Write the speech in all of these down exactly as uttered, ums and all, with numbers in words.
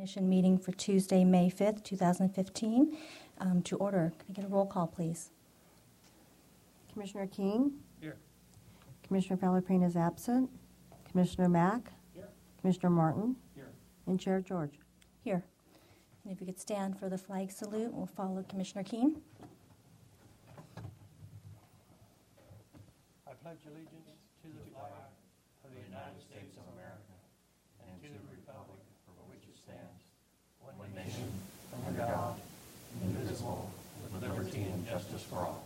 Commission meeting for Tuesday, May fifth, two thousand fifteen um, to order. Can I get a roll call, please? Commissioner King? Here. Commissioner Valaprine is absent. Commissioner Mack? Here. Commissioner Martin? Here. And Chair George. Here. And if you could stand for the flag salute, we'll follow Commissioner Keen. I pledge allegiance to the flag of the United States of America and to the republic for which it stands, one nation, under God, indivisible, with liberty and justice for all.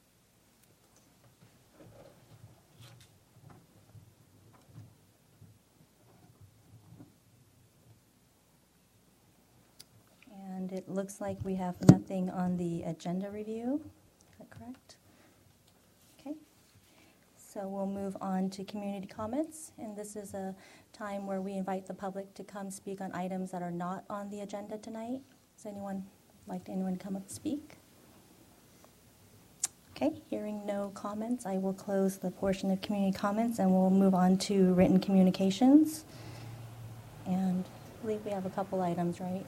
And it looks like we have nothing on the agenda review. Is that correct? Okay. So we'll move on to community comments. And this is a time where we invite the public to come speak on items that are not on the agenda tonight. Does anyone like anyone come up and speak? Okay, hearing no comments, I will close the portion of community comments and we'll move on to written communications. And I believe we have a couple items, right?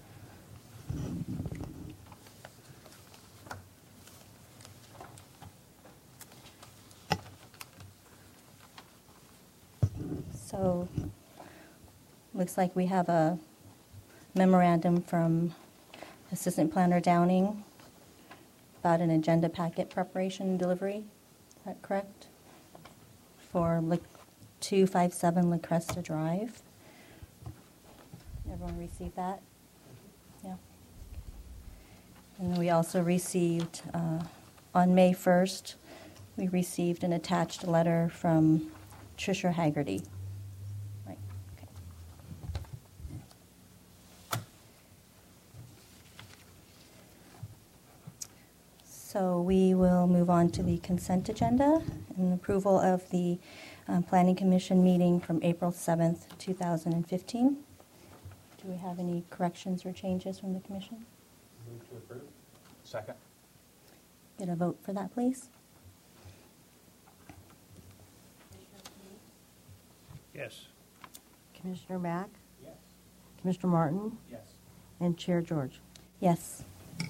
So, looks like we have a memorandum from Assistant Planner Downing about an agenda packet preparation and delivery. Is that correct? For two five seven La Cresta Drive. Everyone received that? Yeah. And we also received, uh, on May first, we received an attached letter from Tricia Haggerty. Right. Okay. So we will move on to the consent agenda and approval of the um, Planning Commission meeting from April seventh, two thousand fifteen. Do we have any corrections or changes from the Commission? Move to approve. Second. Get a vote for that, please. Yes. Commissioner Mack? Yes. Commissioner Martin? Yes. And Chair George. Yes.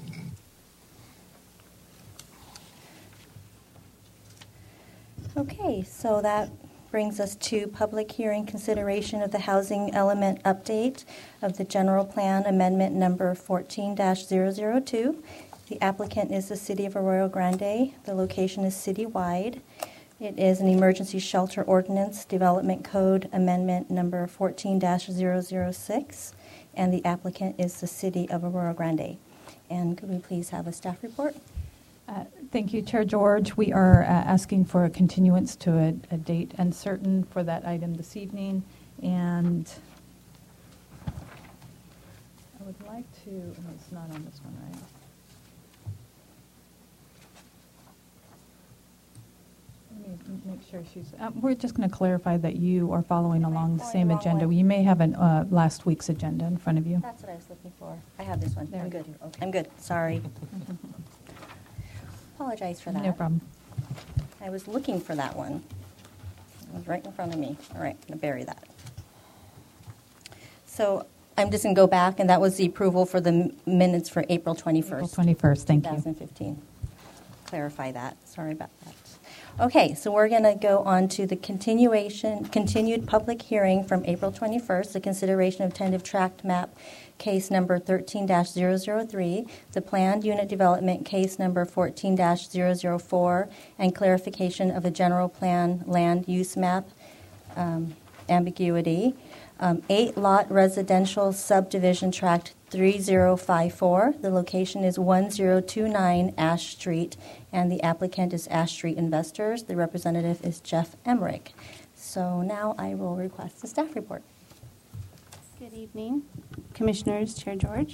Okay, so that brings us to public hearing consideration of the housing element update of the general plan amendment number fourteen dash zero zero two. The applicant is the City of Arroyo Grande. The location is citywide. It is an emergency shelter ordinance development code amendment number fourteen dash zero zero six, and the applicant is the City of Arroyo Grande. And could we please have a staff report? Uh, Thank you, Chair George. We are uh, asking for a continuance to a, a date uncertain for that item this evening, and I would like to, oh, it's not on this one, right? Let me make sure she's, uh, we're just going to clarify that you are following along the same agenda. You may have an uh, last week's agenda in front of you. That's what I was looking for. I have this one. There I'm we good. go. Okay. I'm good. Sorry. Apologize for that. No problem. I was looking for that one. It was right in front of me. All right, I'm going to bury that. So I'm just going to go back, and that was the approval for the minutes for April twenty-first. April twenty-first, thank you. twenty fifteen. Clarify that. Sorry about that. Okay, so we're going to go on to the continuation, continued public hearing from April twenty-first, the consideration of tentative tract map case number thirteen dash zero zero three, the planned unit development case number fourteen dash zero zero four, and clarification of the general plan land use map um, ambiguity. Um, eight lot residential subdivision tract three zero five four. The location is one zero two nine Ash Street, and the applicant is Ash Street Investors. The representative is Jeff Emmerich. So now I will request the staff report. Good evening, Commissioners, Chair George.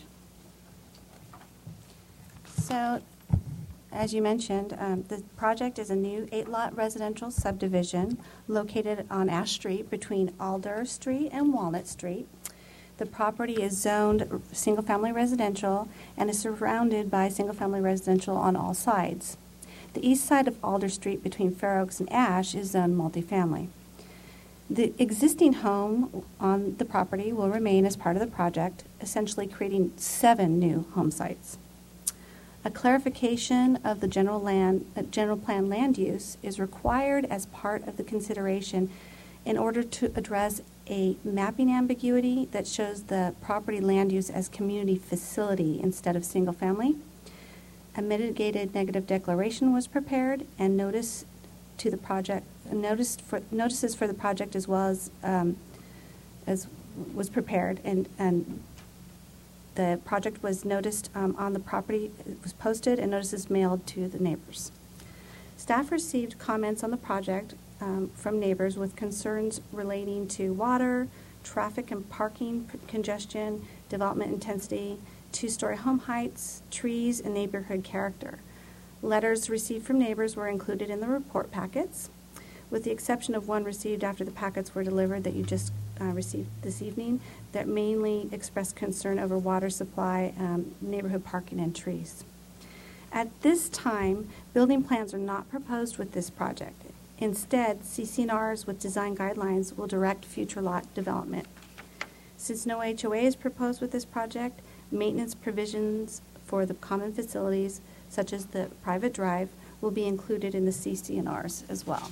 So, as you mentioned, um, the project is a new eight-lot residential subdivision located on Ash Street between Alder Street and Walnut Street. The property is zoned single-family residential and is surrounded by single-family residential on all sides. The east side of Alder Street between Fair Oaks and Ash is zoned multifamily. The existing home on the property will remain as part of the project, essentially creating seven new home sites. A clarification of the general land, uh, general plan land use is required as part of the consideration in order to address a mapping ambiguity that shows the property land use as community facility instead of single family. A mitigated negative declaration was prepared, and notice to the project, notice for, notices for the project as well as um, as was prepared, and and the project was noticed um, on the property. It was posted, and notices mailed to the neighbors. Staff received comments on the project um, from neighbors with concerns relating to water, traffic and parking congestion, development intensity, two-story home heights, trees, and neighborhood character. Letters received from neighbors were included in the report packets, with the exception of one received after the packets were delivered that you just uh, received this evening, that mainly expressed concern over water supply, um, neighborhood parking, and trees. At this time, building plans are not proposed with this project. Instead, C C N Rs with design guidelines will direct future lot development. Since no H O A is proposed with this project, maintenance provisions for the common facilities, such as the private drive, will be included in the C C N Rs as well.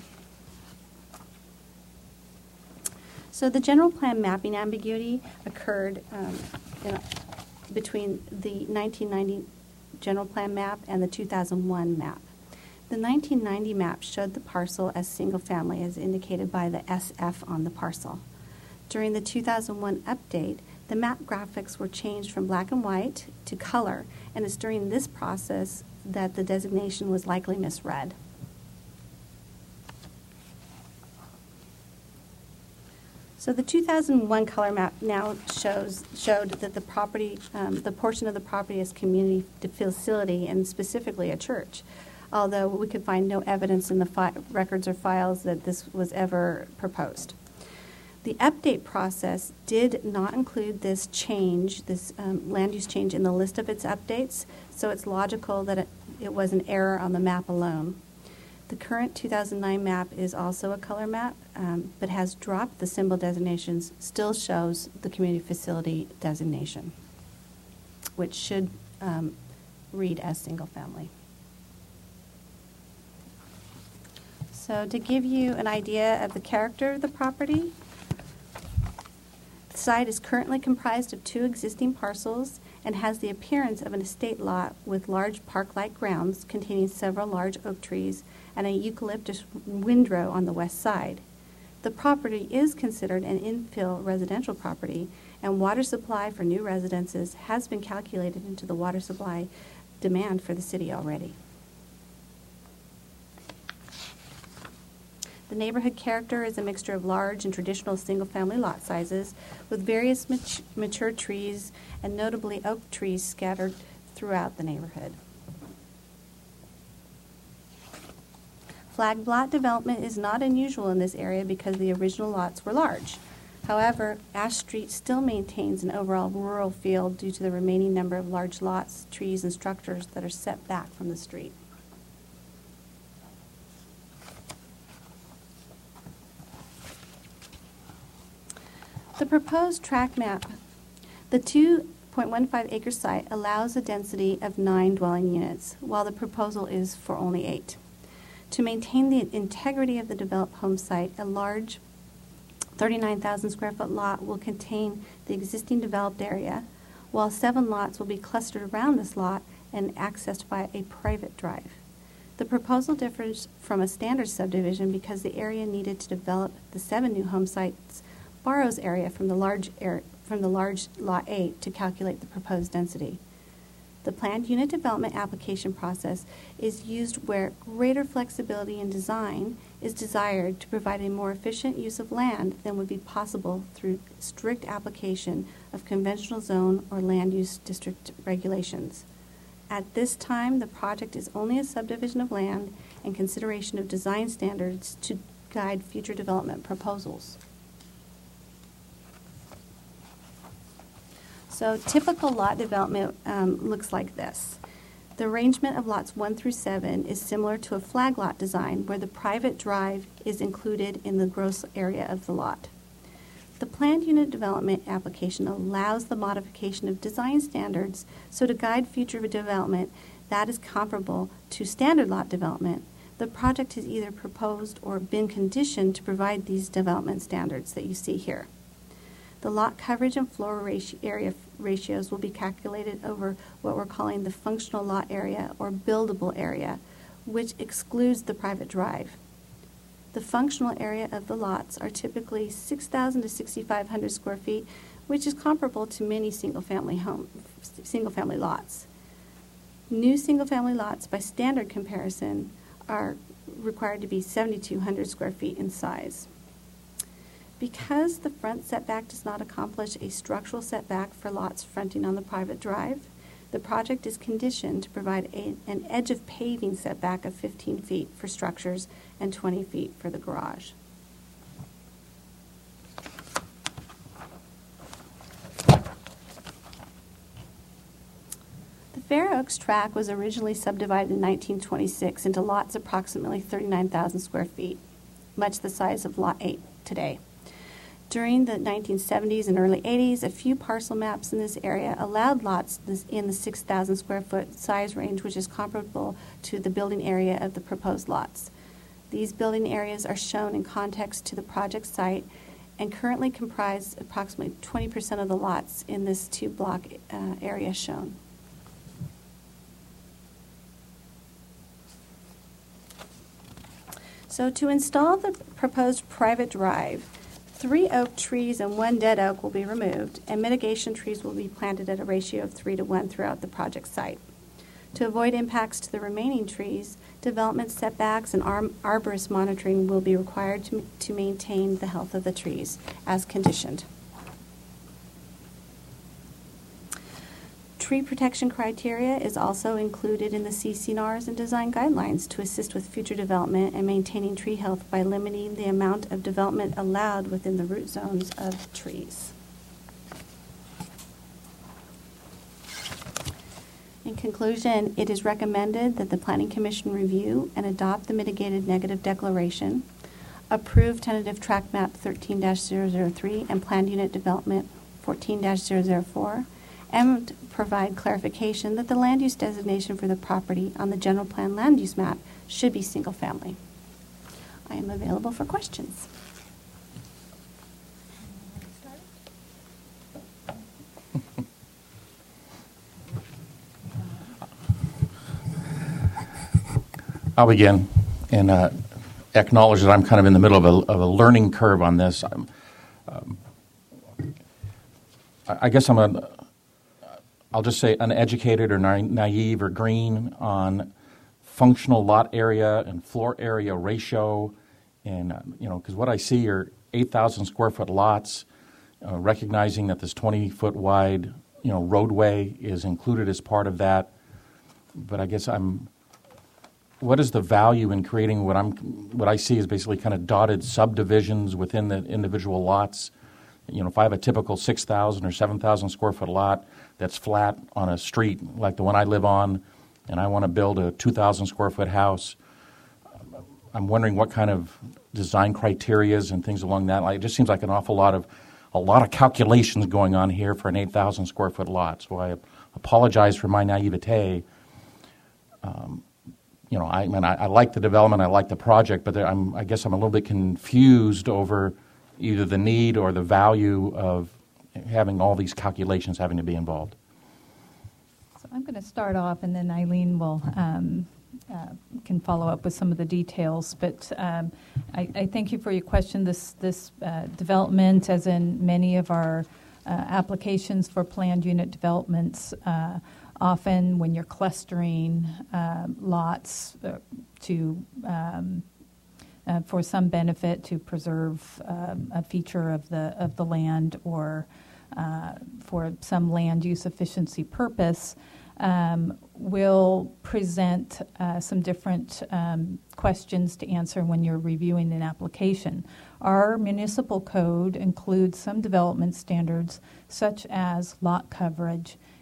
So the general plan mapping ambiguity occurred um, in, between the nineteen ninety general plan map and the two thousand one map. The nineteen ninety map showed the parcel as single family, as indicated by the S F on the parcel. During the two thousand one update, the map graphics were changed from black and white to color, and it's during this process that the designation was likely misread. So the two thousand one color map now shows showed that the property, um, the portion of the property is community facility, and specifically a church, although we could find no evidence in the fi- records or files that this was ever proposed. The update process did not include this change, this um, land use change, in the list of its updates, so it's logical that it, it was an error on the map alone. The current two thousand nine map is also a color map, um, but has dropped the symbol designations, still shows the community facility designation, which should um, read as single family. So to give you an idea of the character of the property, the site is currently comprised of two existing parcels and has the appearance of an estate lot with large park-like grounds containing several large oak trees and a eucalyptus windrow on the west side. The property is considered an infill residential property, and water supply for new residences has been calculated into the water supply demand for the city already. The neighborhood character is a mixture of large and traditional single-family lot sizes with various mat- mature trees and notably oak trees scattered throughout the neighborhood. Flag lot development is not unusual in this area because the original lots were large. However, Ash Street still maintains an overall rural feel due to the remaining number of large lots, trees, and structures that are set back from the street. The proposed tract map, the two point one five acre site allows a density of nine dwelling units, while the proposal is for only eight. To maintain the integrity of the developed home site, a large thirty-nine thousand square foot lot will contain the existing developed area, while seven lots will be clustered around this lot and accessed by a private drive. The proposal differs from a standard subdivision because the area needed to develop the seven new home sites borrows area from the large area, from the large lot eight to calculate the proposed density. The planned unit development application process is used where greater flexibility in design is desired to provide a more efficient use of land than would be possible through strict application of conventional zone or land use district regulations. At this time, the project is only a subdivision of land and consideration of design standards to guide future development proposals. So typical lot development um, looks like this. The arrangement of lots one through seven is similar to a flag lot design where the private drive is included in the gross area of the lot. The planned unit development application allows the modification of design standards so to guide future development that is comparable to standard lot development. The project has either proposed or been conditioned to provide these development standards that you see here. The lot coverage and floor ratio, area ratios will be calculated over what we're calling the functional lot area or buildable area, which excludes the private drive. The functional area of the lots are typically six thousand to six thousand five hundred square feet, which is comparable to many single-family home, single-family lots. New single-family lots, by standard comparison, are required to be seven thousand two hundred square feet in size. Because the front setback does not accomplish a structural setback for lots fronting on the private drive, the project is conditioned to provide a, an edge of paving setback of fifteen feet for structures and twenty feet for the garage. The Fair Oaks tract was originally subdivided in nineteen twenty-six into lots approximately thirty-nine thousand square feet, much the size of Lot eight today. During the nineteen seventies and early eighties, a few parcel maps in this area allowed lots in the six thousand square foot size range, which is comparable to the building area of the proposed lots. These building areas are shown in context to the project site and currently comprise approximately twenty percent of the lots in this two block uh, area shown. So to install the proposed private drive, three oak trees and one dead oak will be removed, and mitigation trees will be planted at a ratio of three to one throughout the project site. To avoid impacts to the remaining trees, development setbacks and ar- arborist monitoring will be required to, to maintain the health of the trees as conditioned. Tree protection criteria is also included in the C C N Rs and design guidelines to assist with future development and maintaining tree health by limiting the amount of development allowed within the root zones of trees. In conclusion, it is recommended that the Planning Commission review and adopt the mitigated negative declaration, approve tentative tract map thirteen dash zero zero three and planned unit development fourteen dash zero zero four, and provide clarification that the land use designation for the property on the general plan land use map should be single family. I am available for questions. I'll begin and uh, acknowledge that I'm kind of in the middle of a, of a learning curve on this. I'm, um, I guess I'm a I'll just say uneducated or na- naive or green on functional lot area and floor area ratio. And, uh, you know, because what I see are eight thousand square foot lots, uh, recognizing that this twenty foot wide, you know, roadway is included as part of that. But I guess I'm, what is the value in creating what I'm, what I see is basically kind of dotted subdivisions within the individual lots? You know, if I have a typical six thousand or seven thousand square foot lot that's flat on a street like the one I live on, and I want to build a two thousand square foot house, I'm wondering what kind of design criterias and things along that line. It just seems like an awful lot of a lot of calculations going on here for an eight thousand square foot lot. So I apologize for my naivete. Um, you know, I, I mean, I, I like the development, I like the project, but there, I'm, I guess I'm a little bit confused over either the need or the value of having all these calculations having to be involved. So I'm going to start off, and then Eileen will um, uh, can follow up with some of the details. But um, I, I thank you for your question. This this uh, development, as in many of our uh, applications for planned unit developments, uh, often when you're clustering uh, lots uh, to um, Uh, for some benefit to preserve um, a feature of the of the land or uh, for some land use efficiency purpose, um, will present uh, some different um, questions to answer when you're reviewing an application. Our municipal code includes some development standards such as lot coverage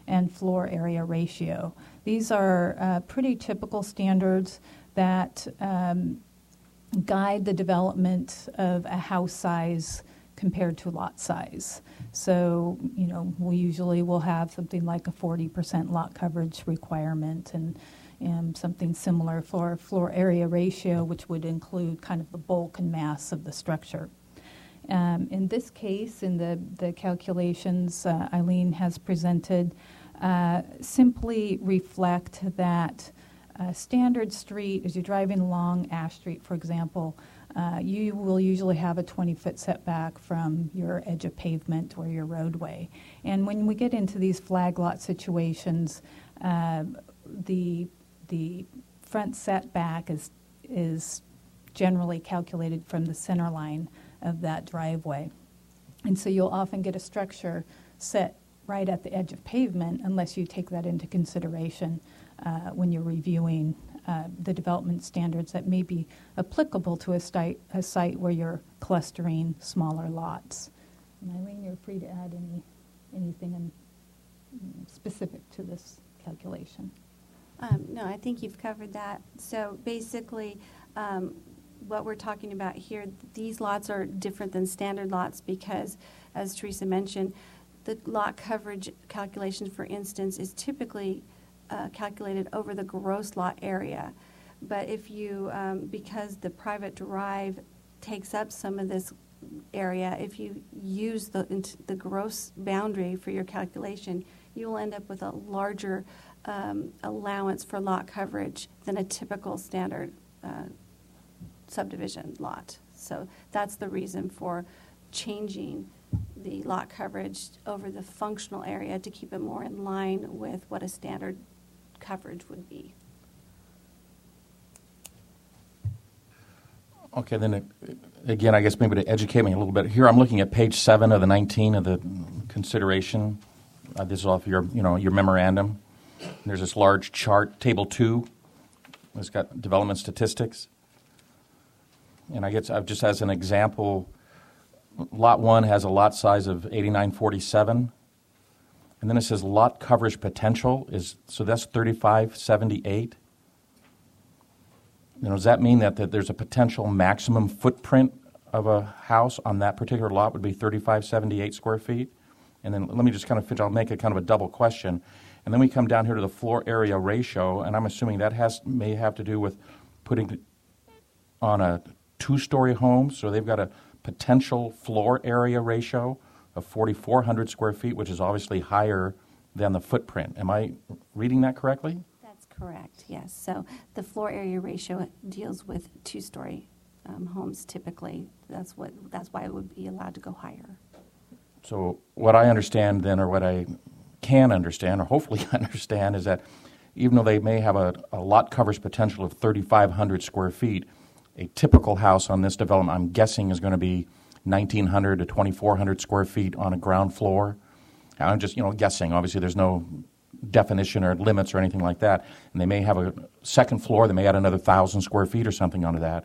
and floor area ratio. These are uh, pretty typical standards that um, guide the development of a house size compared to lot size. So, you know, we usually will have something like a forty percent lot coverage requirement and, and something similar for floor area ratio, which would include kind of the bulk and mass of the structure. Um, in this case, in the, the calculations uh, Eileen has presented, uh, simply reflect that uh, standard street, as you're driving along Ash Street, for example, uh, you will usually have a twenty-foot setback from your edge of pavement or your roadway. And when we get into these flag lot situations, uh, the the front setback is is generally calculated from the center line of that driveway. And so you'll often get a structure set right at the edge of pavement unless you take that into consideration uh, when you're reviewing uh, the development standards that may be applicable to a site, a site where you're clustering smaller lots. And Eileen, you're free to add any anything in, specific to this calculation. Um, no, I think you've covered that. So basically, um, what we're talking about here, these lots are different than standard lots because, as Teresa mentioned, the lot coverage calculation, for instance, is typically uh, calculated over the gross lot area. But if you, um, because the private drive takes up some of this area, if you use the, the gross boundary for your calculation, you will end up with a larger um, allowance for lot coverage than a typical standard uh, subdivision lot. So that's the reason for changing the lot coverage over the functional area to keep it more in line with what a standard coverage would be. Okay, then it, again, I guess maybe to educate me a little bit. Here I'm looking at page seven of the nineteen of the consideration. Uh, this is off your, you know, your memorandum. And there's this large chart, table two. It's got development statistics. And I guess I've just as an example, lot one has a lot size of eighty-nine forty-seven. And then it says lot coverage potential is, so that's thirty-five seventy-eight. You know, does that mean that, that there's a potential maximum footprint of a house on that particular lot would be thirty-five seventy-eight square feet? And then let me just kind of, I'll make it kind of a double question. And then we come down here to the floor area ratio, and I'm assuming that has may have to do with putting on a two-story home, so they've got a potential floor area ratio of forty-four hundred square feet, which is obviously higher than the footprint. Am I reading that correctly? That's correct, yes. So the floor area ratio deals with two-story um, homes typically. That's what. That's why it would be allowed to go higher. So what I understand then, or what I can understand, or hopefully understand, is that even though they may have a, a lot coverage potential of thirty-five hundred square feet, a typical house on this development, I'm guessing, is going to be nineteen hundred to twenty-four hundred square feet on a ground floor. I'm just, you know, guessing. Obviously, there's no definition or limits or anything like that. And they may have a second floor. They may add another one thousand square feet or something onto that.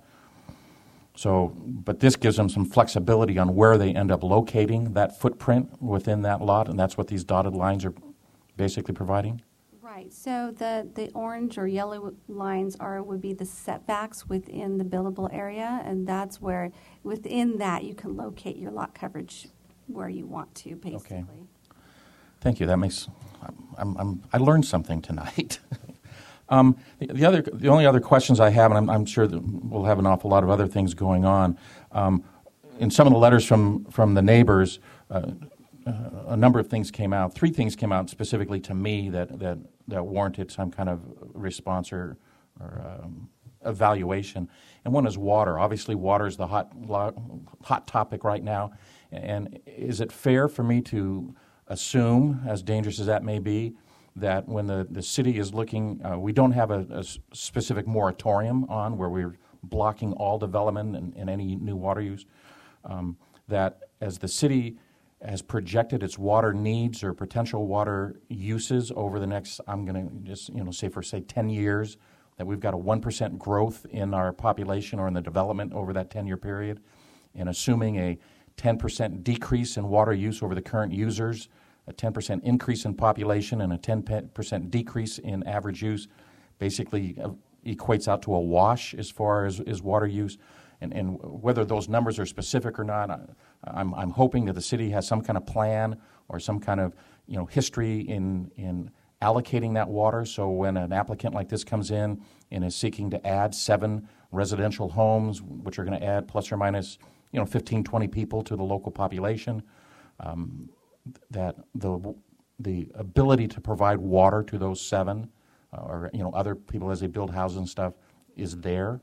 So, but this gives them some flexibility on where they end up locating that footprint within that lot, and that's what these dotted lines are basically providing? Right. So the, the orange or yellow lines are would be the setbacks within the buildable area, and that's where within that you can locate your lot coverage where you want to, basically. Okay. Thank you. That makes I'm, I'm, I learned something tonight. um, the, the other the only other questions I have, and I'm, I'm sure that we'll have an awful lot of other things going on. Um, in some of the letters from from the neighbors, uh, Uh, a number of things came out. Three things came out specifically to me that that, that warranted some kind of response or, or um, evaluation. And one is water. Obviously, water is the hot hot topic right now. And is it fair for me to assume, as dangerous as that may be, that when the, the city is looking, uh, we don't have a, a specific moratorium on where we're blocking all development and, and any new water use, um, that as the city has projected its water needs or potential water uses over the next, I'm going to just, you know, say for, say, ten years, that we've got a one percent growth in our population or in the development over that ten-year period, and assuming a ten percent decrease in water use over the current users, a ten percent increase in population and a ten percent decrease in average use basically uh, equates out to a wash as far as, as water use. And, and whether those numbers are specific or not, I, I'm, I'm hoping that the city has some kind of plan or some kind of, you know, history in, in allocating that water. So when an applicant like this comes in and is seeking to add seven residential homes, which are going to add plus or minus, you know, fifteen, twenty people to the local population, um, that the the ability to provide water to those seven uh, or, you know, other people as they build houses and stuff is there.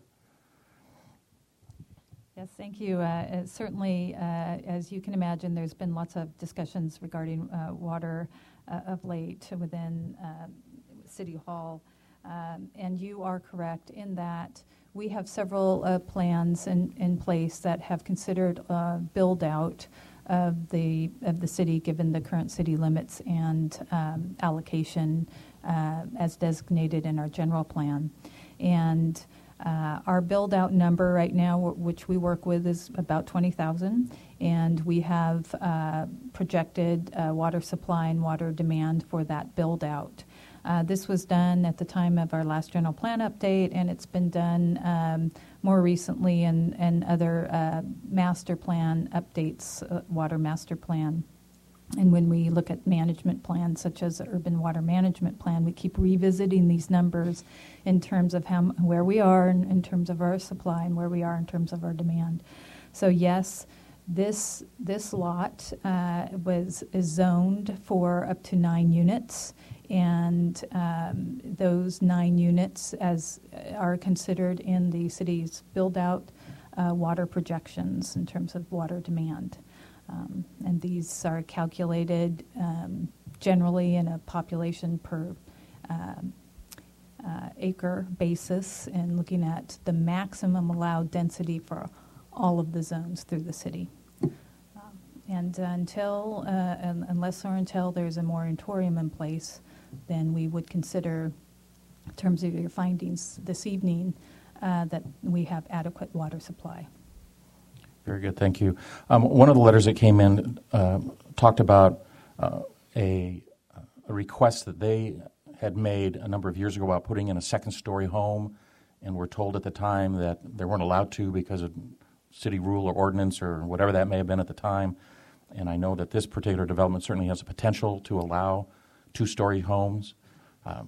Yes, thank you. Uh, certainly, uh, as you can imagine, there's been lots of discussions regarding uh, water uh, of late within uh, City Hall. Um, and you are correct in that we have several uh, plans in, in place that have considered uh, build out of the of the city, given the current city limits and um, allocation uh, as designated in our general plan. And Uh, our build-out number right now, w- which we work with, is about twenty thousand, and we have uh, projected uh, water supply and water demand for that build-out. Uh, this was done at the time of our last general plan update, and it's been done um, more recently in, in other uh, master plan updates, uh, water master plan. And when we look at management plans, such as the urban water management plan, we keep revisiting these numbers in terms of how where we are in, in terms of our supply and where we are in terms of our demand. So yes, this this lot uh, was is zoned for up to nine units, and um, those nine units as are considered in the city's build-out uh, water projections in terms of water demand. Um, and these are calculated um, generally in a population per um, uh, acre basis, and looking at the maximum allowed density for all of the zones through the city. Um, and until, uh, un- unless or until there's a moratorium in place, then we would consider, in terms of your findings this evening, uh, that we have adequate water supply. Very good, thank you. Um, one of the letters that came in uh, talked about uh, a, a request that they had made a number of years ago about putting in a second-story home, and were told at the time that they weren't allowed to because of city rule or ordinance or whatever that may have been at the time. And I know that this particular development certainly has the potential to allow two-story homes. Um,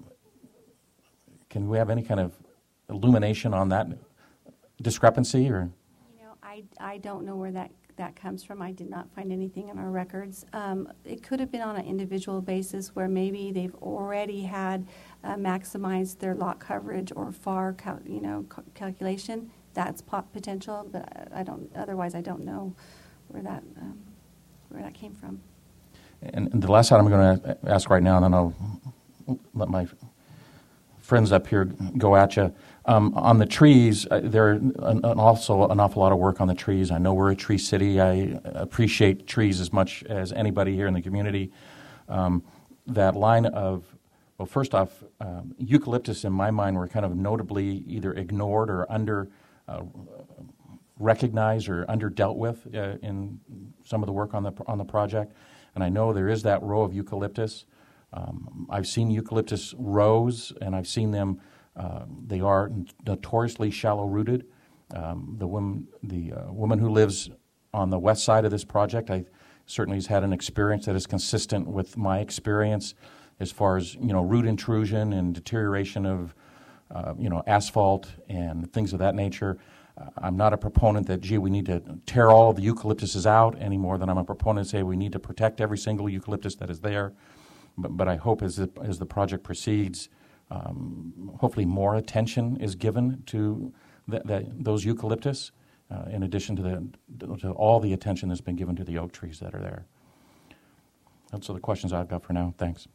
can we have any kind of illumination on that discrepancy, or? I, I don't know where that, that comes from. I did not find anything in our records. Um, it could have been on an individual basis where maybe they've already had uh, maximized their lot coverage or F A R, cal- you know, ca- calculation. That's pot potential, but I, I don't. Otherwise, I don't know where that um, where that came from. And, and the last item I'm going to ask right now, and then I'll let my friends up here go at you. Um, on the trees, uh, there an, an also an awful lot of work on the trees. I know we're a tree city. I appreciate trees as much as anybody here in the community. Um, that line of, well, first off, um, eucalyptus in my mind were kind of notably either ignored or under uh, recognized or under dealt with uh, in some of the work on the on the project. And I know there is that row of eucalyptus. Um, I've seen eucalyptus rows, and I've seen them. Uh, they are notoriously shallow-rooted. Um, the woman, the uh, woman who lives on the west side of this project, I certainly has had an experience that is consistent with my experience, as far as you know, root intrusion and deterioration of uh, you know asphalt and things of that nature. Uh, I'm not a proponent that gee we need to tear all of the eucalyptuses out any more than I'm a proponent to say we need to protect every single eucalyptus that is there. But, but I hope as the, as the project proceeds, um, hopefully more attention is given to the, the, those eucalyptus, uh, in addition to the to all the attention that's been given to the oak trees that are there. Those are the questions I've got for now. Thanks.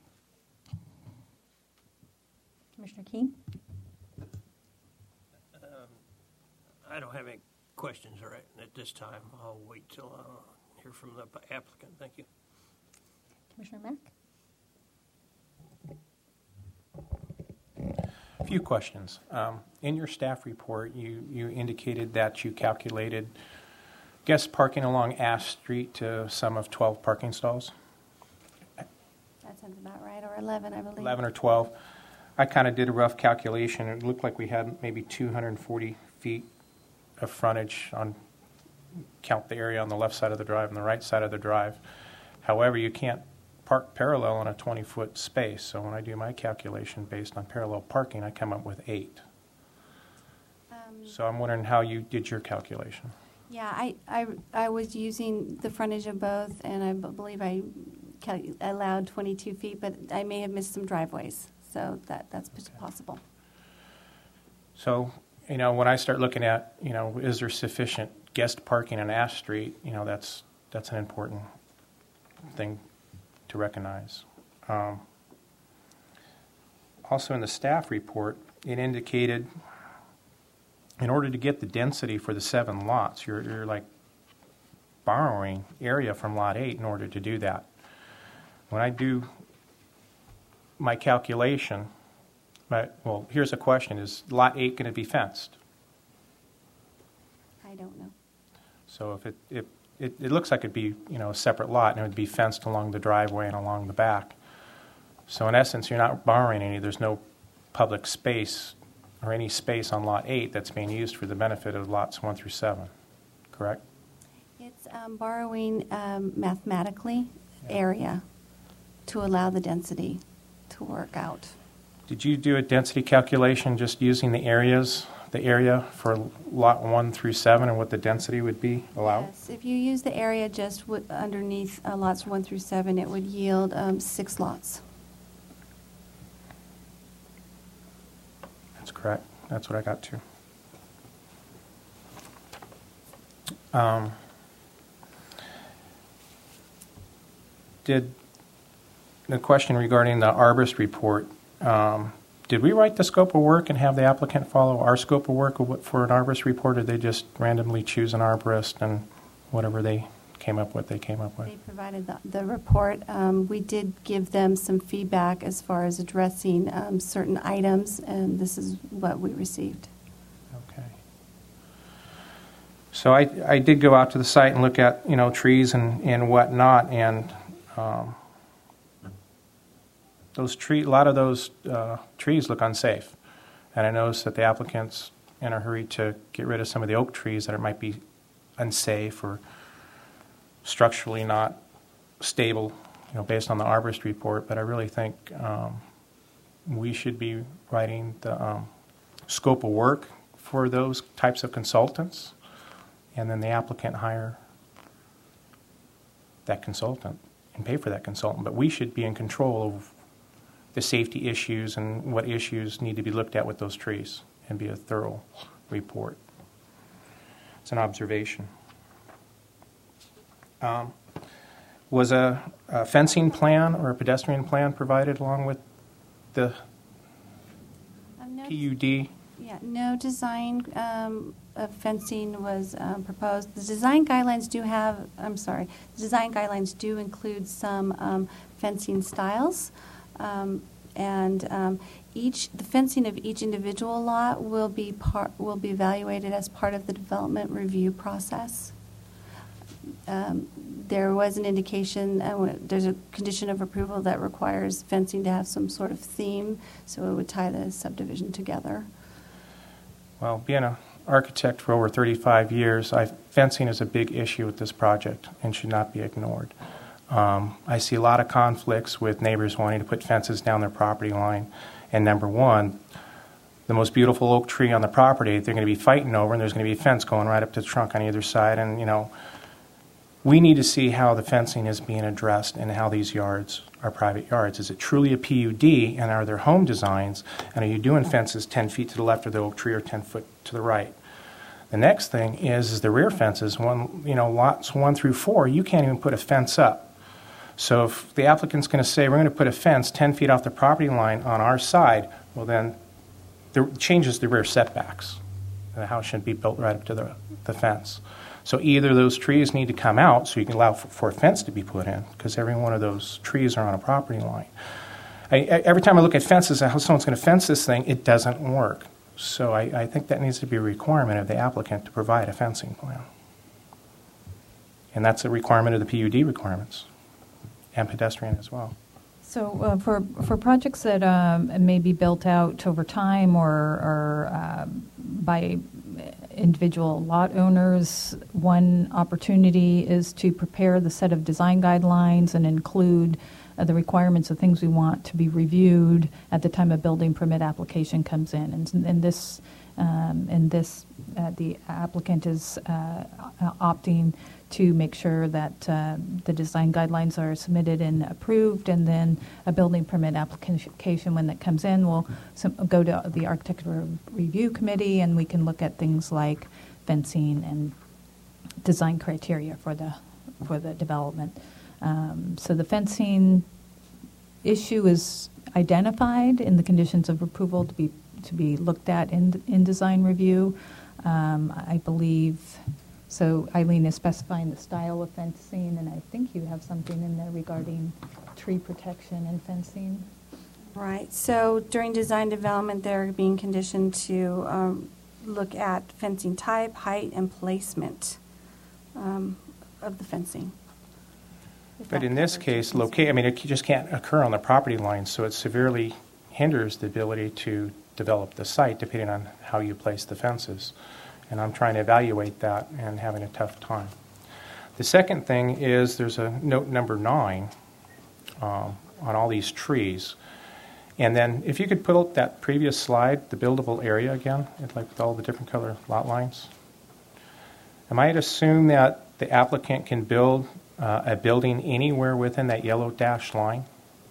Commissioner Keen? Um, I don't have any questions right at this time. I'll wait till I hear from the applicant. Thank you. Commissioner Mack? A few questions. Um, in your staff report, you, you indicated that you calculated guest parking along Ash Street to a sum of twelve parking stalls. That sounds about right, or eleven, I believe. eleven or twelve. I kind of did a rough calculation. It looked like we had maybe two hundred forty feet of frontage on, count the area on the left side of the drive and the right side of the drive. However, you can't park parallel on a twenty-foot space. So when I do my calculation based on parallel parking, I come up with eight. Um, So I'm wondering how you did your calculation. Yeah, I, I, I was using the frontage of both, and I b- believe I cal- allowed twenty-two feet, but I may have missed some driveways, so that, that's p- possible. So, you know, when I start looking at, you know, is there sufficient guest parking on Ash Street, you know, that's, that's an important thing to recognize. Um, also in the staff report, it indicated in order to get the density for the seven lots, you're, you're like borrowing area from lot eight in order to do that. When I do my calculation, my, well, here's a question. Is lot eight going to be fenced? I don't know. So if it, it, it, it looks like it'd be, you know, a separate lot, and it would be fenced along the driveway and along the back. So in essence, you're not borrowing any. There's no public space or any space on lot eight that's being used for the benefit of lots one through seven, correct? It's um, borrowing um, mathematically area to allow the density to work out. Did you do a density calculation just using the areas, the area for lot one through seven and what the density would be allowed? Yes, if you use the area just w- underneath uh, lots one through seven, it would yield um, six lots. That's correct. That's what I got to. Um, did the question regarding the arborist report, um, did we write the scope of work and have the applicant follow our scope of work for an arborist report, or did they just randomly choose an arborist and whatever they came up with, they came up with? They provided the, the report. Um, we did give them some feedback as far as addressing um, certain items, and this is what we received. Okay. So I, I did go out to the site and look at, you know, trees and, and whatnot, and um, those tree, a lot of those uh, trees look unsafe. And I noticed that the applicant's in a hurry to get rid of some of the oak trees that it might be unsafe or structurally not stable, you know, based on the arborist report. But I really think um, we should be writing the um, scope of work for those types of consultants, and then the applicant hire that consultant and pay for that consultant. But we should be in control of the safety issues and what issues need to be looked at with those trees, and be a thorough report. It's an observation. Um, was a, a fencing plan or a pedestrian plan provided along with the Um, no, P U D? yeah, no design um, of fencing was um, proposed. The design guidelines do have, I'm sorry, the design guidelines do include some um, fencing styles. Um, and um, each the fencing of each individual lot will be part will be evaluated as part of the development review process. Um, there was an indication uh, there's a condition of approval that requires fencing to have some sort of theme, so it would tie the subdivision together. Well, being an architect for over thirty-five years, I, fencing is a big issue with this project and should not be ignored. Um, I see a lot of conflicts with neighbors wanting to put fences down their property line. And number one, the most beautiful oak tree on the property, they're going to be fighting over, and there's going to be a fence going right up to the trunk on either side. And, you know, we need to see how the fencing is being addressed and how these yards are private yards. Is it truly a P U D, and are there home designs? And are you doing fences ten feet to the left of the oak tree or ten foot to the right? The next thing is, is the rear fences. One, you know, lots one through four, you can't even put a fence up. So if the applicant's going to say, we're going to put a fence ten feet off the property line on our side, well then, it changes the rear setbacks. The house shouldn't be built right up to the, the fence. So either those trees need to come out so you can allow for, for a fence to be put in, because every one of those trees are on a property line. I, I, every time I look at fences and how someone's going to fence this thing, it doesn't work. So I, I think that needs to be a requirement of the applicant to provide a fencing plan. And that's a requirement of the P U D requirements, and pedestrian as well. So uh, for for projects that um, may be built out over time or, or um, by individual lot owners, one opportunity is to prepare the set of design guidelines and include uh, the requirements of things we want to be reviewed at the time a building permit application comes in. And, and this, um, and this uh, the applicant is uh, opting to make sure that uh, the design guidelines are submitted and approved, and then a building permit application, when that comes in, will go to the architectural review committee, and we can look at things like fencing and design criteria for the for the development. Um, so the fencing issue is identified in the conditions of approval to be to be looked at in in design review. Um, I believe. So Eileen is specifying the style of fencing, and I think you have something in there regarding tree protection and fencing. Right. So during design development, they're being conditioned to um, look at fencing type, height, and placement um, of the fencing. But in this case, locate, I mean, it just can't occur on the property line, so it severely hinders the ability to develop the site depending on how you place the fences. And I'm trying to evaluate that and having a tough time. The second thing is there's a note number nine um, on all these trees. And then if you could put up that previous slide, the buildable area again, like with all the different color lot lines. Am I to assume that the applicant can build uh, a building anywhere within that yellow dashed line?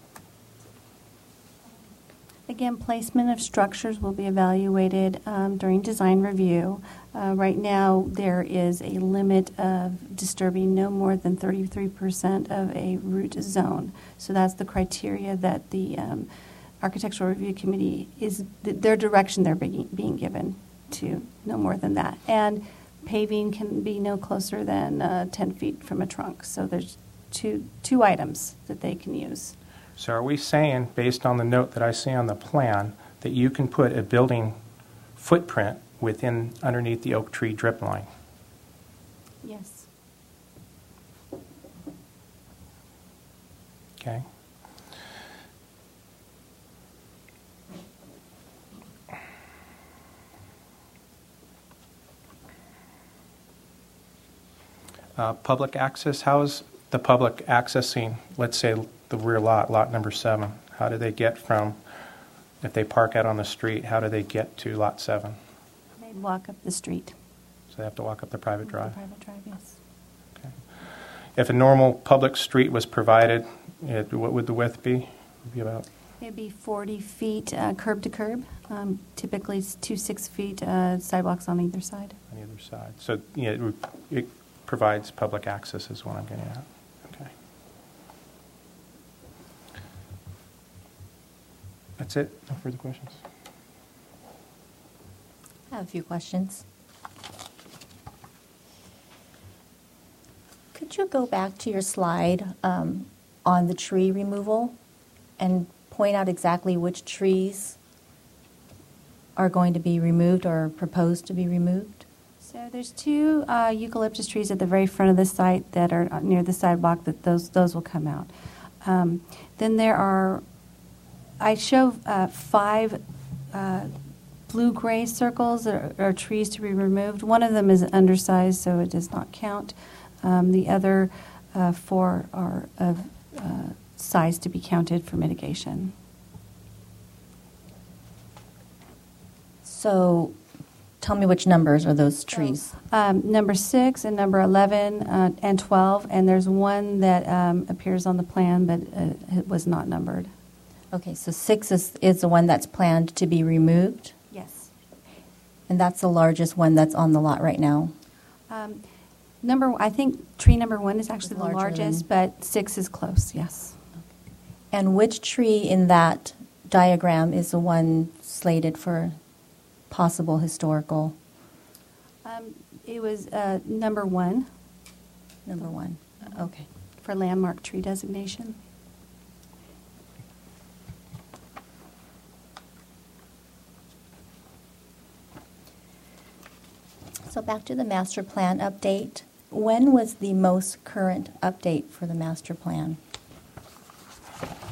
Again, placement of structures will be evaluated um, during design review. Uh, right now, there is a limit of disturbing no more than thirty-three percent of a root zone. So that's the criteria that the um, Architectural Review Committee is, th- their direction they're being, being given to no more than that. And paving can be no closer than uh, ten feet from a trunk. So there's two two items that they can use. So are we saying, based on the note that I see on the plan, that you can put a building footprint within, underneath the oak tree drip line? Yes. Okay. Uh, public access, how is the public accessing, let's say, the rear lot, lot number seven? How do they get from, if they park out on the street, how do they get to lot seven? They walk up the street. So they have to walk up the private drive? The private drive, yes. Okay. If a normal public street was provided, it, what would the width be? Would be about? It'd be forty feet uh, curb to curb. Um, typically, it's two six feet uh, sidewalks on either side. On either side. So yeah, it, would- it provides public access is what I'm getting at. Okay. That's it? No further questions? I have a few questions. Could you go back to your slide um, on the tree removal and point out exactly which trees are going to be removed or proposed to be removed? So there's two uh, eucalyptus trees at the very front of the site that are near the sidewalk. That those those will come out. Um, then there are, I show uh, five uh, blue-gray circles that are, are trees to be removed. One of them is undersized, so it does not count. Um, the other uh, four are of uh, size to be counted for mitigation. So tell me which numbers are those trees. Um, number six and number eleven uh, and twelve, and there's one that um, appears on the plan but uh, it was not numbered. Okay, so six is, is the one that's planned to be removed, Yes. and that's the largest one that's on the lot right now. Um, number, I think tree number one is actually the Larger largest, than- but six is close. Yes. And which tree in that diagram is the one slated for possible historical? Um, it was uh, number one Number one. Okay. for landmark tree designation. So back to the master plan update. When was the most current update for the master plan?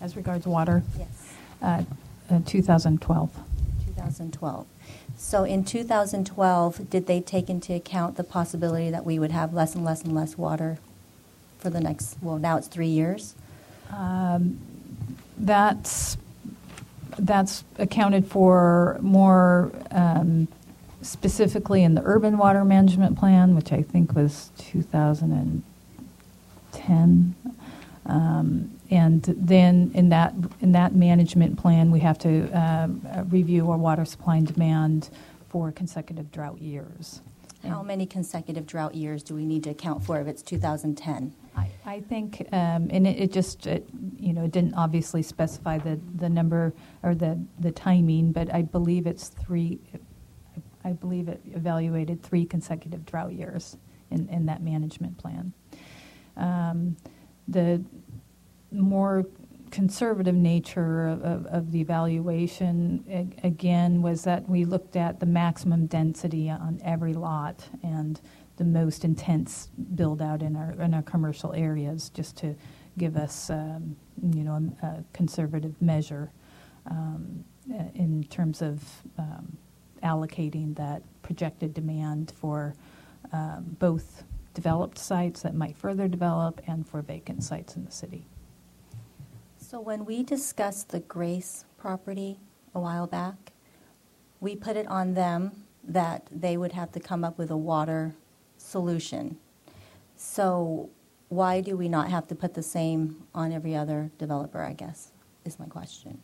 as regards water, Yes. uh, uh, two thousand twelve. two thousand twelve. So in two thousand twelve, did they take into account the possibility that we would have less and less and less water for the next, well, now it's three years? Um, that's that's accounted for more um, specifically in the urban water management plan, which I think was two thousand ten. Um, and then in that in that management plan, we have to um, uh, review our water supply and demand for consecutive drought years. How many consecutive drought years do we need to account for if it's two thousand ten? I, I think, um, and it, it just, it, you know, it didn't obviously specify the, the number or the, the timing, but I believe it's three, I believe it evaluated three consecutive drought years in, in that management plan. Um, the more conservative nature of, of, of the evaluation, a, again, was that we looked at the maximum density on every lot and the most intense build out in our in our commercial areas, just to give us, um, you know, a, a conservative measure um, in terms of um, allocating that projected demand for um, both developed sites that might further develop and for vacant sites in the city. So when we discussed the Grace property a while back, we put it on them that they would have to come up with a water solution. So why do we not have to put the same on every other developer, I guess, is my question.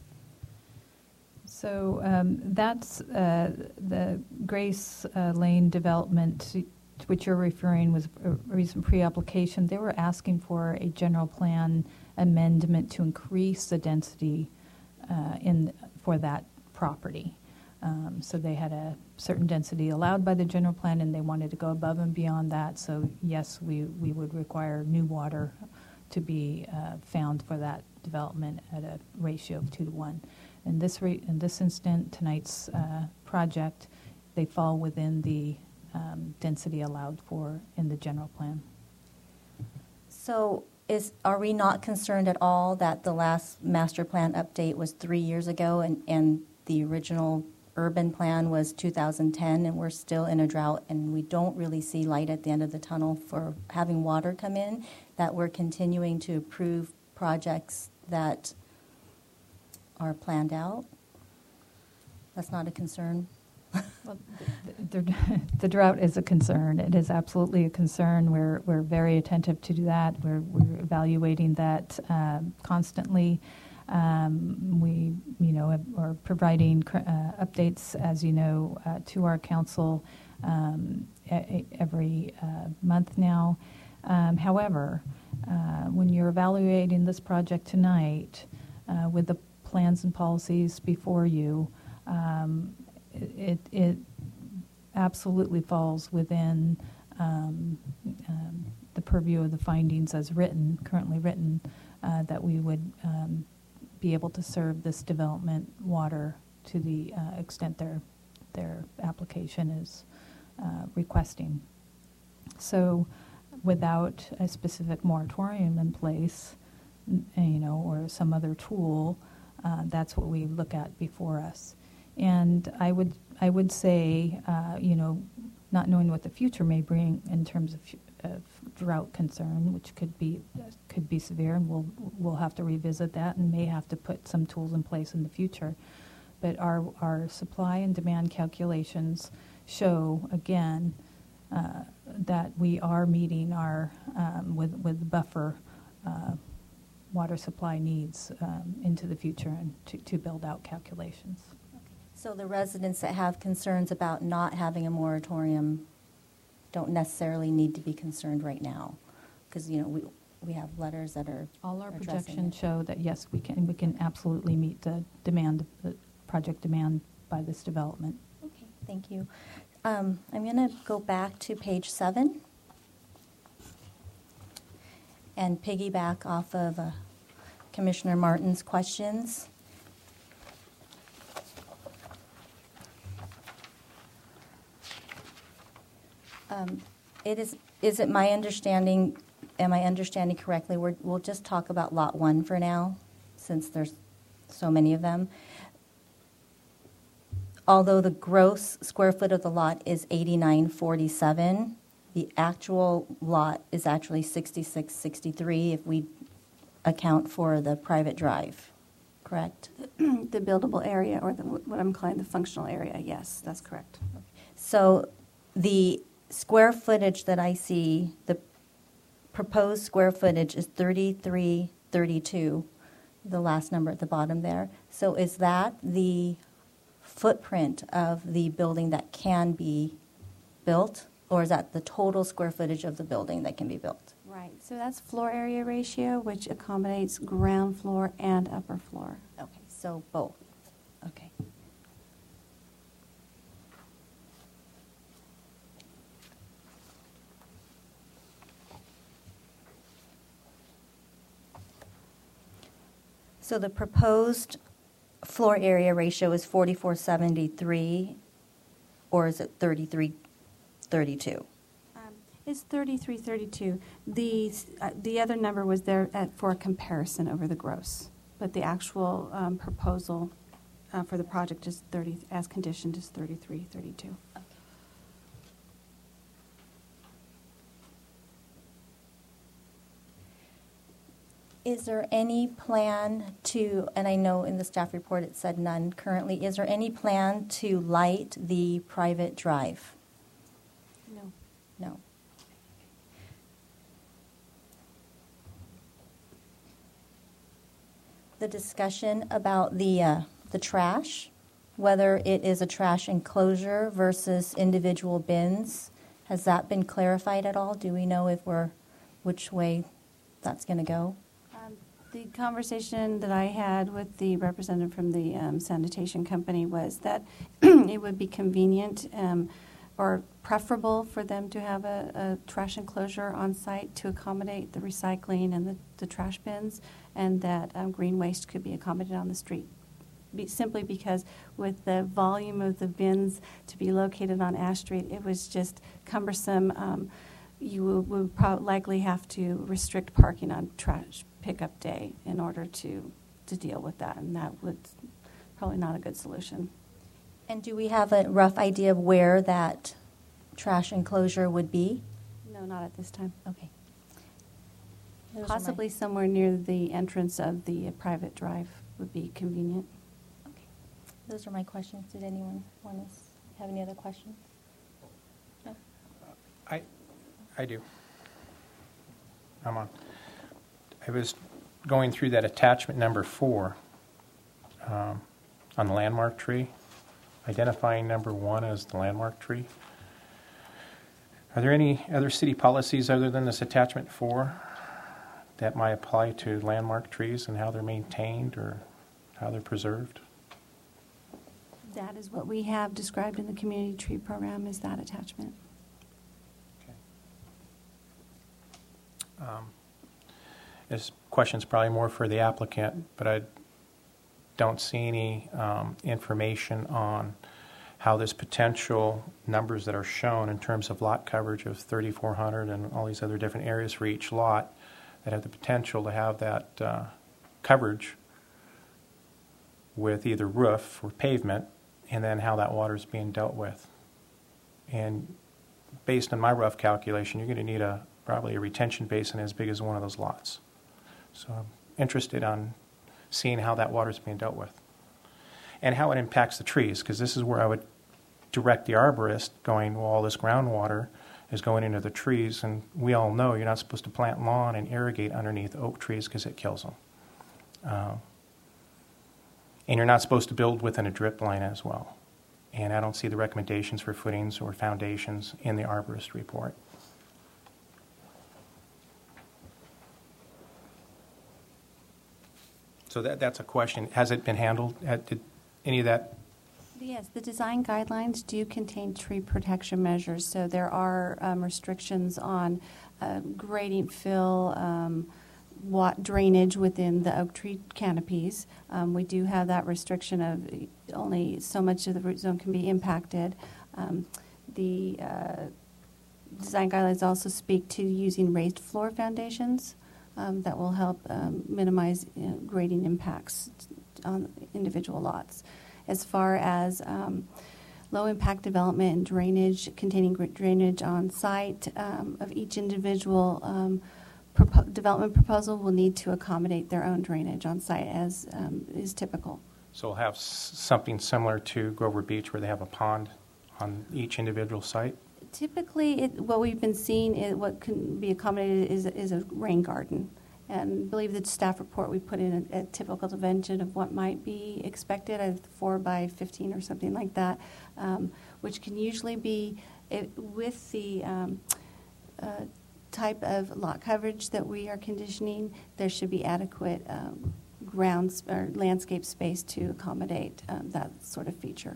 So um, that's uh, the Grace uh, Lane development to which you're referring was a recent pre-application. They were asking for a general plan amendment to increase the density uh, in for that property. Um, so they had a certain density allowed by the general plan, and they wanted to go above and beyond that. So yes, we, we would require new water to be uh, found for that development at a ratio of two to one. In this re- in this instant, tonight's uh, project, they fall within the um, density allowed for in the general plan. So is are we not concerned at all that the last master plan update was three years ago and, and the original urban plan was two thousand ten, and we're still in a drought and we don't really see light at the end of the tunnel for having water come in, that we're continuing to approve projects that are planned out? That's not a concern? Well, the, the, the drought is a concern. It is absolutely a concern. We're we're very attentive to that. We're we're evaluating that um, constantly. Um, we, you know, are providing uh, updates, as you know, uh, to our council um, a, every uh, month now. Um, however, uh, when you're evaluating this project tonight, uh, with the plans and policies before you, um, it, it absolutely falls within um, um, the purview of the findings as written, currently written, uh, that we would um, be able to serve this development water to the uh, extent their their application is uh, requesting. So, without a specific moratorium in place, you know, or some other tool, uh, that's what we look at before us. And I would I would say, uh, you know, not knowing what the future may bring in terms of, of drought concern, which could be could be severe, and we'll we'll have to revisit that and may have to put some tools in place in the future. But our our supply and demand calculations show again uh, that we are meeting our um, with with buffer uh, water supply needs um, into the future and to, to build out calculations. So the residents that have concerns about not having a moratorium don't necessarily need to be concerned right now, because you know we we have letters that are all our addressing projections it. show that yes, we can we can absolutely meet the demand, the project demand by this development. Okay, thank you. Um, I'm going to go back to page seven and piggyback off of uh, Commissioner Martin's questions. Um, it is, is it my understanding, am I understanding correctly, we're, we'll just talk about Lot one for now? since there's so many of them. Although the gross square foot of the lot is eighty-nine forty-seven, the actual lot is actually sixty-six sixty-three if we account for the private drive, correct? The buildable area, or the, what I'm calling the functional area, yes, that's correct. So the square footage that I see, the proposed square footage is thirty-three thirty-two, the last number at the bottom there. So is that the footprint of the building that can be built, or is that the total square footage of the building that can be built? Right, so that's floor area ratio, which accommodates ground floor and upper floor. Okay, so both. Okay. So the proposed floor area ratio is forty-four seventy-three, or is it thirty-three thirty-two? Um, It's thirty-three thirty-two. The, uh, the other number was there at, for a comparison over the gross, but the actual um, proposal uh, for the project is thirty, as conditioned, is thirty-three thirty-two. Is there any plan to, and I know in the staff report it said none currently, is there any plan to light the private drive? No. No. The discussion about the uh, the trash, whether it is a trash enclosure versus individual bins, has that been clarified at all? Do we know if we're, which way that's going to go? Um, The conversation that I had with the representative from the um, sanitation company was that it would be convenient um, or preferable for them to have a, a trash enclosure on site to accommodate the recycling and the, the trash bins, and that um, green waste could be accommodated on the street. Be, simply because with the volume of the bins to be located on Ash Street, it was just cumbersome. Um, you would, would probably likely have to restrict parking on trash pickup day in order to, to deal with that, and that would probably not a good solution. And do we have a rough idea of where that trash enclosure would be? No, not at this time. Okay. Those are my- Possibly somewhere near the entrance of the uh, private drive would be convenient. Okay. Those are my questions. Did anyone want to s- have any other questions? No? I, I do. I'm on. I was going through that attachment number four um, on the landmark tree, identifying number one as the landmark tree. Are there any other city policies other than this attachment four that might apply to landmark trees and how they're maintained or how they're preserved? That is what we have described in the community tree program, is that attachment. Okay. Um, This question's probably more for the applicant, but I don't see any um, information on how this potential numbers that are shown in terms of lot coverage of thirty-four hundred and all these other different areas for each lot that have the potential to have that uh, coverage with either roof or pavement, and then how that water is being dealt with. And based on my rough calculation, you're going to need a probably a retention basin as big as one of those lots. So I'm interested on seeing how that water is being dealt with and how it impacts the trees, because this is where I would direct the arborist going, well, all this groundwater is going into the trees, and we all know you're not supposed to plant lawn and irrigate underneath oak trees because it kills them. Uh, and you're not supposed to build within a drip line as well. And I don't see the recommendations for footings or foundations in the arborist report. So that that's a question. Has it been handled? Had, did any of that? Yes, the design guidelines do contain tree protection measures, so there are um, restrictions on uh, gradient fill, um, what drainage within the oak tree canopies. Um, we do have that restriction of only so much of the root zone can be impacted. Um, the uh, design guidelines also speak to using raised floor foundations um, that will help um, minimize you know, grading impacts on individual lots. As far as um, low-impact development and drainage, containing drainage on site um, of each individual um, propo- development proposal will need to accommodate their own drainage on site, as um, is typical. So we'll have s- something similar to Grover Beach where they have a pond on each individual site? Typically, it, what we've been seeing, is what can be accommodated is, is a rain garden. And I believe the staff report we put in a, a typical dimension of what might be expected, a four by fifteen or something like that, um, which can usually be, it, with the um, uh, type of lot coverage that we are conditioning, there should be adequate um, grounds or landscape space to accommodate um, that sort of feature.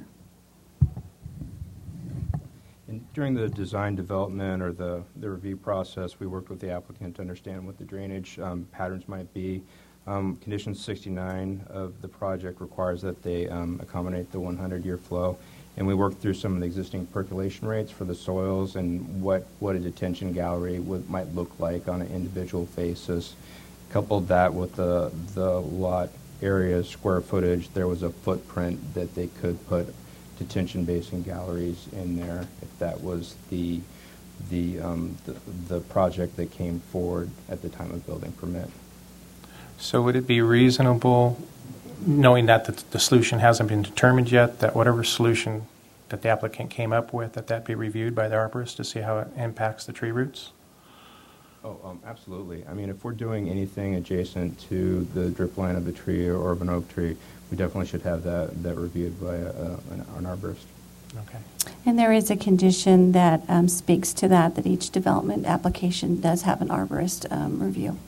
And during the design development or the, the review process, we worked with the applicant to understand what the drainage um, patterns might be. Um, condition sixty-nine of the project requires that they um, accommodate the hundred year flow. And we worked through some of the existing percolation rates for the soils and what, what a detention gallery would, might look like on an individual basis. Coupled that with the, the lot area square footage, there was a footprint that they could put detention basin galleries in there if that was the the, um, the the project that came forward at the time of building permit. So would it be reasonable, knowing that the, the solution hasn't been determined yet, that whatever solution that the applicant came up with, that that be reviewed by the arborist to see how it impacts the tree roots? Oh, um, absolutely. I mean, if we're doing anything adjacent to the drip line of the tree or of an oak tree, we definitely should have that, that reviewed by a, a, an, an arborist. Okay. And there is a condition that um, speaks to that, that each development application does have an arborist um, review.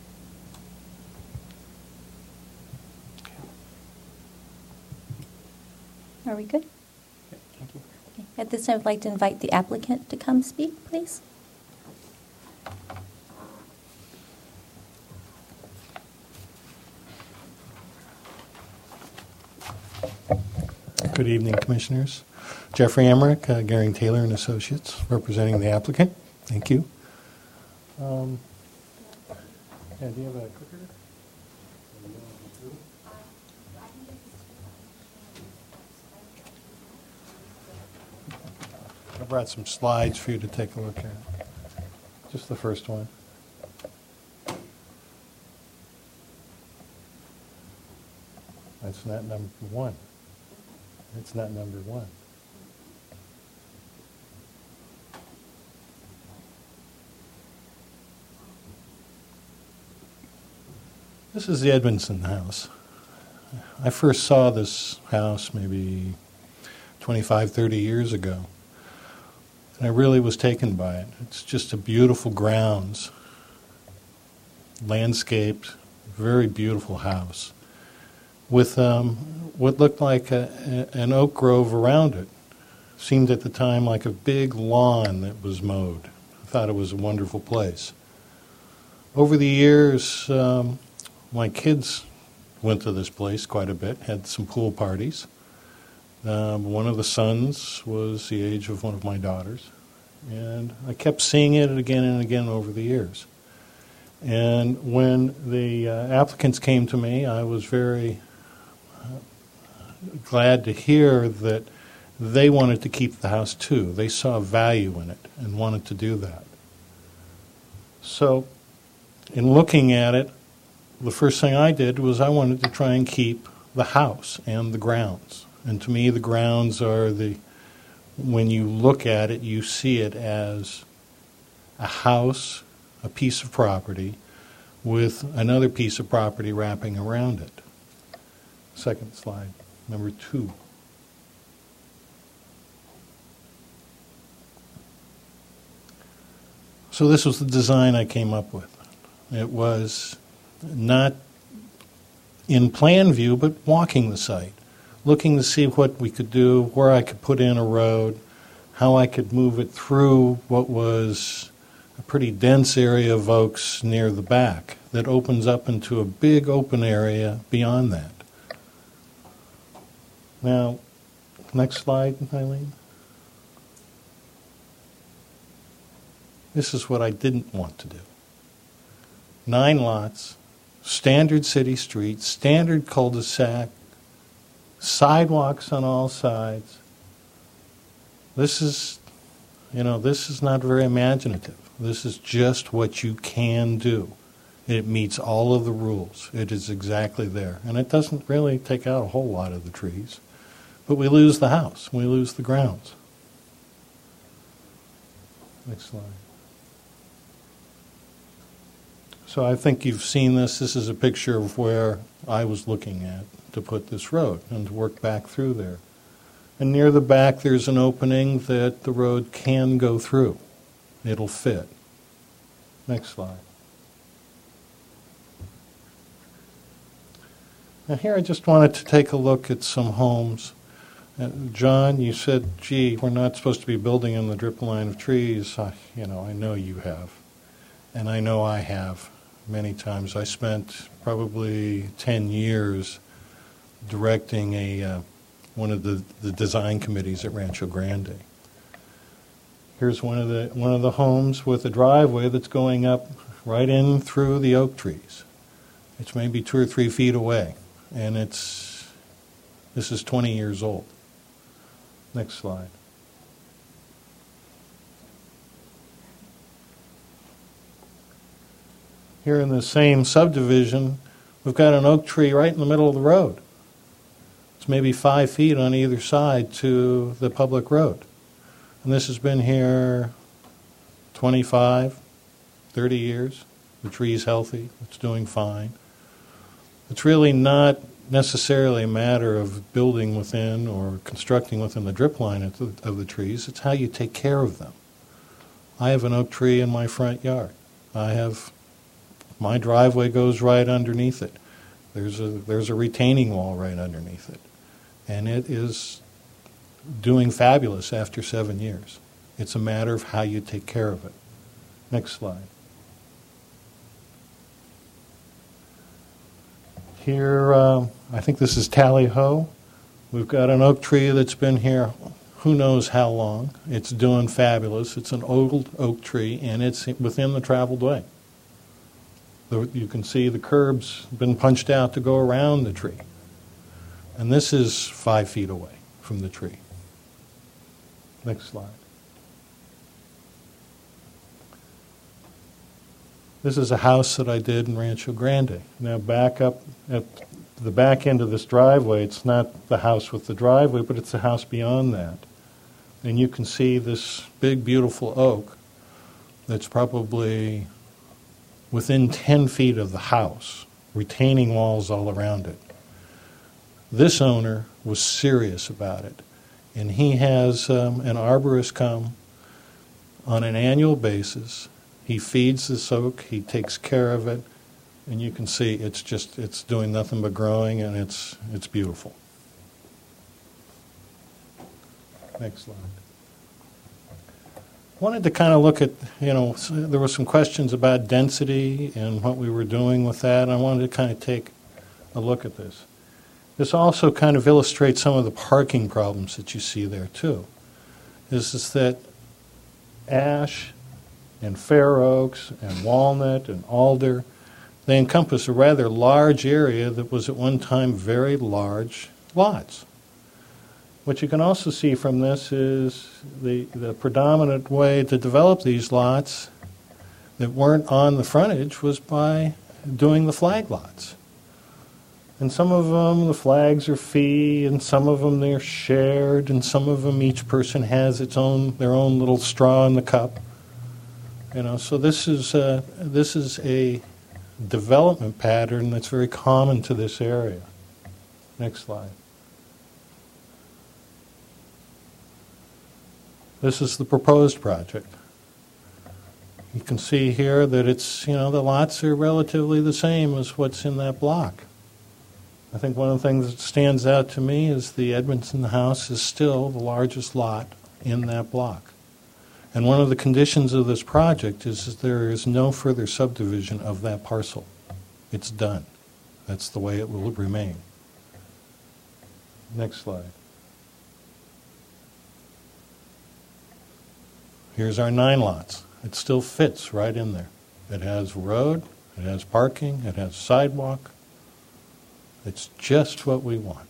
Are we good? Yeah, thank you. Okay. At this time, I'd like to invite the applicant to come speak, please. Good evening, Commissioners. Jeffrey Emmerich, uh, Gehring Taylor and Associates, representing the applicant. Thank you. Um, yeah, do you have a clicker? I brought some slides for you to take a look at. Just the first one. That's not number one. It's not number one. This is the Edmondson house. I first saw this house maybe twenty-five, thirty years ago. And I really was taken by it. It's just a beautiful grounds, landscaped, very beautiful house with um, what looked like a, a, an oak grove around it. Seemed at the time like a big lawn that was mowed. I thought it was a wonderful place. Over the years, um, my kids went to this place quite a bit, had some pool parties. Um, one of the sons was the age of one of my daughters, and I kept seeing it again and again over the years. And when the uh, applicants came to me, I was very glad to hear that they wanted to keep the house too. They saw value in it and wanted to do that. So in looking at it, the first thing I did was I wanted to try and keep the house and the grounds. And to me, the grounds are the, when you look at it, you see it as a house, a piece of property, with another piece of property wrapping around it. Second slide, number two. So this was the design I came up with. It was not in plan view, but walking the site, looking to see what we could do, where I could put in a road, how I could move it through what was a pretty dense area of oaks near the back that opens up into a big open area beyond that. Now, next slide, Eileen. This is what I didn't want to do. nine lots, standard city streets, standard cul-de-sac, sidewalks on all sides. This is, you know, this is not very imaginative. This is just what you can do. It meets all of the rules. It is exactly there. And it doesn't really take out a whole lot of the trees. But we lose the house. We lose the grounds. Next slide. So I think you've seen this. This is a picture of where I was looking at to put this road and to work back through there. And near the back there's an opening that the road can go through. It'll fit. Next slide. Now here I just wanted to take a look at some homes. Uh, John, you said, gee, we're not supposed to be building in the drip line of trees. I, you know, I know you have. And I know I have many times. I spent probably ten years directing a uh, one of the, the design committees at Rancho Grande. Here's one of the one of the homes with a driveway that's going up right in through the oak trees. It's maybe two or three feet away, and it's this is twenty years old. Next slide. Here in the same subdivision, we've got an oak tree right in the middle of the road. It's maybe five feet on either side to the public road. And this has been here twenty-five, thirty years. The tree's healthy. It's doing fine. It's really not necessarily a matter of building within or constructing within the drip line of the, of the trees. It's how you take care of them. I have an oak tree in my front yard. I have, my driveway goes right underneath it. There's a, there's a retaining wall right underneath it. And it is doing fabulous after seven years. It's a matter of how you take care of it. Next slide. Here, uh, I think this is Tally Ho. We've got an oak tree that's been here who knows how long. It's doing fabulous. It's an old oak tree, and it's within the traveled way. The, you can see the curb's been punched out to go around the tree. And this is five feet away from the tree. Next slide. This is a house that I did in Rancho Grande. Now back up at the back end of this driveway, it's not the house with the driveway, but it's the house beyond that. And you can see this big, beautiful oak that's probably within ten feet of the house, retaining walls all around it. This owner was serious about it. And he has um, an arborist come on an annual basis. He feeds this oak, he takes care of it, and you can see it's just, it's doing nothing but growing, and it's, it's beautiful. Next slide. Wanted to kind of look at, you know, there were some questions about density and what we were doing with that, and I wanted to kind of take a look at this. This also kind of illustrates some of the parking problems that you see there, too. This is that ash and fair oaks and walnut and alder, they encompass a rather large area that was at one time very large lots. What you can also see from this is the, the predominant way to develop these lots that weren't on the frontage was by doing the flag lots. And some of them, the flags are fee, and some of them they're shared, and some of them each person has its own, their own little straw in the cup. You know, so this is uh, this is a development pattern that's very common to this area. Next slide. This is the proposed project. You can see here that it's, you know, the lots are relatively the same as what's in that block. I think one of the things that stands out to me is the Edmondson house is still the largest lot in that block. And one of the conditions of this project is that there is no further subdivision of that parcel. It's done. That's the way it will remain. Next slide. Here's our nine lots. It still fits right in there. It has road, It has parking, it has sidewalk. It's just what we want.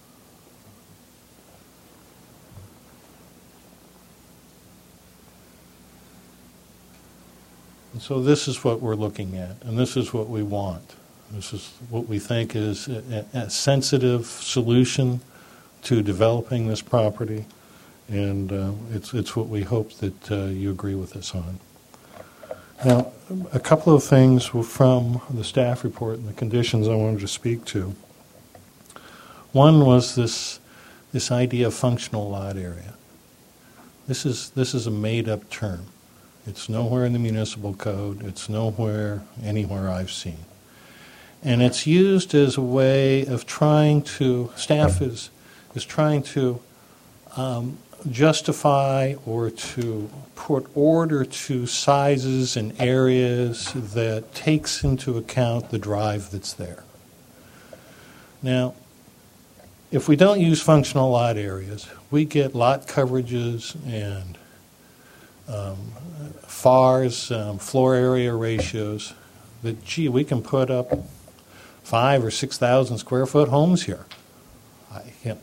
And so this is what we're looking at, and this is what we want. This is what we think is a, a sensitive solution to developing this property, and uh, it's, it's what we hope that uh, you agree with us on. Now, a couple of things from the staff report and the conditions I wanted to speak to. One was this, this idea of functional lot area. This is, this is a made-up term. It's nowhere in the municipal code. It's nowhere, anywhere I've seen. And it's used as a way of trying to, staff is, is trying to um, justify or to put order to sizes and areas that takes into account the drive that's there. Now, if we don't use functional lot areas, we get lot coverages and um, F A Rs, um, floor area ratios, that, gee, we can put up five or six thousand square foot homes here. I can't,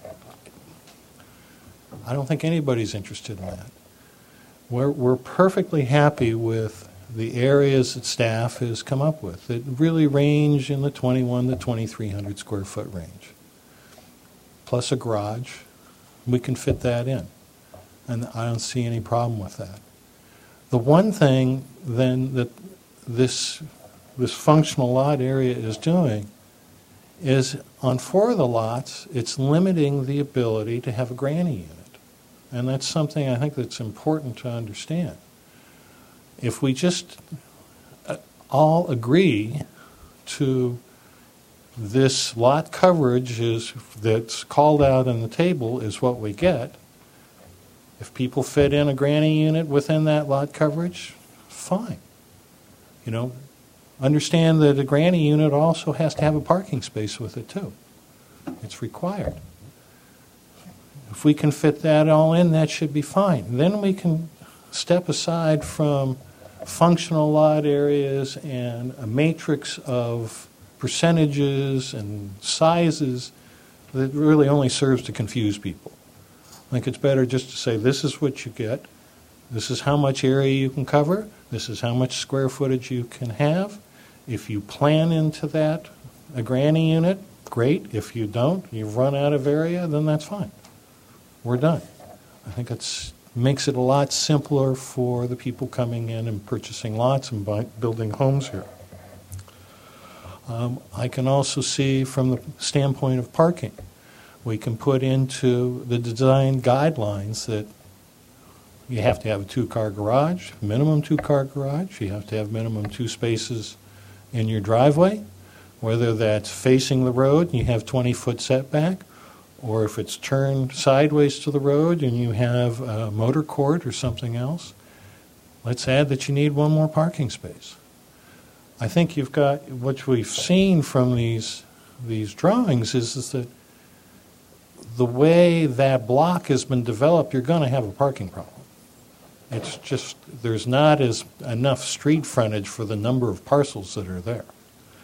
I don't think anybody's interested in that. We're, we're perfectly happy with the areas that staff has come up with that really range in the twenty-one to twenty-three hundred square foot range. Plus a garage, we can fit that in. And I don't see any problem with that. The one thing then that this, this functional lot area is doing is on four of the lots, it's limiting the ability to have a granny unit. And that's something I think that's important to understand. If we just uh, all agree to this lot coverage is that's called out in the table is what we get, if people fit in a granny unit within that lot coverage, fine. You know, understand that a granny unit also has to have a parking space with it too. It's required. If we can fit that all in, that should be fine. Then we can step aside from functional lot areas and a matrix of percentages and sizes that really only serves to confuse people. I think it's better just to say this is what you get, this is how much area you can cover, this is how much square footage you can have. If you plan into that a granny unit, great. If you don't, you've run out of area, then that's fine. We're done. I think it makes it a lot simpler for the people coming in and purchasing lots and buy, building homes here. Um, I can also see from the standpoint of parking, we can put into the design guidelines that you have to have a two-car garage, minimum two-car garage. You have to have minimum two spaces in your driveway, whether that's facing the road and you have twenty-foot setback, or if it's turned sideways to the road and you have a motor court or something else. Let's add that you need one more parking space. I think you've got, what we've seen from these, these drawings is, is that the way that block has been developed, you're going to have a parking problem. It's just, there's not as enough street frontage for the number of parcels that are there.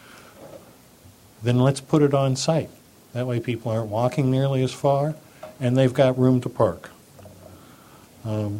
Then let's put it on site. That way people aren't walking nearly as far, and they've got room to park. Um,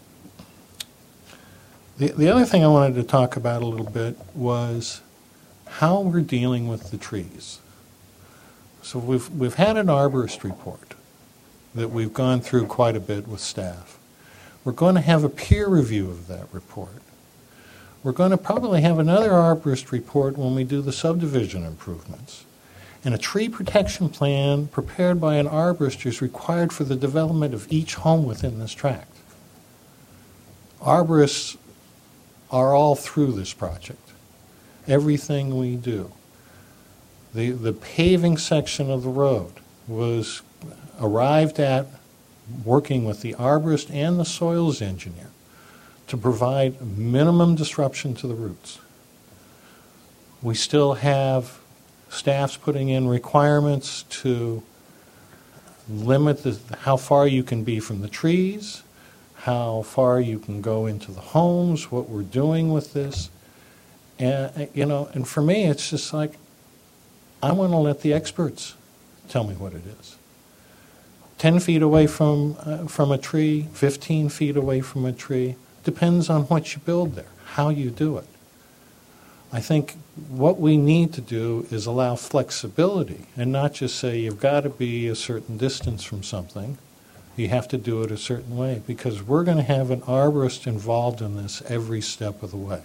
the, the other thing I wanted to talk about a little bit was how we're dealing with the trees. So we've, we've had an arborist report that we've gone through quite a bit with staff. We're going to have a peer review of that report. We're going to probably have another arborist report when we do the subdivision improvements. And a tree protection plan prepared by an arborist is required for the development of each home within this tract. Arborists are all through this project. Everything we do. The, the paving section of the road was arrived at working with the arborist and the soils engineer to provide minimum disruption to the roots. We still have staffs putting in requirements to limit the, how far you can be from the trees, how far you can go into the homes, what we're doing with this. And, you know, and for me, it's just like, I want to let the experts tell me what it is. ten feet away from, uh, from a tree, fifteen feet away from a tree, depends on what you build there, how you do it. I think what we need to do is allow flexibility and not just say you've got to be a certain distance from something. You have to do it a certain way, because we're going to have an arborist involved in this every step of the way.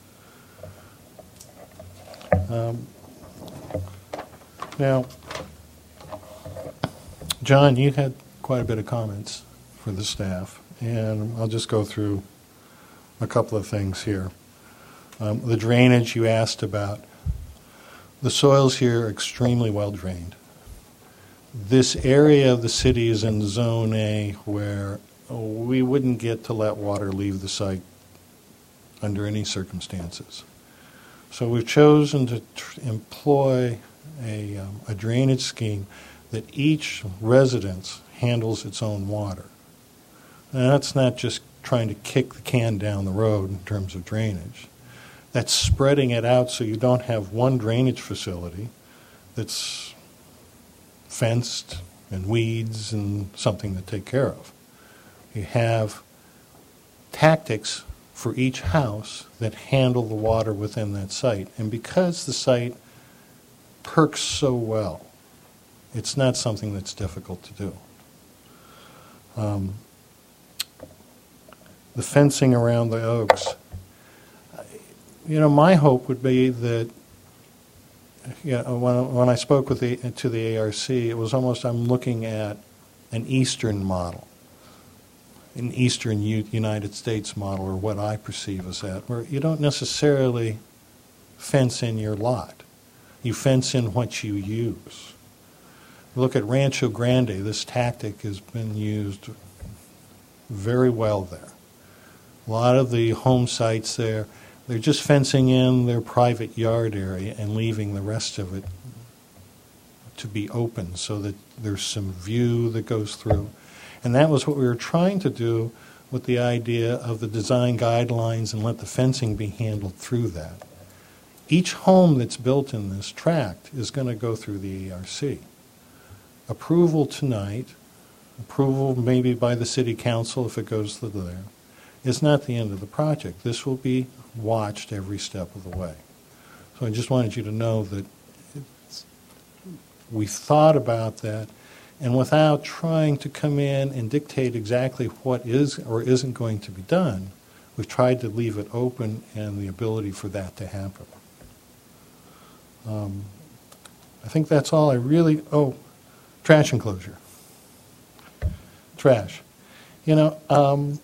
Um, now, John, you had quite a bit of comments for the staff, and I'll just go through a couple of things here. Um, the drainage you asked about. The soils here are extremely well drained. This area of the city is in Zone A, where we wouldn't get to let water leave the site under any circumstances. So we've chosen to tr- employ a, um, a drainage scheme that each residence handles its own water. And that's not just trying to kick the can down the road in terms of drainage. That's spreading it out so you don't have one drainage facility that's fenced and weeds and something to take care of. You have tactics for each house that handle the water within that site. And because the site perks so well, it's not something that's difficult to do. Um, the fencing around the oaks. You know, my hope would be that, you know, when, when I spoke with the, to the A R C, it was almost I'm looking at an Eastern model, an Eastern U- United States model, or what I perceive as that, where you don't necessarily fence in your lot. You fence in what you use. Look at Rancho Grande. This tactic has been used very well there. A lot of the home sites there, they're just fencing in their private yard area and leaving the rest of it to be open so that there's some view that goes through. And that was what we were trying to do with the idea of the design guidelines and let the fencing be handled through that. Each home that's built in this tract is going to go through the A R C. Approval tonight, approval maybe by the city council if it goes through there, is not the end of the project. This will be watched every step of the way. So I just wanted you to know that it's, we thought about that, and without trying to come in and dictate exactly what is or isn't going to be done, we've tried to leave it open and the ability for that to happen. Um, I think that's all I really, oh, trash enclosure. Trash. You know, um,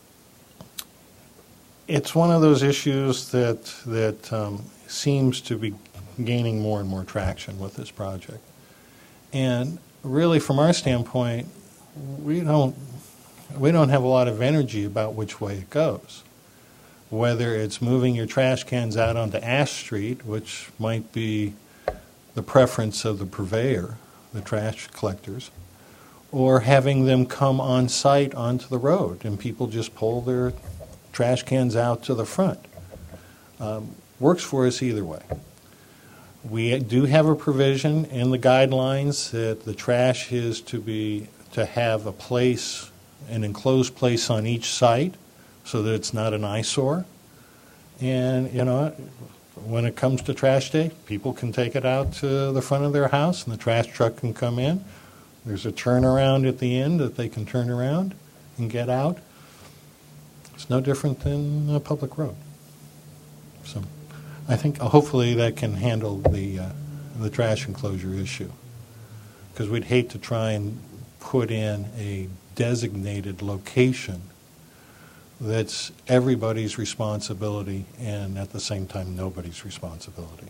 it's one of those issues that that um, seems to be gaining more and more traction with this project. And really, from our standpoint, we don't we don't have a lot of energy about which way it goes. Whether it's moving your trash cans out onto Ash Street, which might be the preference of the purveyor, the trash collectors, or having them come on site onto the road and people just pull their trash cans out to the front. Um, works for us either way. We do have a provision in the guidelines that the trash is to be to have a place, an enclosed place on each site, so that it's not an eyesore. And you know, when it comes to trash day, people can take it out to the front of their house, and the trash truck can come in. There's a turnaround at the end that they can turn around and get out. It's no different than a public road. So I think hopefully that can handle the uh, the trash enclosure issue, because we'd hate to try and put in a designated location that's everybody's responsibility and at the same time nobody's responsibility.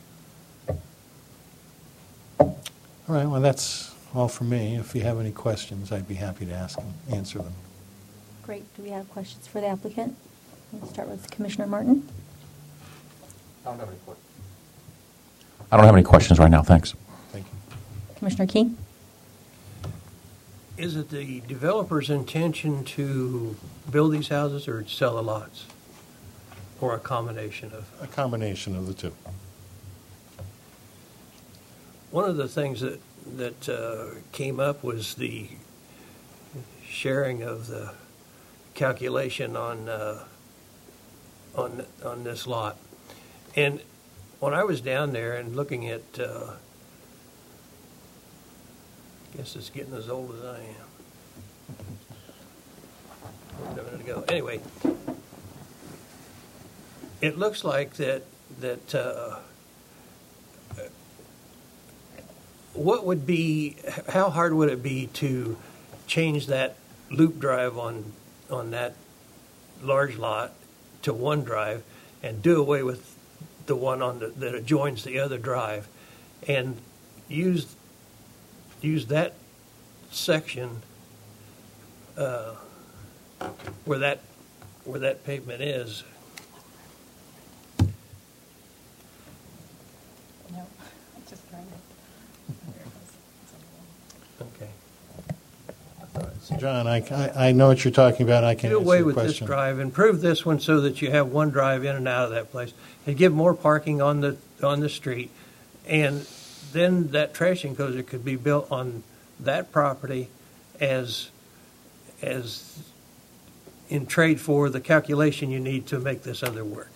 All right, well that's all from me. If you have any questions, I'd be happy to ask them, answer them. Great. Do we have questions for the applicant? We'll start with Commissioner Martin. I don't have any questions. I don't have any questions right now, thanks. Thank you. Commissioner King? Is it the developer's intention to build these houses or sell the lots? or a combination of? A combination of the two. One of the things that, that uh, came up was the sharing of the calculation on, uh, on, on this lot. And when I was down there and looking at, uh, I guess it's getting as old as I am. A minute ago. Anyway, it looks like that, that, uh, what would be, how hard would it be to change that loop drive on on that large lot to one drive and do away with the one on the, that adjoins the other drive, and use use that section uh, where that where that pavement is? No, just trying to. Okay. John, I, I, I know what you're talking about. I can Do answer away your with this question. drive, improve this one so that you have one drive in and out of that place, and give more parking on the on the street, and then that trash enclosure could be built on that property as as in trade for the calculation you need to make this other work.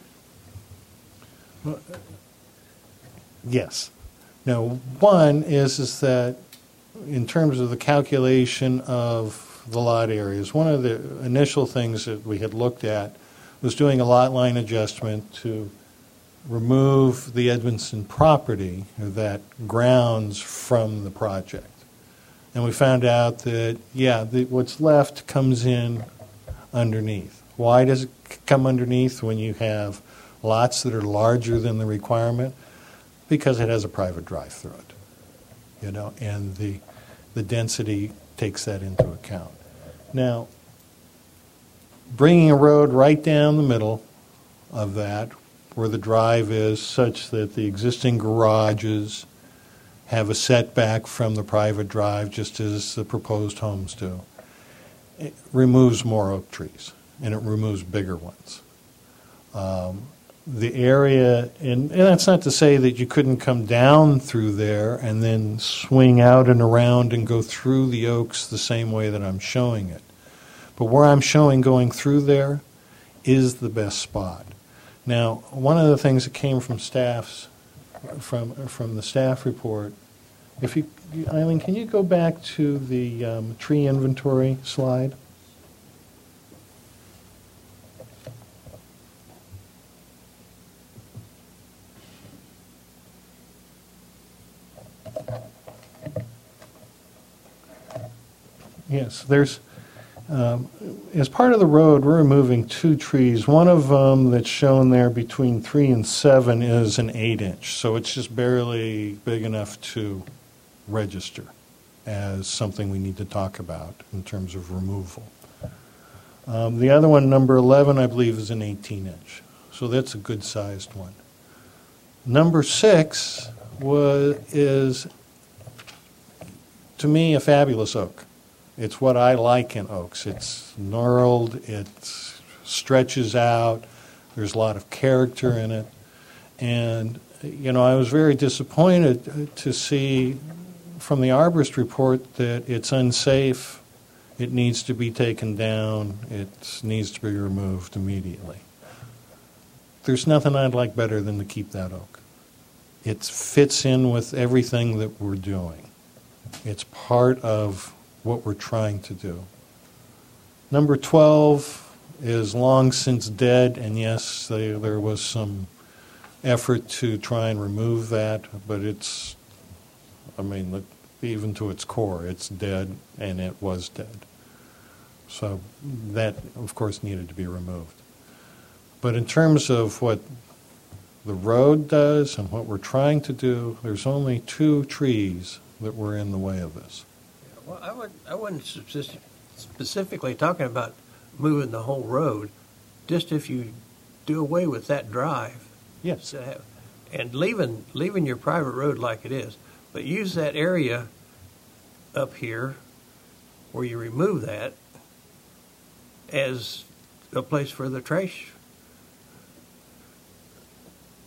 Yes. Now, one is is that in terms of the calculation of the lot areas, one of the initial things that we had looked at was doing a lot line adjustment to remove the Edmondson property, or that grounds, from the project. And we found out that, yeah, the, what's left comes in underneath. Why does it come underneath when you have lots that are larger than the requirement? Because it has a private drive through it, you know, and the the density takes that into account. Now, bringing a road right down the middle of that, where the drive is, such that the existing garages have a setback from the private drive, just as the proposed homes do, it removes more oak trees, and it removes bigger ones. Um, the area, and, and that's not to say that you couldn't come down through there and then swing out and around and go through the oaks the same way that I'm showing it. But where I'm showing going through there is the best spot. Now, one of the things that came from staff's, from from the staff report, if you, Eileen, can you go back to the um, tree inventory slide? Yes, there's, um, as part of the road, we're removing two trees. One of them that's shown there between three and seven is an eight inch, so it's just barely big enough to register as something we need to talk about in terms of removal. Um, the other one, number eleven, I believe, is an eighteen inch, so that's a good sized one. Number six was, is, to me, a fabulous oak. It's what I like in oaks. It's gnarled, it stretches out, there's a lot of character in it. And, you know, I was very disappointed to see from the arborist report that it's unsafe, it needs to be taken down, it needs to be removed immediately. There's nothing I'd like better than to keep that oak. It fits in with everything that we're doing. It's part of what we're trying to do. Number twelve is long since dead, and yes, they, there was some effort to try and remove that, but it's, I mean, even to its core, it's dead, and it was dead. So that, of course, needed to be removed. But in terms of what the road does and what we're trying to do, there's only two trees that were in the way of this. Well, I would I wasn't specific, specifically talking about moving the whole road, just if you do away with that drive. Yes. To have, and leaving leaving your private road like it is, but use that area up here where you remove that as a place for the trash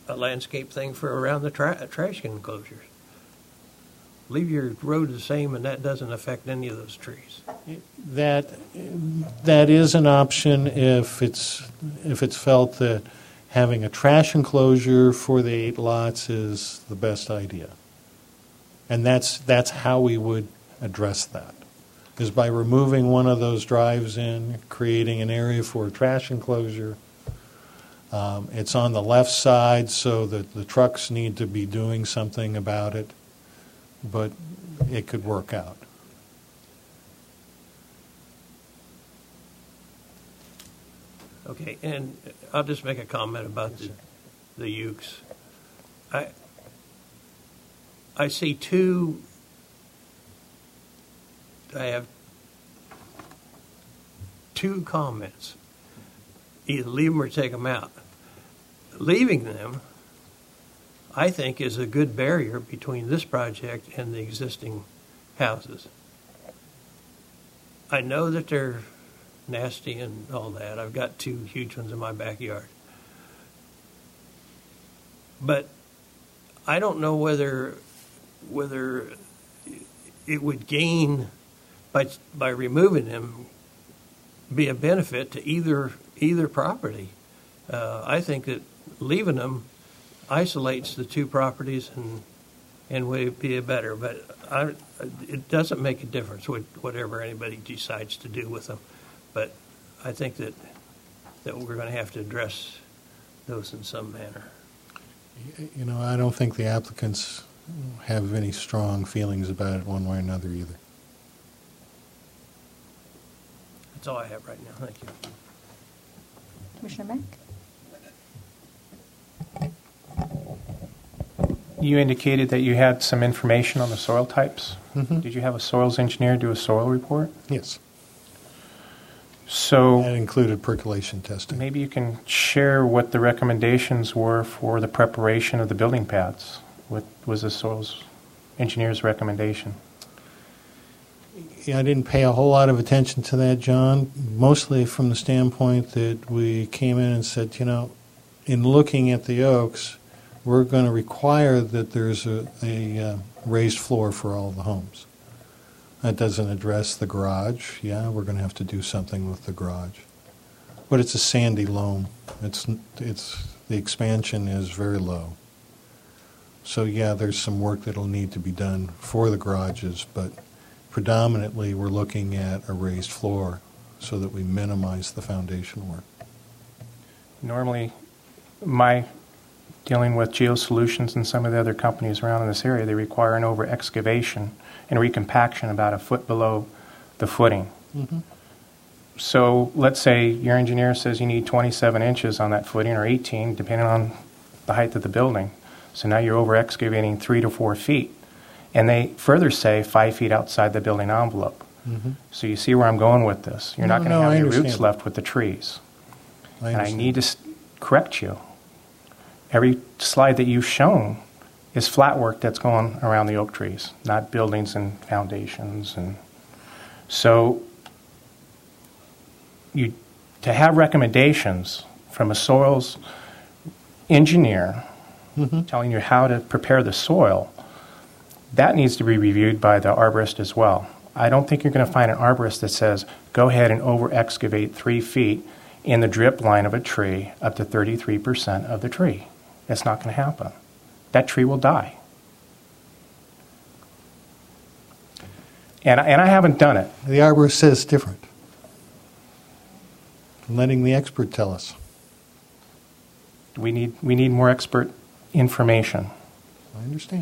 a landscape thing for around the tra- trash enclosures. Leave your road the same, and that doesn't affect any of those trees. That that is an option if it's if it's felt that having a trash enclosure for the eight lots is the best idea. And that's that's how we would address that, is by removing one of those drives in, creating an area for a trash enclosure. Um, it's on the left side so that the trucks need to be doing something about it, but it could work out. Okay, and I'll just make a comment about the, the Ukes. I, I see two, I have two comments. Either leave them or take them out. Leaving them, I think, is a good barrier between this project and the existing houses. I know that they're nasty and all that. I've got two huge ones in my backyard. But I don't know whether whether it would gain by by removing them be a benefit to either either property. Uh, I think that leaving them isolates the two properties and and would be a better. But I, it doesn't make a difference what, whatever anybody decides to do with them. But I think that that we're going to have to address those in some manner. You know, I don't think the applicants have any strong feelings about it one way or another either. That's all I have right now. Thank you. Commissioner Mack? You indicated that you had some information on the soil types. Mm-hmm. Did you have a soils engineer do a soil report? Yes. So that included percolation testing. Maybe you can share what the recommendations were for the preparation of the building pads. What was the soils engineer's recommendation? Yeah, I didn't pay a whole lot of attention to that, John, mostly from the standpoint that we came in and said, you know, in looking at the Oaks, we're going to require that there's a, a uh, raised floor for all the homes. That doesn't address the garage. Yeah, we're going to have to do something with the garage. But it's a sandy loam. It's, it's, the expansion is very low. So yeah, there's some work that'll need to be done for the garages, but predominantly we're looking at a raised floor so that we minimize the foundation work. Normally, my dealing with GeoSolutions and some of the other companies around in this area, they require an over-excavation and recompaction about a foot below the footing. Mm-hmm. So let's say your engineer says you need twenty-seven inches on that footing, or eighteen, depending on the height of the building. So now you're over-excavating three to four feet. And they further say five feet outside the building envelope. Mm-hmm. So you see where I'm going with this. You're No, not going to no, have I any roots understand. left with the trees. I and I understand. need to s- correct you. Every slide that you've shown is flat work that's going around the oak trees, not buildings and foundations. And so you to have recommendations from a soils engineer Mm-hmm. telling you how to prepare the soil, that needs to be reviewed by the arborist as well. I don't think you're going to find an arborist that says, go ahead and over-excavate three feet in the drip line of a tree up to thirty-three percent of the tree. That's not going to happen. That tree will die. And, and I haven't done it. The arborist says different. I'm letting the expert tell us. We need, we need more expert information. I understand.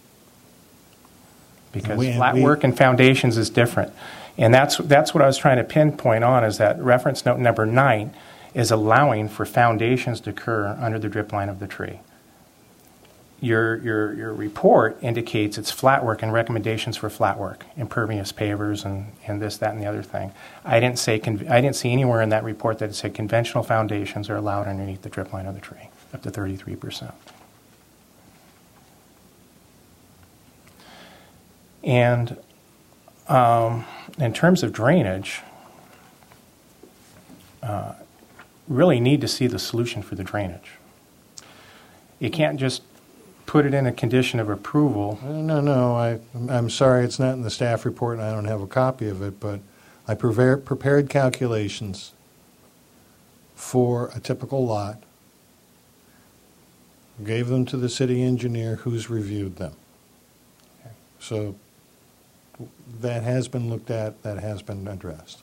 Because We- flat we- work and foundations is different. And that's, that's what I was trying to pinpoint on, is that reference note number nine is allowing for foundations to occur under the drip line of the tree. Your, your, your report indicates it's flat work and recommendations for flat work, impervious pavers and, and this, that, and the other thing. I didn't, say con- I didn't see anywhere in that report that it said conventional foundations are allowed underneath the drip line of the tree, up to thirty-three percent. And um, in terms of drainage, uh, really need to see the solution for the drainage. You can't just put it in a condition of approval. Uh, No, no, I, I'm sorry, it's not in the staff report, and I don't have a copy of it, but I prepare- prepared calculations for a typical lot, gave them to the city engineer, who's reviewed them. So that has been looked at, that has been addressed.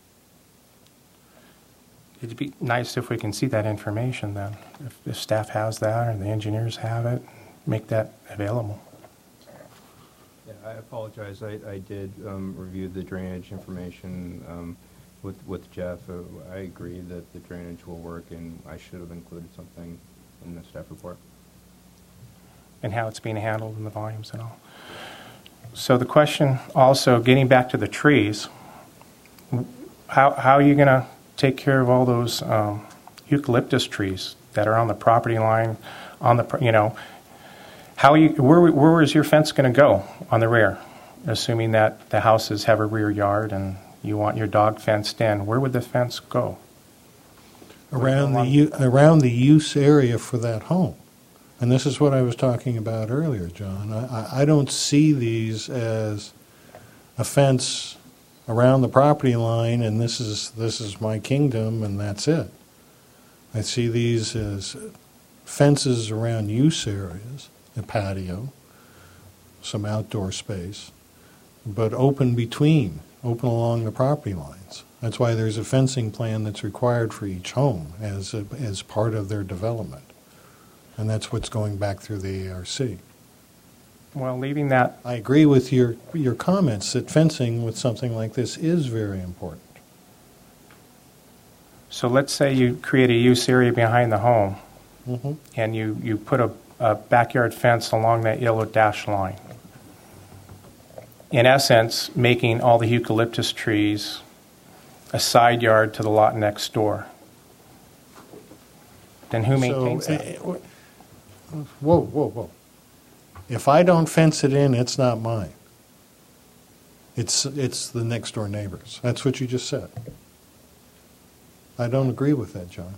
It'd be nice if we can see that information then, if, if staff has that or the engineers have it, make that available. Yeah, I apologize. I, I did um, review the drainage information um, with, with Jeff. Uh, I agree that the drainage will work, and I should have included something in the staff report. And how it's being handled and the volumes and all. So the question also, getting back to the trees, how, how are you going to take care of all those um, eucalyptus trees that are on the property line, on the, pro- you know, how are you, where, where is your fence going to go on the rear? Assuming that the houses have a rear yard and you want your dog fenced in, where would the fence go? Around the, u- around the use area for that home. And this is what I was talking about earlier, John. I, I- I don't see these as a fence around the property line and this is, this is my kingdom and that's it. I see these as fences around use areas, a patio, some outdoor space, but open between, open along the property lines. That's why there's a fencing plan that's required for each home as, a, as part of their development. And that's what's going back through the A R C. Well, leaving that, I agree with your, your comments that fencing with something like this is very important. so let's say you create a use area behind the home Mm-hmm. and you, you put a, a backyard fence along that yellow dash line. In essence, making all the eucalyptus trees a side yard to the lot next door. Then who maintains So, that? uh, Whoa, whoa, whoa. If I don't fence it in, it's not mine. It's, it's the next door neighbor's. That's what you just said. I don't agree with that, John.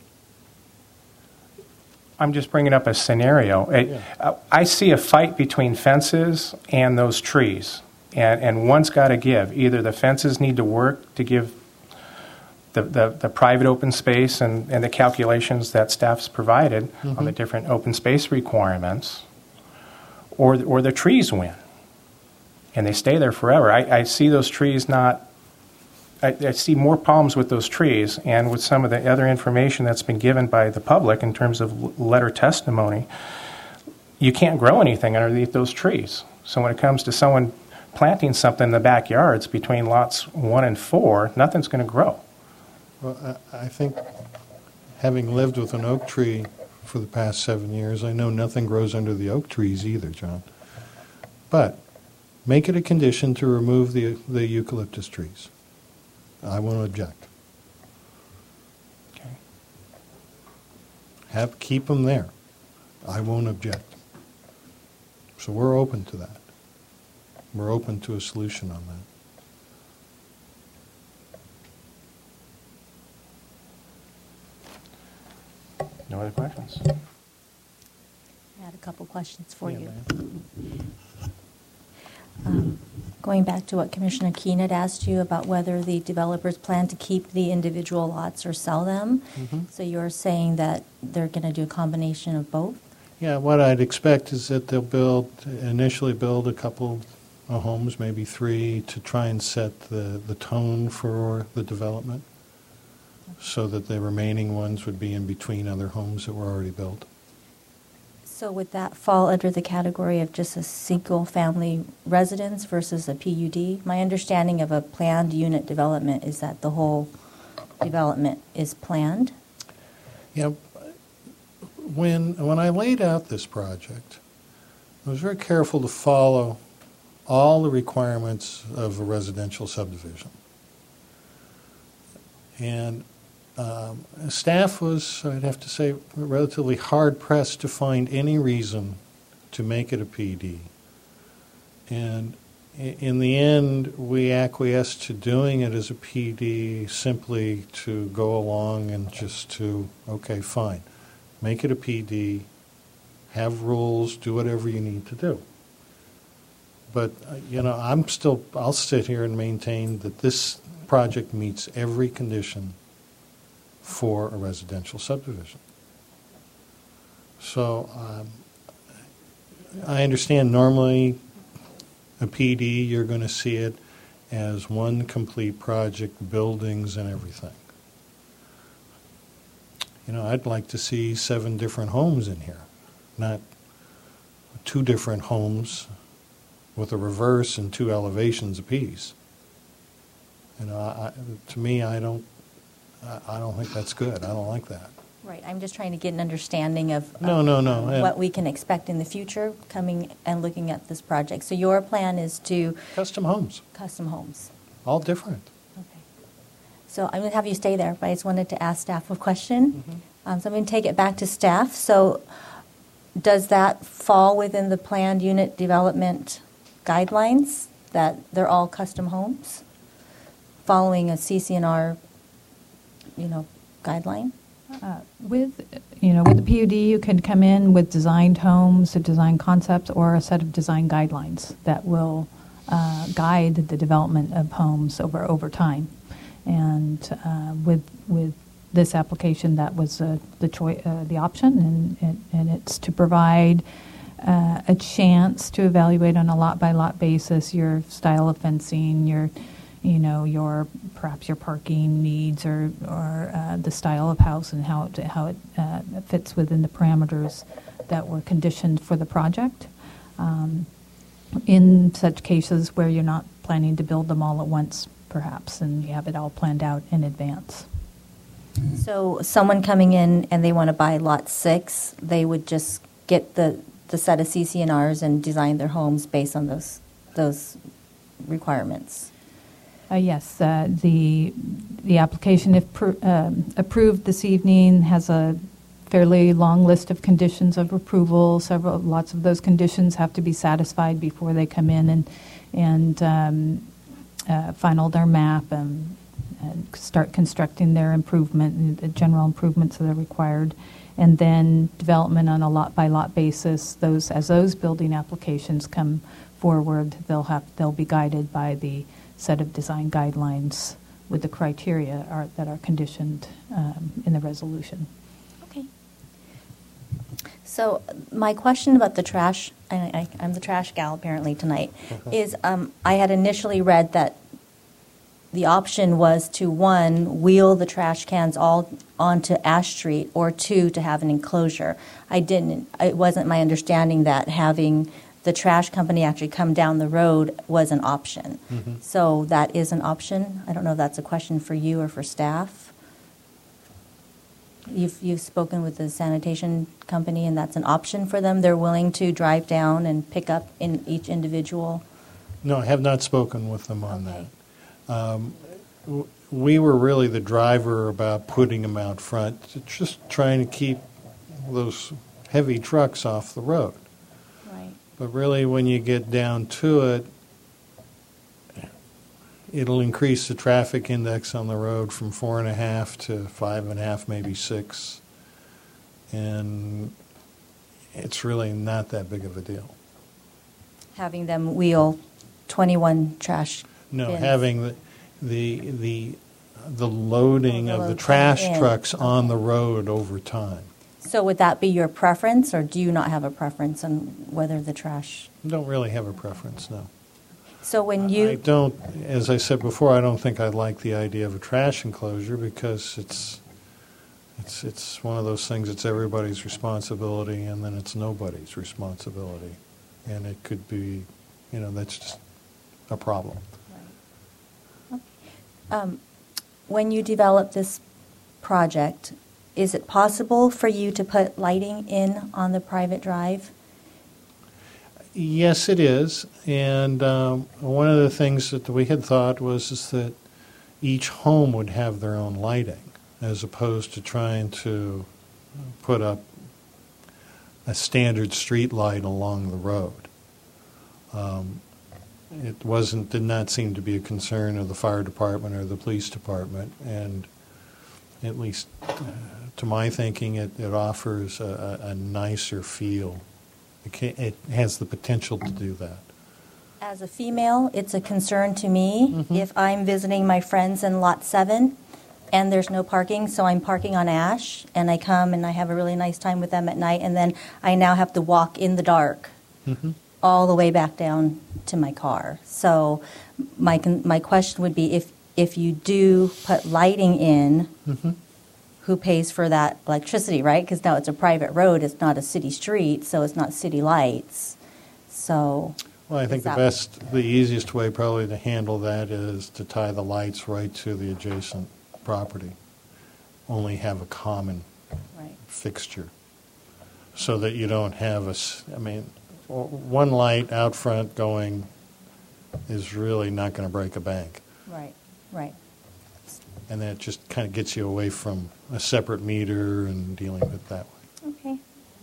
I'm just bringing up a scenario. It- Yeah. uh, I see a fight between fences and those trees, and, and one's got to give. Either the fences need to work to give the, the, the private open space and, and the calculations that staff's provided on the different open space requirements, or, or the trees win, and they stay there forever. I, I see those trees not I, I see more problems with those trees and with some of the other information that's been given by the public in terms of l- letter testimony. You can't grow anything underneath those trees. So when it comes to someone planting something in the backyards between lots one and four, nothing's going to grow. Well, I, I think, having lived with an oak tree for the past seven years, I know nothing grows under the oak trees either, John. But make it a condition to remove the, the eucalyptus trees. I won't object. Okay. Have, keep them there. I won't object. So we're open to that. We're open to a solution on that. No other questions? I had a couple questions for Yeah, you. ma'am. Um, Going back to what Commissioner Keene had asked you about whether the developers plan to keep the individual lots or sell them. Mm-hmm. So you're saying that they're going to do a combination of both? Yeah, what I'd expect is that they'll build, initially build a couple of homes, maybe three, to try and set the, the tone for the development, so that the remaining ones would be in between other homes that were already built. So would that fall under the category of just a single-family residence versus a P U D? My understanding of a planned unit development is that the whole development is planned. Yeah, when, when I laid out this project, I was very careful to follow all the requirements of a residential subdivision. And um, staff was, I'd have to say, relatively hard-pressed to find any reason to make it a P D. And i- in the end, we acquiesced to doing it as a P D simply to go along and just to, okay, fine, make it a P D, have rules, do whatever you need to do. But, uh, you know, I'm still, I'll sit here and maintain that this project meets every condition for a residential subdivision. So um, I understand normally a P D, you're going to see it as one complete project, buildings and everything. You know, I'd like to see seven different homes in here, not two different homes with a reverse and two elevations apiece. You know, I, to me, I don't, I, I don't think that's good. I don't like that. Right, I'm just trying to get an understanding of, No, of no, no. uh, what we can expect in the future coming and looking at this project. So your plan is to Custom homes, custom homes. all different. Okay. So I'm going to have you stay there, but I just wanted to ask staff a question. Mm-hmm. Um, so I'm going to take it back to staff. So does that fall within the planned unit development guidelines, that they're all custom homes, following a C C N R, you know, guideline? Uh, With, you know, with the P U D, you can come in with designed homes, a design concepts, or a set of design guidelines that will uh, guide the development of homes over over time. And uh, with with this application, that was uh, the choi- uh, the option, and, and and it's to provide uh, a chance to evaluate on a lot by lot basis your style of fencing, your you know, your perhaps your parking needs, or or uh, the style of house and how it how it uh, fits within the parameters that were conditioned for the project. Um, in such cases where you're not planning to build them all at once, perhaps, and you have it all planned out in advance. So someone coming in and they want to buy lot six, they would just get the, the set of C C N Rs and design their homes based on those those requirements. Uh, yes, uh, the the application, if pr- um, approved this evening, has a fairly long list of conditions of approval. Several, lots of those conditions have to be satisfied before they come in and and um, uh, final their map and, and start constructing their improvement, the general improvements that are required, and then development on a lot by lot basis. Those as those building applications come forward, they'll have they'll be guided by the set of design guidelines with the criteria are, that are conditioned um, in the resolution. Okay. So my question about the trash, I, I, I'm the trash gal apparently tonight, is um, I had initially read that the option was to, one, wheel the trash cans all onto Ash Street, or two, to have an enclosure. I didn't, it wasn't my understanding that having the trash company actually come down the road was an option. Mm-hmm. So that is an option. I don't know if that's a question for you or for staff. You've you've spoken with the sanitation company, and that's an option for them. They're willing to drive down and pick up in each individual. No, I have not spoken with them on Okay. that. Um, w- we were really the driver about putting them out front, just trying to keep those heavy trucks off the road. Right. But really, when you get down to it, it'll increase the traffic index on the road from four and a half to five and a half, maybe six. And it's really not that big of a deal. Having them wheel twenty-one trash No, bins. having the the the, the loading Oh, the of the load trash coming in. trucks on the road over time. So would that be your preference, or do you not have a preference on whether the trash? Don't really have a preference, no. So when you I don't, as I said before, I don't think I like the idea of a trash enclosure because it's it's it's one of those things. It's everybody's responsibility, and then it's nobody's responsibility, and it could be, you know, that's just a problem. Um, when you develop this project, is it possible for you to put lighting in on the private drive? Yes, it is. And um, one of the things that we had thought was is that each home would have their own lighting, as opposed to trying to put up a standard street light along the road. Um, it wasn't, did not seem to be a concern of the fire department or the police department, and at least uh, to my thinking, it, it offers a, a a nicer feel. It, can, it has the potential to do that. As a female, it's a concern to me Mm-hmm. if I'm visiting my friends in Lot seven and there's no parking, so I'm parking on Ash, and I come and I have a really nice time with them at night, and then I now have to walk in the dark Mm-hmm. all the way back down to my car. So my con- my question would be, if if you do put lighting in, Mm-hmm. who pays for that electricity, right? Because now it's a private road, it's not a city street, so it's not city lights. So Well, I think Is the that- best, the easiest way probably to handle that is to tie the lights right to the adjacent property. Only have a common right. fixture, so that you don't have a, s- I mean, w- one light out front going is really not going to break a bank. Right, right. And that just kind of gets you away from a separate meter and dealing with it that way. Okay.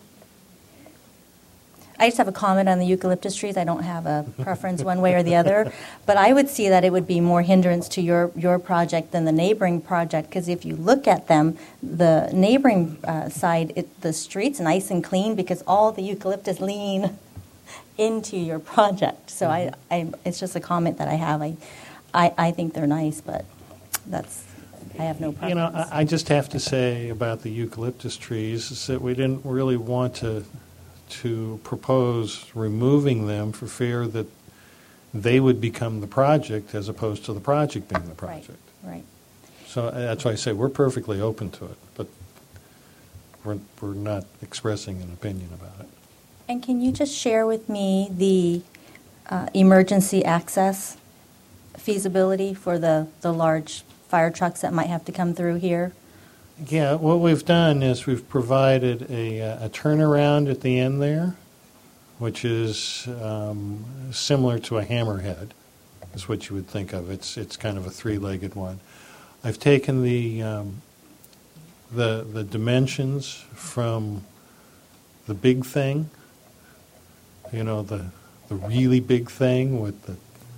I just have a comment on the eucalyptus trees. I don't have a preference one way or the other, but I would see that it would be more hindrance to your, your project than the neighboring project, because if you look at them, the neighboring uh, side, it, the street's nice and clean because all the eucalyptus lean into your project. So I, I, it's just a comment that I have. I, I, I think they're nice, but that's, I have no preference. You know, I, I just have to say about the eucalyptus trees is that we didn't really want to to propose removing them for fear that they would become the project as opposed to the project being the project. Right, right. So uh, that's why I say we're perfectly open to it, but we're, we're not expressing an opinion about it. And can you just share with me the uh, emergency access feasibility for the, the large fire trucks that might have to come through here? Yeah, what we've done is we've provided a, uh, a turnaround at the end there, which is um, similar to a hammerhead, is what you would think of. It's it's kind of a three-legged one. I've taken the um, the the dimensions from the big thing, you know, the the really big thing with the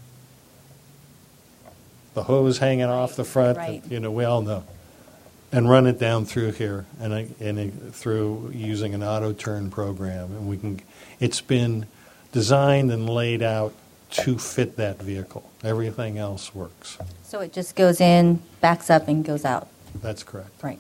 the hose hanging off the front. Right. That, you know, we all know. And run it down through here, and, I, and it, through using an auto turn program, and we can. It's been designed and laid out to fit that vehicle. Everything else works. So it just goes in, backs up, and goes out. That's correct. Right.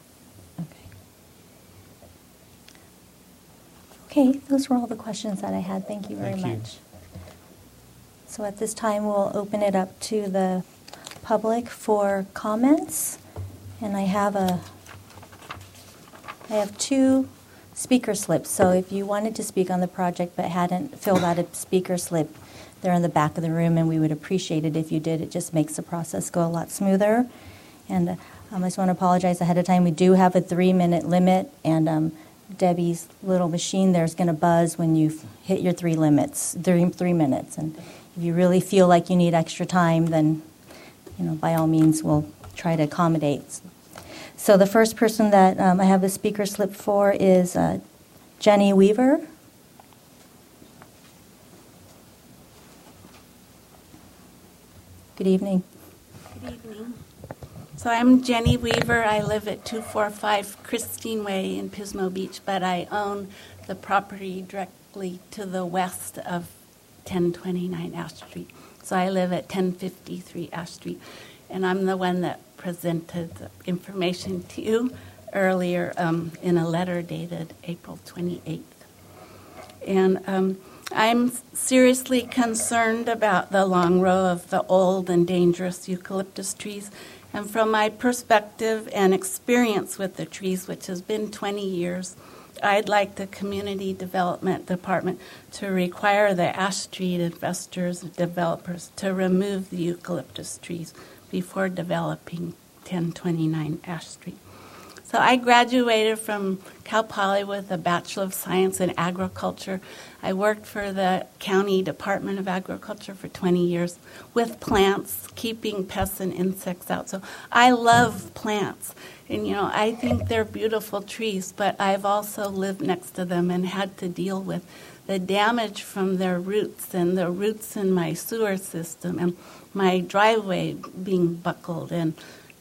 Okay. Okay, those were all the questions that I had. Thank you very Thank you. much. So at this time, we'll open it up to the public for comments. And I have a, I have two speaker slips. So if you wanted to speak on the project but hadn't filled out a speaker slip, they're in the back of the room, and we would appreciate it if you did. It just makes the process go a lot smoother. And um, I just want to apologize ahead of time. We do have a three-minute limit, and um, Debbie's little machine there is going to buzz when you've hit your three limits, three, three minutes. And if you really feel like you need extra time, then, you know, by all means, we'll try to accommodate. So the first person that um, I have a speaker slip for is uh, Jenny Weaver. Good evening. Good evening. So I'm Jenny Weaver. I live at two forty-five Christine Way in Pismo Beach, but I own the property directly to the west of ten twenty-nine Ash Street. So I live at ten fifty-three Ash Street, and I'm the one that presented the information to you earlier um, in a letter dated April twenty-eighth. And um, I'm seriously concerned about the long row of the old and dangerous eucalyptus trees. And from my perspective and experience with the trees, which has been twenty years, I'd like the Community Development Department to require the Ash Street investors and developers to remove the eucalyptus trees before developing ten twenty-nine Ash Street. So I graduated from Cal Poly with a Bachelor of Science in Agriculture. I worked for the County Department of Agriculture for twenty years with plants, keeping pests and insects out. So I love plants. And, you know, I think they're beautiful trees, but I've also lived next to them and had to deal with the damage from their roots and the roots in my sewer system and my driveway being buckled and,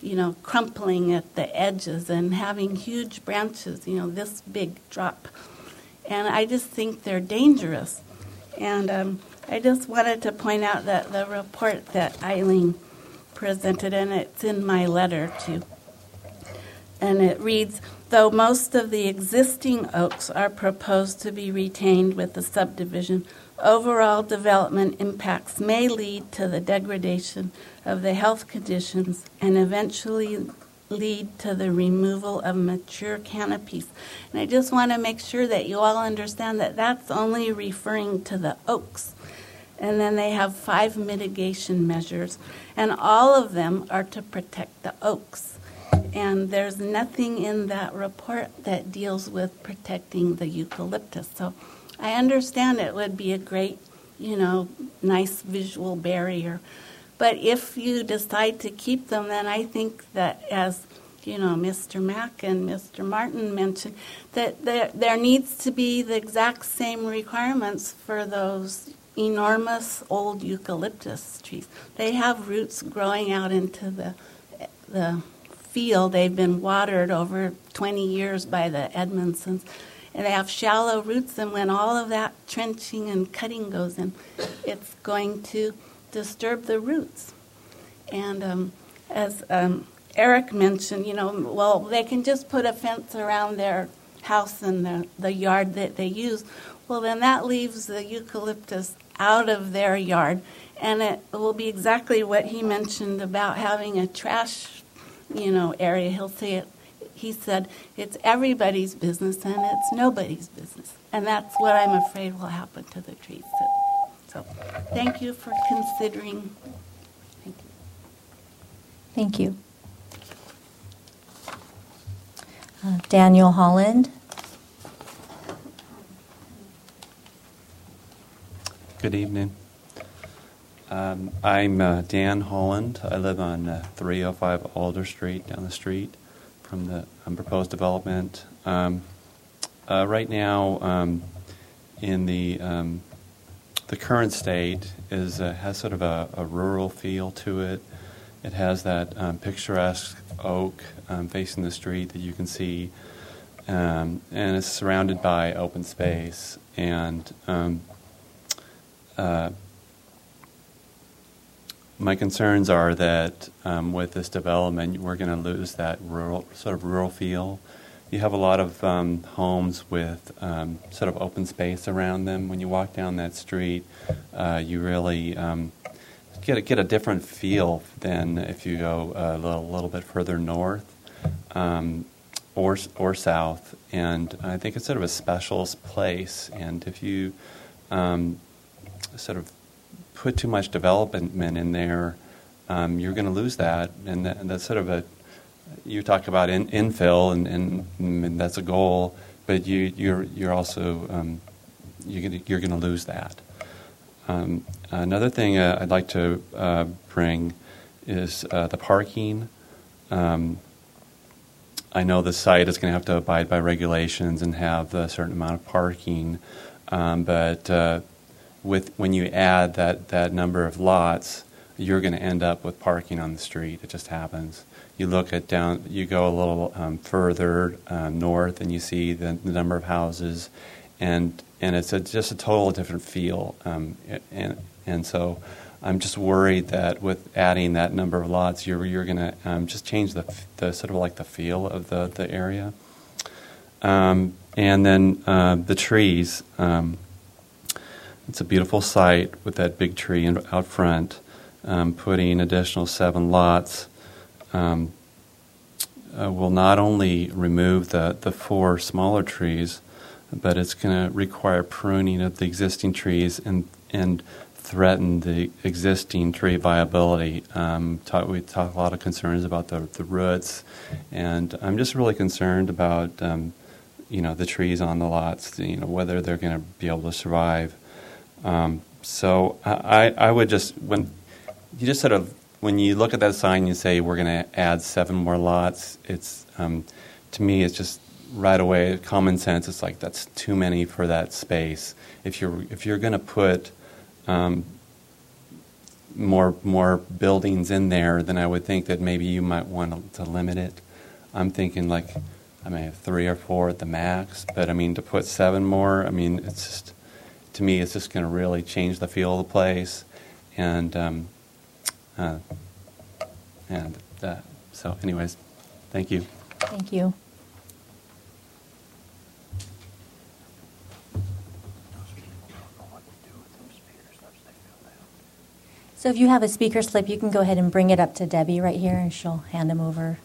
you know, crumpling at the edges and having huge branches, you know, this big drop. And I just think they're dangerous. And um, I just wanted to point out that the report that Eileen presented, and it's in my letter too, and it reads, though most of the existing oaks are proposed to be retained with the subdivision, overall development impacts may lead to the degradation of the health conditions and eventually lead to the removal of mature canopies. And I just want to make sure that you all understand that that's only referring to the oaks. And then they have five mitigation measures, and all of them are to protect the oaks. And there's nothing in that report that deals with protecting the eucalyptus. So I understand it would be a great, you know, nice visual barrier. But if you decide to keep them, then I think that, as you know, Mister Mack and Mister Martin mentioned, that there, there needs to be the exact same requirements for those enormous old eucalyptus trees. They have roots growing out into the the field. They've been watered over twenty years by the Edmondsons. And they have shallow roots, and when all of that trenching and cutting goes in, it's going to disturb the roots. And um, as um, Eric mentioned, you know, well, they can just put a fence around their house and the, the yard that they use. Well, then that leaves the eucalyptus out of their yard, and it will be exactly what he mentioned about having a trash, you know, area. He'll say it. He said it's everybody's business and it's nobody's business, and that's what I'm afraid will happen to the trees. So, so thank you for considering. Thank you. Thank you. Uh, Daniel Holland. Good evening. Um, I'm uh, Dan Holland. I live on uh, three oh five Alder Street, down the street from the um, proposed development. Um, uh, right now, um, in the um, the current state, is uh, has sort of a, a rural feel to it. It has that um, picturesque oak um, facing the street that you can see, um, and it's surrounded by open space. And um, uh, my concerns are that um, with this development, we're going to lose that rural, sort of rural feel. You have a lot of um, homes with um, sort of open space around them. When you walk down that street, uh, you really um, get a, get a different feel than if you go a little, little bit further north um, or or south. And I think it's sort of a special place. And if you um, sort of put too much development in there, um, you're going to lose that. And, that, and that's sort of a, you talk about in, infill, and, and, and that's a goal, but you, you're you're also um, you're going you're going to lose that. Um, another thing uh, I'd like to uh, bring is uh, the parking. Um, I know the site is going to have to abide by regulations and have a certain amount of parking, um, but uh, with when you add that, that number of lots, you're going to end up with parking on the street. It just happens. You look at down, you go a little um, further um, north, and you see the, the number of houses, and and it's a, just a total different feel. Um, and and so, I'm just worried that with adding that number of lots, you're you're going to um, just change the the sort of like the feel of the the area. Um, and then uh, the trees. Um, It's a beautiful site with that big tree in, out front. Um, putting additional seven lots um, uh, will not only remove the, the four smaller trees, but it's going to require pruning of the existing trees and and threaten the existing tree viability. Um, talk, we talk a lot of concerns about the, the roots, and I'm just really concerned about um, you know the trees on the lots, you know whether they're going to be able to survive. Um, so I, I would just, when you just sort of, when you look at that sign, you say we're going to add seven more lots. It's um, to me, it's just right away common sense. It's like that's too many for that space. If you're if you're going to put um, more more buildings in there, then I would think that maybe you might want to limit it. I'm thinking like I may have three or four at the max, but I mean to put seven more, I mean it's just, to me it's just going to really change the feel of the place, and um, uh, and uh, so anyways, thank you. Thank you. So if you have a speaker slip, you can go ahead and bring it up to Debbie right here, and she'll hand them over.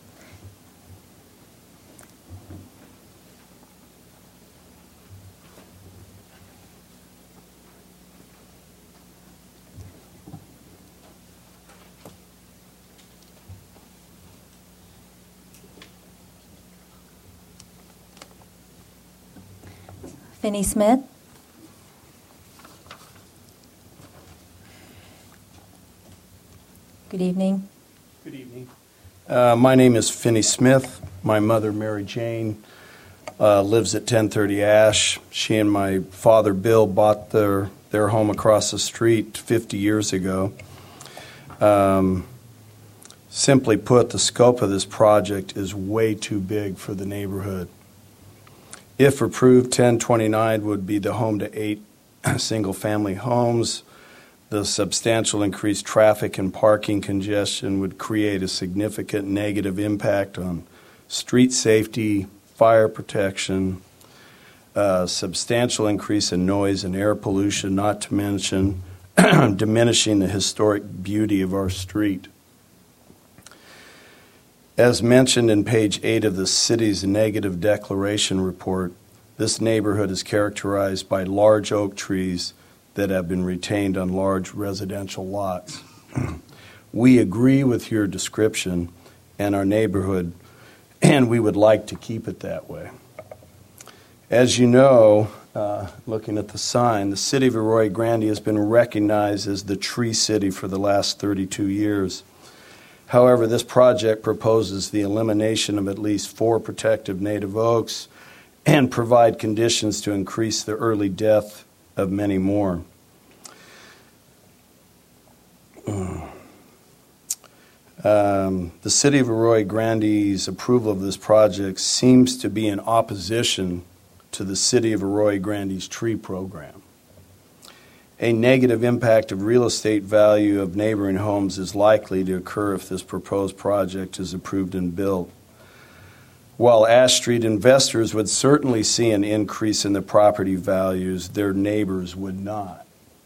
Finney Smith. Good evening. Good evening. Uh, my name is Finney Smith. My mother, Mary Jane, uh, lives at ten thirty Ash. She and my father, Bill, bought their, their home across the street fifty years ago. Um, simply put, the scope of this project is way too big for the neighborhood. If approved, ten twenty-nine would be the home to eight single-family homes. The substantial increased traffic and parking congestion would create a significant negative impact on street safety, fire protection, uh, substantial increase in noise and air pollution, not to mention diminishing the historic beauty of our street. As mentioned in page eight of the city's negative declaration report, this neighborhood is characterized by large oak trees that have been retained on large residential lots. We agree with your description and our neighborhood, and we would like to keep it that way. As you know, uh, looking at the sign, the city of Arroyo Grande has been recognized as the tree city for the last thirty-two years. However, this project proposes the elimination of at least four protective native oaks and provide conditions to increase the early death of many more. Um, the city of Arroyo Grande's approval of this project seems to be in opposition to the city of Arroyo Grande's tree program. A negative impact of real estate value of neighboring homes is likely to occur if this proposed project is approved and built. While Ash Street investors would certainly see an increase in the property values, their neighbors would not.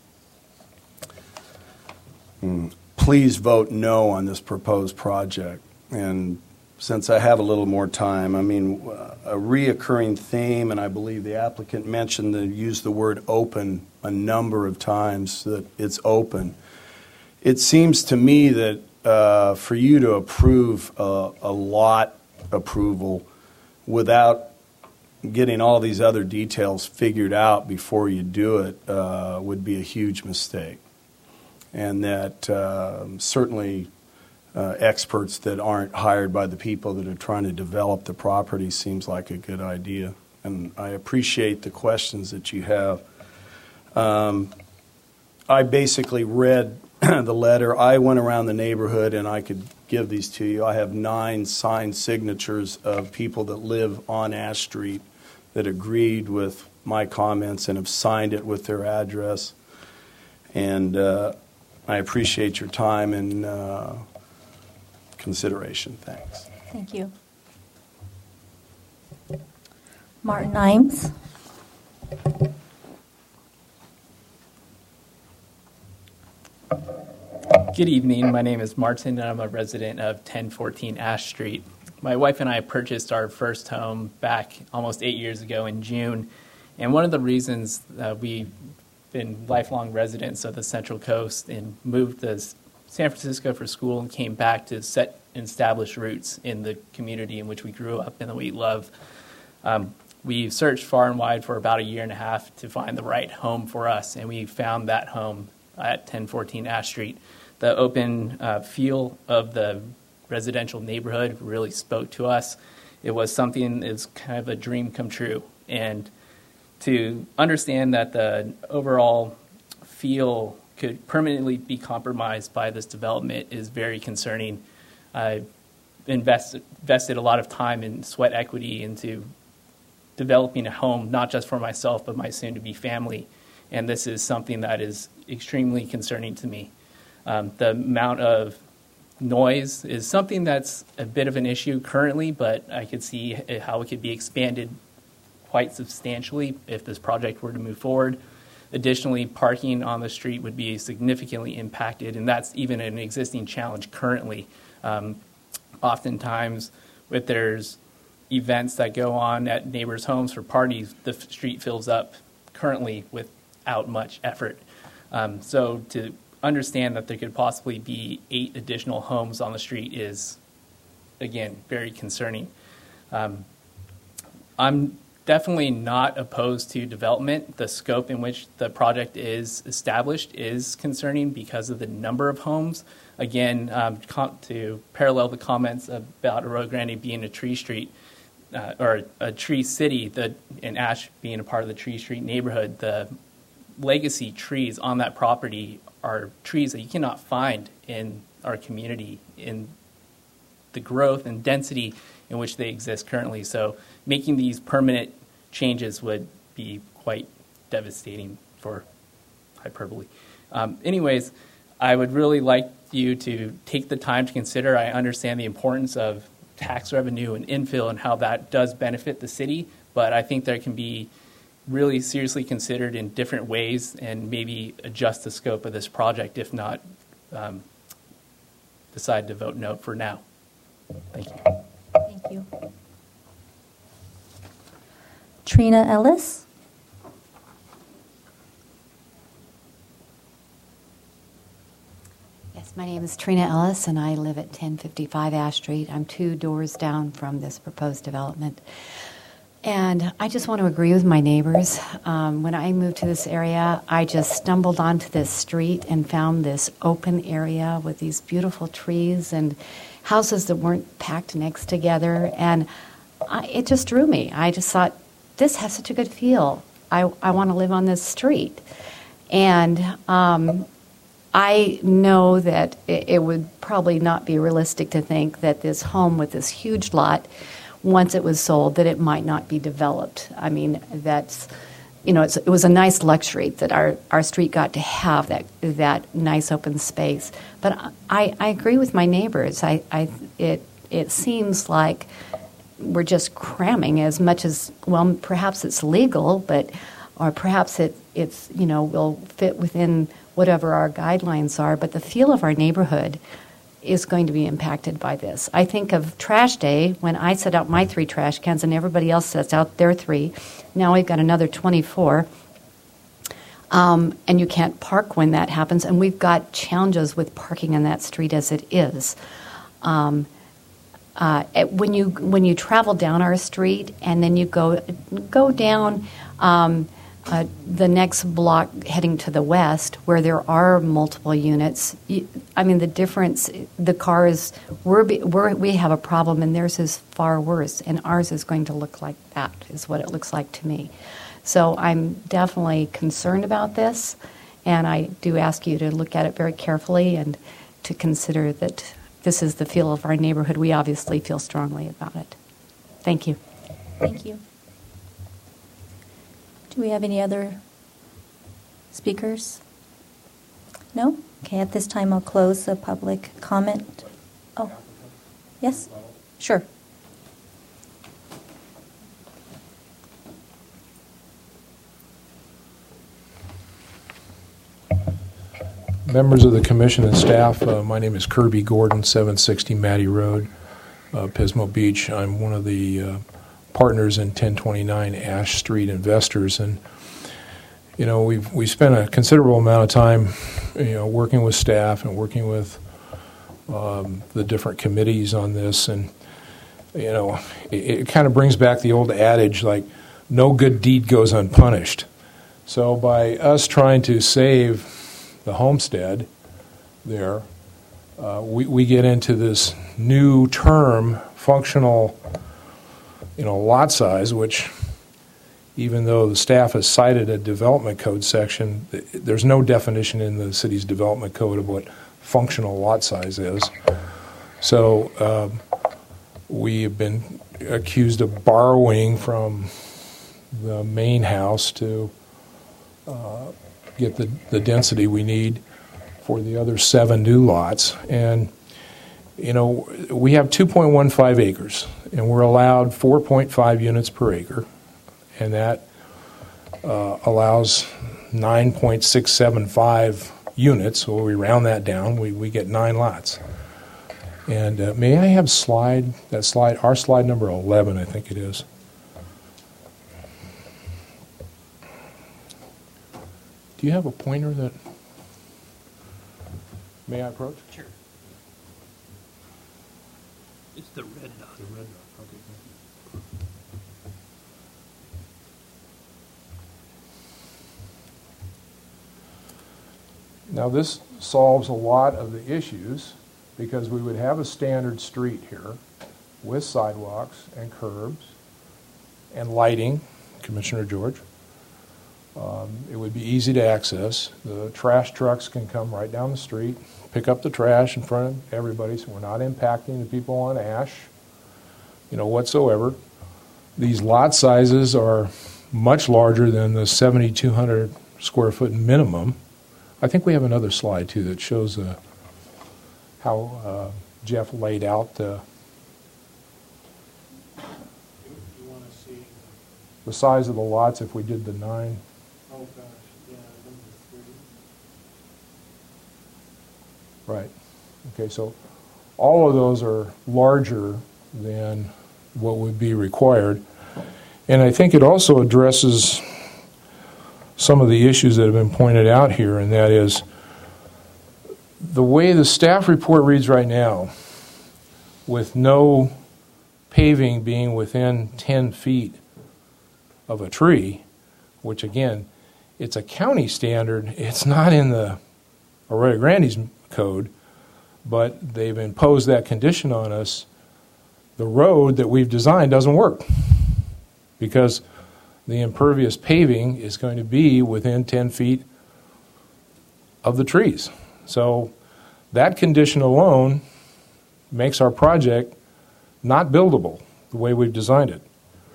Hmm. Please vote no on this proposed project. And since I have a little more time, I mean, a reoccurring theme, and I believe the applicant mentioned the use the word open a number of times, that it's open. It seems to me that uh, for you to approve a, a lot approval without getting all these other details figured out before you do it uh, would be a huge mistake. And that uh, certainly uh, experts that aren't hired by the people that are trying to develop the property seems like a good idea. And I appreciate the questions that you have. Um, I basically read the letter. I went around the neighborhood, and I could give these to you. I have nine signed signatures of people that live on Ash Street that agreed with my comments and have signed it with their address. And uh, I appreciate your time and uh, consideration. Thanks. Thank you. Martin Imes. Good evening. My name is Martin, and I'm a resident of ten fourteen Ash Street. My wife and I purchased our first home back almost eight years ago in June, and one of the reasons uh, we've been lifelong residents of the Central Coast and moved to San Francisco for school and came back to set and establish roots in the community in which we grew up and that we love. Um, we searched far and wide for about a year and a half to find the right home for us, and we found that home at ten fourteen Ash Street. The open uh, feel of the residential neighborhood really spoke to us. It was something, it was kind of a dream come true. And to understand that the overall feel could permanently be compromised by this development is very concerning. I've invested, invested a lot of time and sweat equity into developing a home, not just for myself, but my soon-to-be family. And this is something that is extremely concerning to me. Um, the amount of noise is something that's a bit of an issue currently, but I could see how it could be expanded quite substantially if this project were to move forward. Additionally, parking on the street would be significantly impacted, and that's even an existing challenge currently. Um, oftentimes, if there's events that go on at neighbors' homes for parties, the f- street fills up currently without much effort. Um, so to understand that there could possibly be eight additional homes on the street is, again, very concerning. Um, I'm definitely not opposed to development. The scope in which the project is established is concerning because of the number of homes. Again, um, com- to parallel the comments about Arroyo Grande being a tree street, uh, or a tree city, the, and Ash being a part of the Tree Street neighborhood, the legacy trees on that property are trees that you cannot find in our community in the growth and density in which they exist currently. So making these permanent changes would be quite devastating, for hyperbole. Um, anyways, I would really like you to take the time to consider. I understand the importance of tax revenue and infill and how that does benefit the city, but I think there can be really seriously considered in different ways and maybe adjust the scope of this project, if not um, decide to vote no for now. Thank you. Thank you. Trina Ellis. Yes, my name is Trina Ellis, and I live at ten fifty-five Ash Street. I'm two doors down from this proposed development. And I just want to agree with my neighbors. Um, when I moved to this area, I just stumbled onto this street and found this open area with these beautiful trees and houses that weren't packed next together. And I, it just drew me. I just thought, this has such a good feel. I, I want to live on this street. And um, I know that it, it would probably not be realistic to think that this home with this huge lot, once it was sold, that it might not be developed. I mean, that's, you know, it's, it was a nice luxury that our, our street got to have that that nice open space. But I, I agree with my neighbors. I, I it it seems like we're just cramming as much as, well, perhaps it's legal, but or perhaps it it's you know will fit within whatever our guidelines are. But the feel of our neighborhood is going to be impacted by this. I think of trash day when I set out my three trash cans and everybody else sets out their three. Now we've got another twenty-four. Um, and you can't park when that happens. And we've got challenges with parking on that street as it is. Um, uh, when you when you travel down our street and then you go go down um, Uh, the next block heading to the west, where there are multiple units, you, I mean, the difference, the cars, we're, we're, we have a problem, and theirs is far worse, and ours is going to look like that, is what it looks like to me. So I'm definitely concerned about this, and I do ask you to look at it very carefully and to consider that this is the feel of our neighborhood. We obviously feel strongly about it. Thank you. Thank you. Do we have any other speakers? No? Okay, at this time I'll close the public comment. Oh, yes? Sure. Members of the commission and staff, uh, my name is Kirby Gordon, seven sixty Mattie Road, uh, Pismo Beach. I'm one of the uh, partners in ten twenty-nine Ash Street Investors, and you know we've we spent a considerable amount of time, you know, working with staff and working with um, the different committees on this, and you know it, it kind of brings back the old adage like no good deed goes unpunished. So by us trying to save the homestead there, uh, we we get into this new term, functional, you know, lot size, which even though the staff has cited a development code section, th- there's no definition in the city's development code of what functional lot size is. So um, we have been accused of borrowing from the main house to uh, get the, the density we need for the other seven new lots. And, you know, we have two point one five acres, and we're allowed four point five units per acre, and that uh, allows nine point six seven five units, so we round that down, we, we get nine lots. And uh, may I have slide, that slide, our slide number eleven, I think it is. Do you have a pointer that, may I approach? Sure. It's the red dot. The red dot, okay. Now this solves a lot of the issues because we would have a standard street here with sidewalks and curbs and lighting, Commissioner George. Um, it would be easy to access. The trash trucks can come right down the street, pick up the trash in front of everybody, so we're not impacting the people on Ash, you know, whatsoever. These lot sizes are much larger than the seventy-two hundred square foot minimum. I think we have another slide, too, that shows uh, how uh, Jeff laid out the, You want to see? the size of the lots if we did the nine. Oh gosh, yeah, number three. Right. Okay, so all of those are larger than what would be required. And I think it also addresses some of the issues that have been pointed out here, and that is the way the staff report reads right now, with no paving being within ten feet of a tree, which again, it's a county standard, it's not in the Arroyo Grande's code, but they've imposed that condition on us. The road that we've designed doesn't work because the impervious paving is going to be within ten feet of the trees. So that condition alone makes our project not buildable the way we've designed it.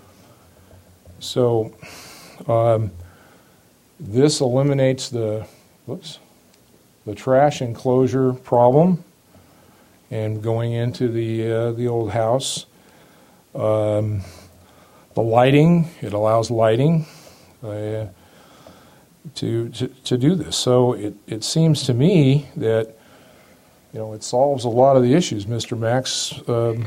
So um, this eliminates the, whoops, the trash enclosure problem and going into the uh, the old house. Um, the lighting, it allows lighting uh, to, to to do this. So it, it seems to me that, you know, it solves a lot of the issues. Mister Mack's um,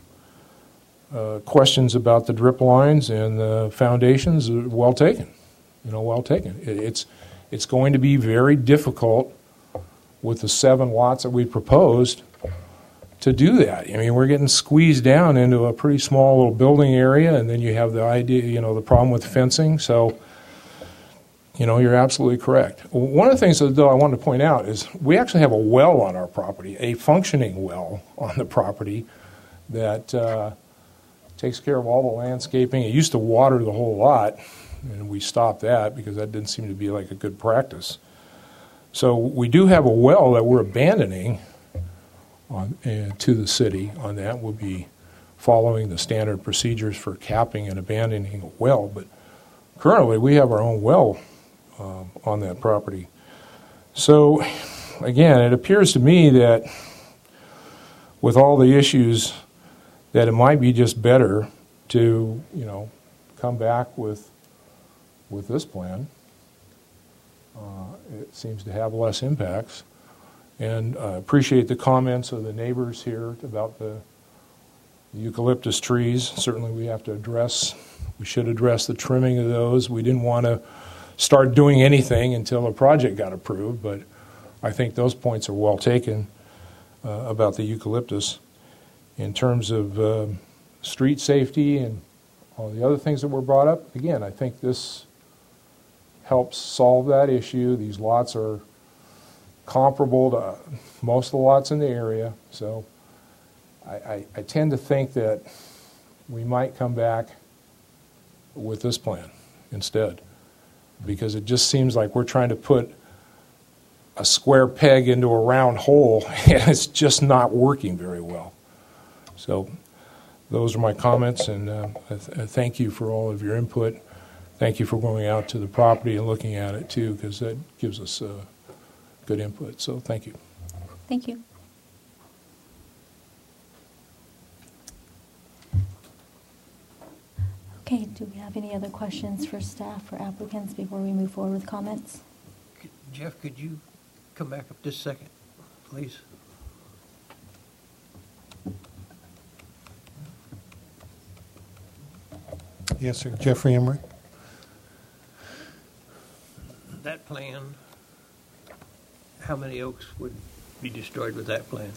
uh, questions about the drip lines and the foundations are well taken. You know, well taken. It, it's it's going to be very difficult with the seven lots that we proposed to do that. I mean, we're getting squeezed down into a pretty small little building area, and then you have the idea, you know, the problem with fencing. So, you know, you're absolutely correct. One of the things, though, I wanted to point out is we actually have a well on our property, a functioning well on the property that uh, takes care of all the landscaping. It used to water the whole lot, and we stopped that because that didn't seem to be like a good practice. So we do have a well that we're abandoning on, uh, to the city on that. We'll be following the standard procedures for capping and abandoning a well, but currently we have our own well uh, on that property. So again, it appears to me that with all the issues that it might be just better to, you know, come back with with this plan. Uh, it seems to have less impacts. And I uh, appreciate the comments of the neighbors here about the, the eucalyptus trees. Certainly we have to address, we should address the trimming of those. We didn't want to start doing anything until a project got approved, but I think those points are well taken uh, about the eucalyptus. In terms of uh, street safety and all the other things that were brought up, again, I think this helps solve that issue. These lots are comparable to most of the lots in the area, so I, I, I tend to think that we might come back with this plan. instead, because it just seems like we're trying to put a square peg into a round hole, and it's just not working very well. So those are my comments, and uh, I th- I thank you for all of your input. Thank you for going out to the property and looking at it, too, because that gives us uh, good input. So thank you. Thank you. Okay, do we have any other questions for staff or applicants before we move forward with comments? Jeff, could you come back up just a second, please? Yes, sir. Jeffrey Emmerich. That plan, how many oaks would be destroyed with that plan?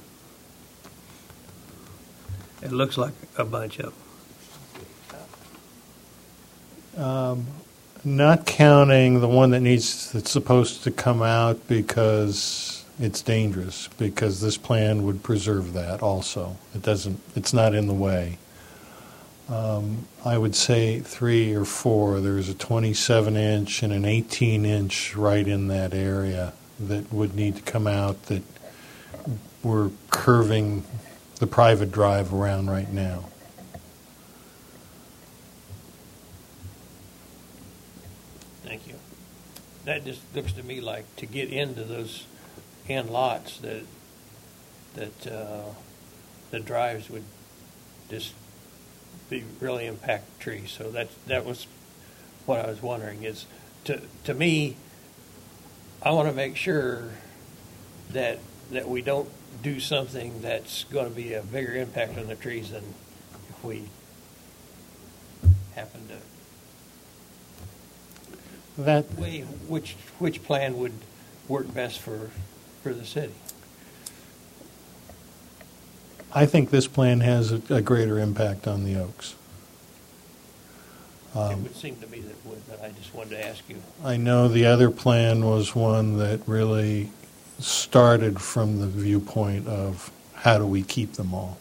It looks like a bunch of them. Um, not counting the one that needs that's supposed to come out because it's dangerous, because this plan would preserve that also. It doesn't. It's not in the way. Um, I would say three or four. There's a twenty-seven inch and an eighteen inch right in that area that would need to come out, that we're curving the private drive around right now. Thank you. That just looks to me like to get into those end lots that that uh, the drives would just be really impact trees. So that that was what I was wondering. Is to to me, I want to make sure that that we don't do something that's going to be a bigger impact on the trees than if we happen to. That way, which which plan would work best for for the city? I think this plan has a, a greater impact on the oaks. Um, it would seem to me that it would, but I just wanted to ask you. I know the other plan was one that really started from the viewpoint of how do we keep them all.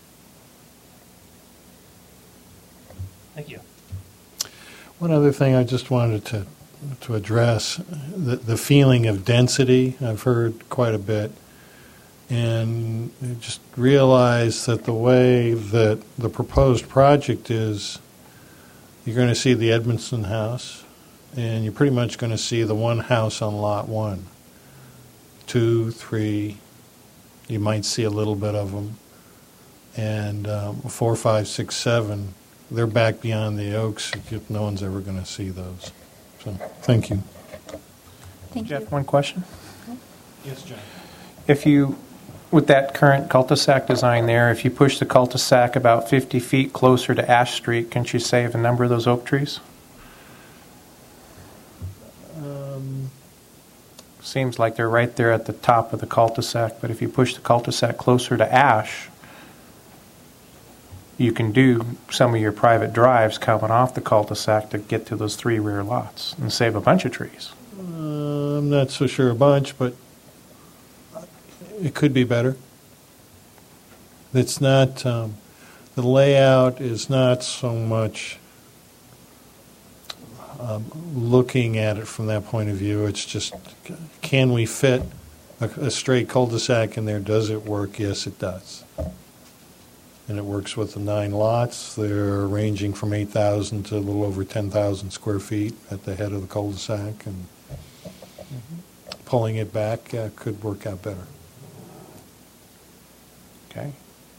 Thank you. One other thing I just wanted to to address, the, the feeling of density, I've heard quite a bit, and just realize that the way that the proposed project is, you're going to see the Edmondson house, and you're pretty much going to see the one house on lot one. Two, three, you might see a little bit of them, and um, four, five, six, seven, they're back beyond the oaks. No one's ever going to see those. So, thank you. Thank Jeff, you. one question. Yes, John. If you, with that current cul-de-sac design there, if you push the cul-de-sac about fifty feet closer to Ash Street, can't you save a number of those oak trees? Um, Seems like they're right there at the top of the cul-de-sac, but if you push the cul-de-sac closer to Ash, you can do some of your private drives coming off the cul-de-sac to get to those three rear lots and save a bunch of trees. uh, I'm not so sure a bunch, but it could be better. It's not, um, the layout is not so much um, looking at it from that point of view. It's just, can we fit a, a straight cul-de-sac in there? Does it work? Yes, it does. And it works with the nine lots. They're ranging from eight thousand to a little over ten thousand square feet at the head of the cul-de-sac, and pulling it back uh, could work out better. Okay.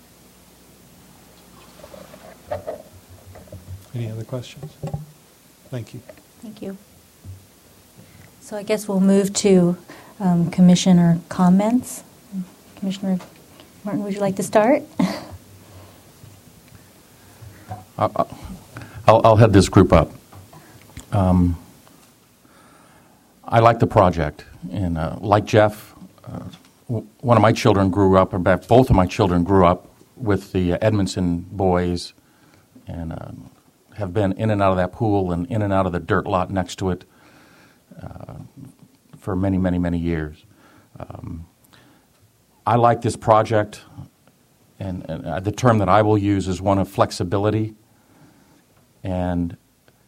Any other questions? Thank you. Thank you. So I guess we'll move to um, commissioner comments. Commissioner Martin, would you like to start? I'll, I'll head this group up. Um, I like the project, and uh, like Jeff, uh, w- one of my children grew up, or back, both of my children grew up with the Edmondson boys, and uh, have been in and out of that pool and in and out of the dirt lot next to it uh, for many, many, many years. Um, I like this project, and, and uh, the term that I will use is one of flexibility. And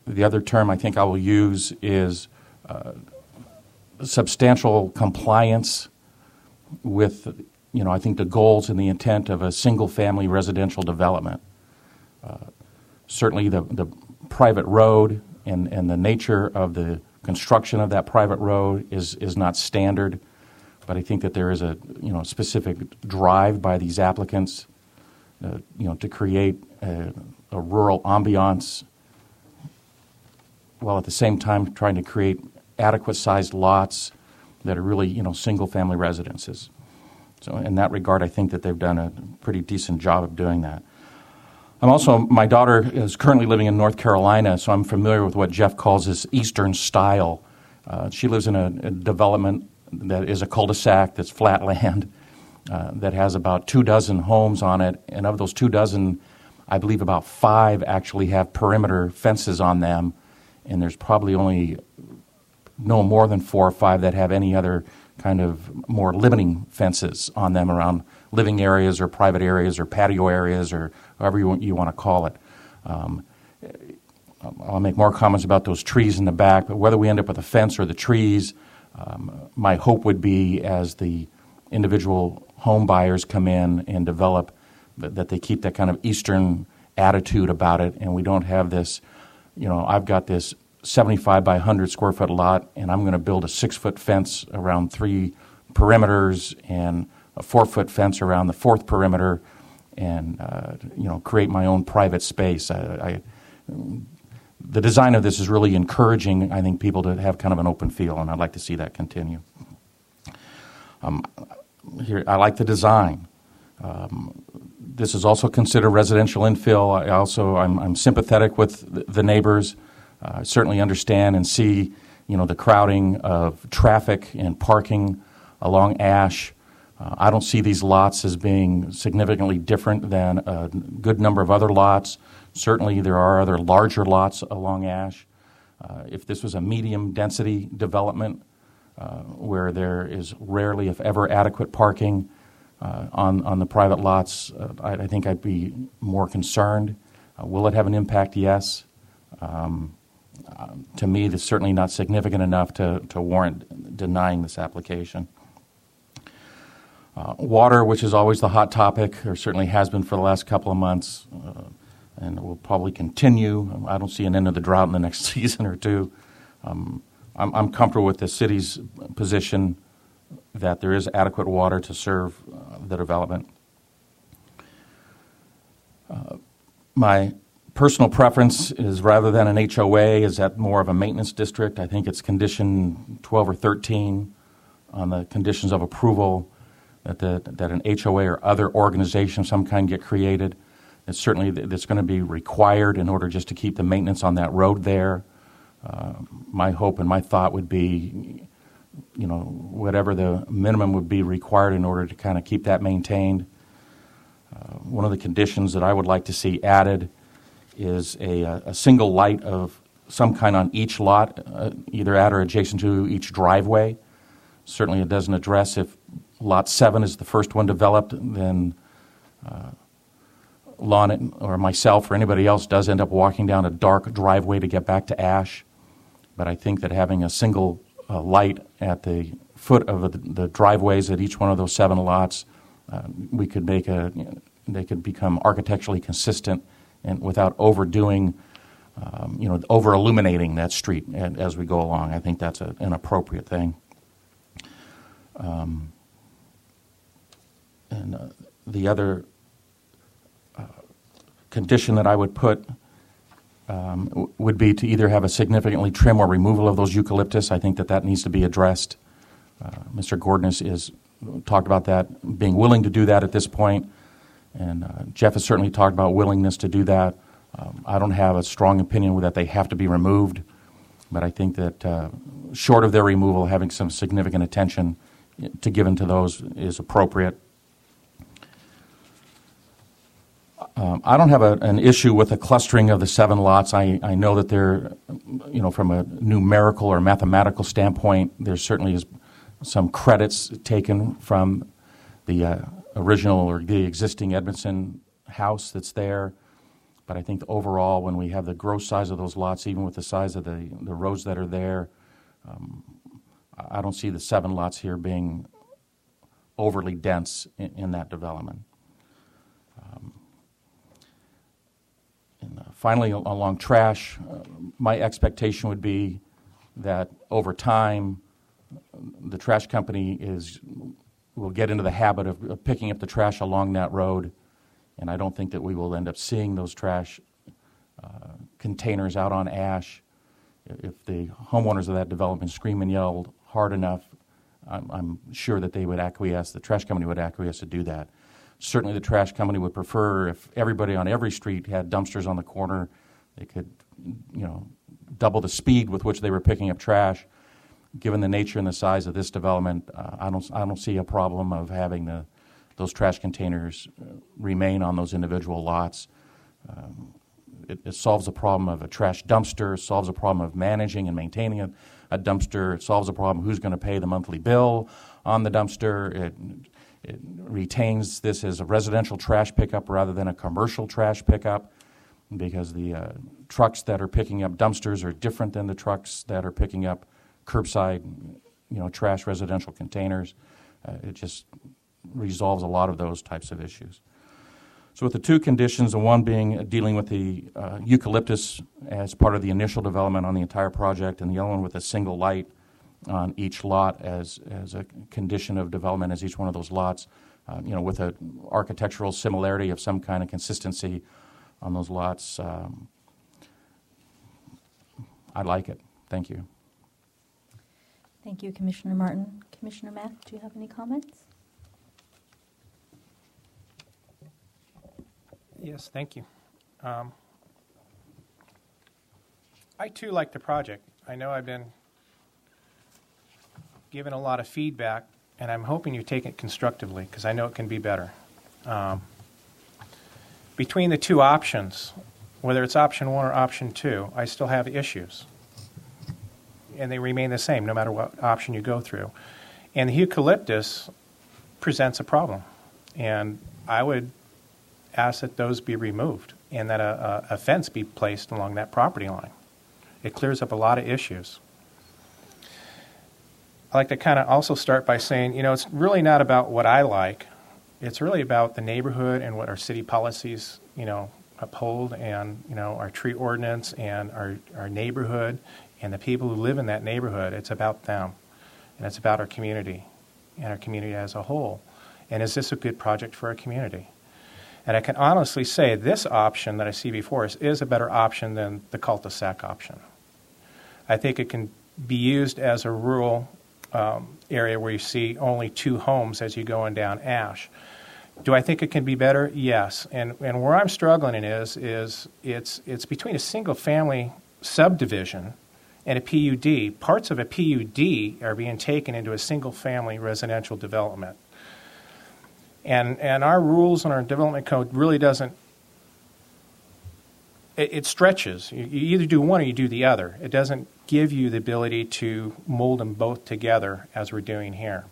the other term I think I will use is uh, substantial compliance with, you know, I think the goals and the intent of a single-family residential development. Uh, certainly the, the private road and, and the nature of the construction of that private road is, is not standard, but I think that there is a, you know, specific drive by these applicants, uh, you know, to create a, a rural ambiance, while at the same time trying to create adequate-sized lots that are really, you know, single-family residences. So in that regard, I think that they've done a pretty decent job of doing that. I'm also, my daughter is currently living in North Carolina, so I'm familiar with what Jeff calls this Eastern style. Uh, she lives in a, a development that is a cul-de-sac that's flat land uh, that has about two dozen homes on it, and of those two dozen, I believe about five actually have perimeter fences on them, and there's probably only no more than four or five that have any other kind of more limiting fences on them around living areas or private areas or patio areas or however you want, you want to call it. Um, I'll make more comments about those trees in the back, but whether we end up with a fence or the trees, um, my hope would be as the individual home buyers come in and develop that, that they keep that kind of Eastern attitude about it, and we don't have this, you know, I've got this seventy-five by one hundred square foot lot, and I'm going to build a six-foot fence around three perimeters and a four-foot fence around the fourth perimeter, and uh, you know, create my own private space. I, I, the design of this is really encouraging, I think, people to have kind of an open feel, and I'd like to see that continue. Um, here, I like the design. Um, this is also considered residential infill. I also, I'm, I'm sympathetic with the neighbors. I uh, certainly understand and see, you know, the crowding of traffic and parking along Ash. Uh, I don't see these lots as being significantly different than a good number of other lots. Certainly there are other larger lots along Ash. Uh, if this was a medium density development uh, where there is rarely, if ever, adequate parking uh, on, on the private lots, uh, I, I think I'd be more concerned. Uh, will it have an impact? Yes. Um, uh, to me, that's certainly not significant enough to, to warrant denying this application. Uh, water, which is always the hot topic, or certainly has been for the last couple of months, uh, and will probably continue. I don't see an end of the drought in the next season or two. Um, I'm, I'm comfortable with the city's position that there is adequate water to serve uh, the development. Uh, my personal preference is, rather than an H O A, is that more of a maintenance district. I think it's condition twelve or thirteen on the conditions of approval that the, that an H O A or other organization of some kind get created. It's certainly that's going to be required in order just to keep the maintenance on that road there. Uh, my hope and my thought would be, you know, whatever the minimum would be required in order to kind of keep that maintained. Uh, one of the conditions that I would like to see added is a, a single light of some kind on each lot, uh, either at or adjacent to each driveway. Certainly it doesn't address if Lot seven is the first one developed, then uh, Lon or myself or anybody else does end up walking down a dark driveway to get back to Ash. But I think that having a single uh, light at the foot of the, the driveways at each one of those seven lots, uh, we could make a, you know, they could become architecturally consistent and without overdoing, um, you know, over illuminating that street as we go along. I think that's a, an appropriate thing. Um, and uh, the other uh, condition that I would put um, w- would be to either have a significantly trim or removal of those eucalyptus. I think that that needs to be addressed. Uh, Mister Gordon is, is talked about that, being willing to do that at this point, and uh, Jeff has certainly talked about willingness to do that. Um, I don't have a strong opinion that they have to be removed, but I think that uh, short of their removal, having some significant attention to given to those is appropriate. Um, I don't have a, an issue with the clustering of the seven lots. I, I know that there, you know, from a numerical or mathematical standpoint, there certainly is some credits taken from the uh, original or the existing Edmondson house that's there. But I think overall, when we have the gross size of those lots, even with the size of the, the roads that are there, um, I don't see the seven lots here being overly dense in, in that development. Um, and uh, finally, along trash, uh, my expectation would be that over time, the trash company is will get into the habit of, of picking up the trash along that road, and I don't think that we will end up seeing those trash uh, containers out on Ash. If the homeowners of that development scream and yell hard enough, I'm, I'm sure that they would acquiesce, the trash company would acquiesce to do that. Certainly the trash company would prefer if everybody on every street had dumpsters on the corner, they could, you know, double the speed with which they were picking up trash. Given the nature and the size of this development, uh, I don't I don't see a problem of having the those trash containers uh, remain on those individual lots. Um, it, it solves the problem of a trash dumpster, solves the problem of managing and maintaining a, a dumpster, it solves the problem of who's going to pay the monthly bill on the dumpster. It, it retains this as a residential trash pickup rather than a commercial trash pickup, because the uh, trucks that are picking up dumpsters are different than the trucks that are picking up curbside, you know, trash residential containers. Uh, it just resolves a lot of those types of issues. So with the two conditions, the one being dealing with the uh, eucalyptus as part of the initial development on the entire project, and the other one with a single light on each lot as as a condition of development as each one of those lots, uh, you know, with an architectural similarity of some kind of consistency on those lots. Um, I like it. Thank you. Thank you, Commissioner Martin. Commissioner Mack, do you have any comments? Yes, thank you. Um, I too like the project. I know I've been given a lot of feedback, and I'm hoping you take it constructively because I know it can be better. Um, between the two options, whether it's option one or option two, I still have issues. And they remain the same no matter what option you go through. And the eucalyptus presents a problem. And I would ask that those be removed and that a, a, a fence be placed along that property line. It clears up a lot of issues. I like to kind of also start by saying, you know, it's really not about what I like. It's really about the neighborhood and what our city policies, you know, uphold, and, you know, our tree ordinance and our, our neighborhood and the people who live in that neighborhood. It's about them, and it's about our community and our community as a whole. And is this a good project for our community? And I can honestly say this option that I see before us is a better option than the cul-de-sac option. I think it can be used as a rural um, area where you see only two homes as you go on down Ash. Do I think it can be better? Yes. And and where I'm struggling is is it's it's between a single family subdivision and a P U D. Parts of a P U D are being taken into a single family residential development. And and our rules and our development code really doesn't, it, it stretches. You, you either do one or you do the other. It doesn't give you the ability to mold them both together as we're doing here.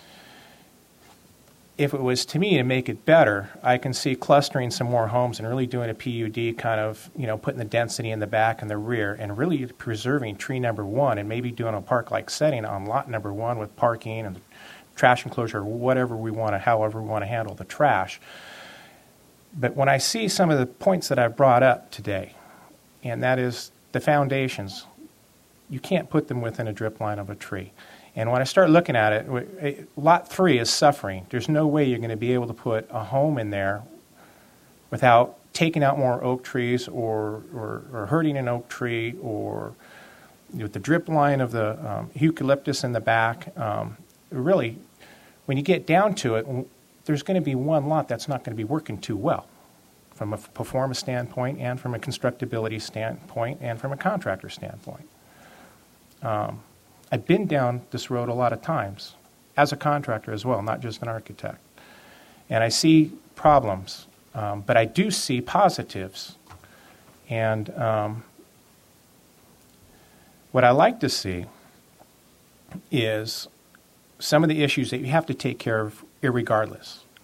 If it was to me to make it better, I can see clustering some more homes and really doing a P U D, kind of, you know, putting the density in the back and the rear and really preserving tree number one, and maybe doing a park-like setting on lot number one with parking and trash enclosure, or whatever we want to, however we want to handle the trash. But when I see some of the points that I've brought up today, and that is the foundations, you can't put them within a drip line of a tree. And when I start looking at it, lot three is suffering. There's no way you're going to be able to put a home in there without taking out more oak trees or, or, or hurting an oak tree, or with the drip line of the um, eucalyptus in the back. Um, really, when you get down to it, there's going to be one lot that's not going to be working too well from a performance standpoint and from a constructability standpoint and from a contractor standpoint. Um, I've been down this road a lot of times as a contractor as well, not just an architect. And I see problems, um, but I do see positives. And um, what I like to see is some of the issues that you have to take care of irregardless.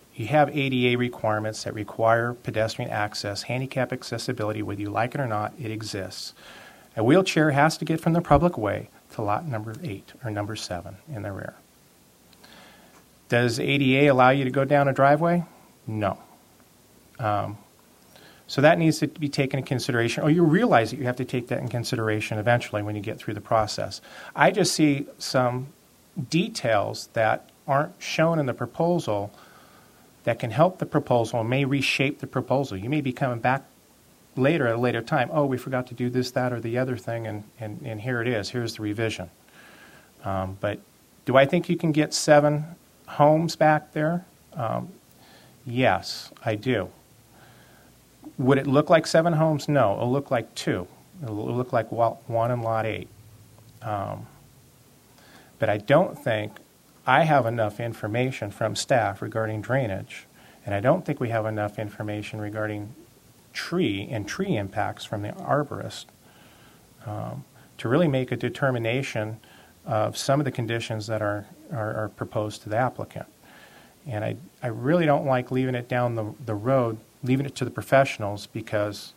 you have A D A requirements that require pedestrian access, handicap accessibility, whether you like it or not, it exists. A wheelchair has to get from the public way to lot number eight or number seven in the rear. Does A D A allow you to go down a driveway? No. Um, so that needs to be taken into consideration, or you realize that you have to take that in consideration eventually when you get through the process. I just see some details that aren't shown in the proposal that can help the proposal and may reshape the proposal. You may be coming back later at a later time, oh, we forgot to do this, that, or the other thing, and, and, and here it is. Here's the revision. Um, but do I think you can get seven homes back there? Um, yes, I do. Would it look like seven homes? No, it'll look like two. It'll look like one in lot eight. Um, but I don't think I have enough information from staff regarding drainage, and I don't think we have enough information regarding tree and tree impacts from the arborist um, to really make a determination of some of the conditions that are, are, are proposed to the applicant. And I, I really don't like leaving it down the, the road, leaving it to the professionals, because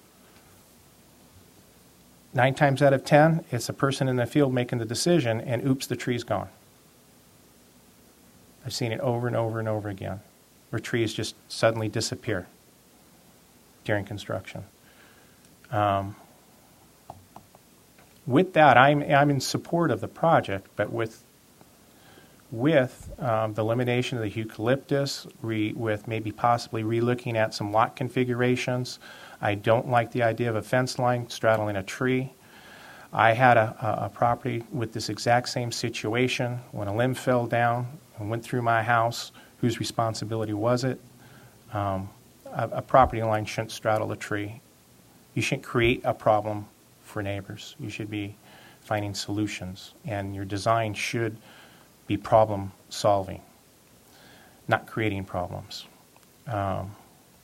nine times out of ten, it's a person in the field making the decision, and oops, the tree's gone. I've seen it over and over and over again, where trees just suddenly disappear during construction. Um, with that, I'm, I'm in support of the project, but with with um, the elimination of the eucalyptus, re, with maybe possibly relooking at some lot configurations. I don't like the idea of a fence line straddling a tree. I had a, a, a property with this exact same situation when a limb fell down and went through my house. Whose responsibility was it? Um, a, a property line shouldn't straddle a tree. You shouldn't create a problem for neighbors. You should be finding solutions, and your design should be problem solving, not creating problems. Um,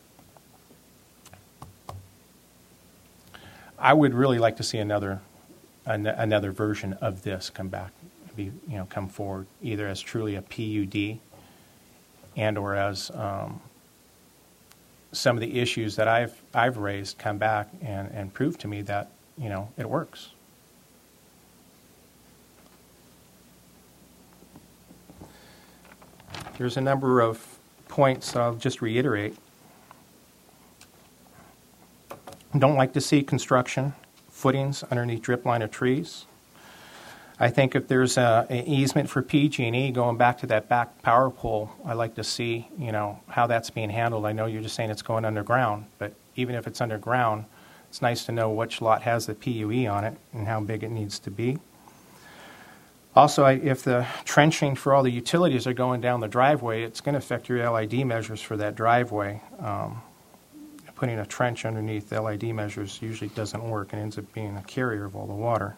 I would really like to see another an, another version of this come back, be you know come forward either as truly a P U D and or as um, some of the issues that I've I've raised come back and, and prove to me that you know it works. There's a number of points I'll just reiterate. Don't like to see construction footings underneath drip line of trees. I think if there's a, an easement for P G and E going back to that back power pole, I like to see, you know, how that's being handled. I know you're just saying it's going underground, but even if it's underground, it's nice to know which lot has the P U E on it and how big it needs to be. Also, I, if the trenching for all the utilities are going down the driveway, it's going to affect your L I D measures for that driveway. Um, putting a trench underneath L I D measures usually doesn't work and ends up being a carrier of all the water.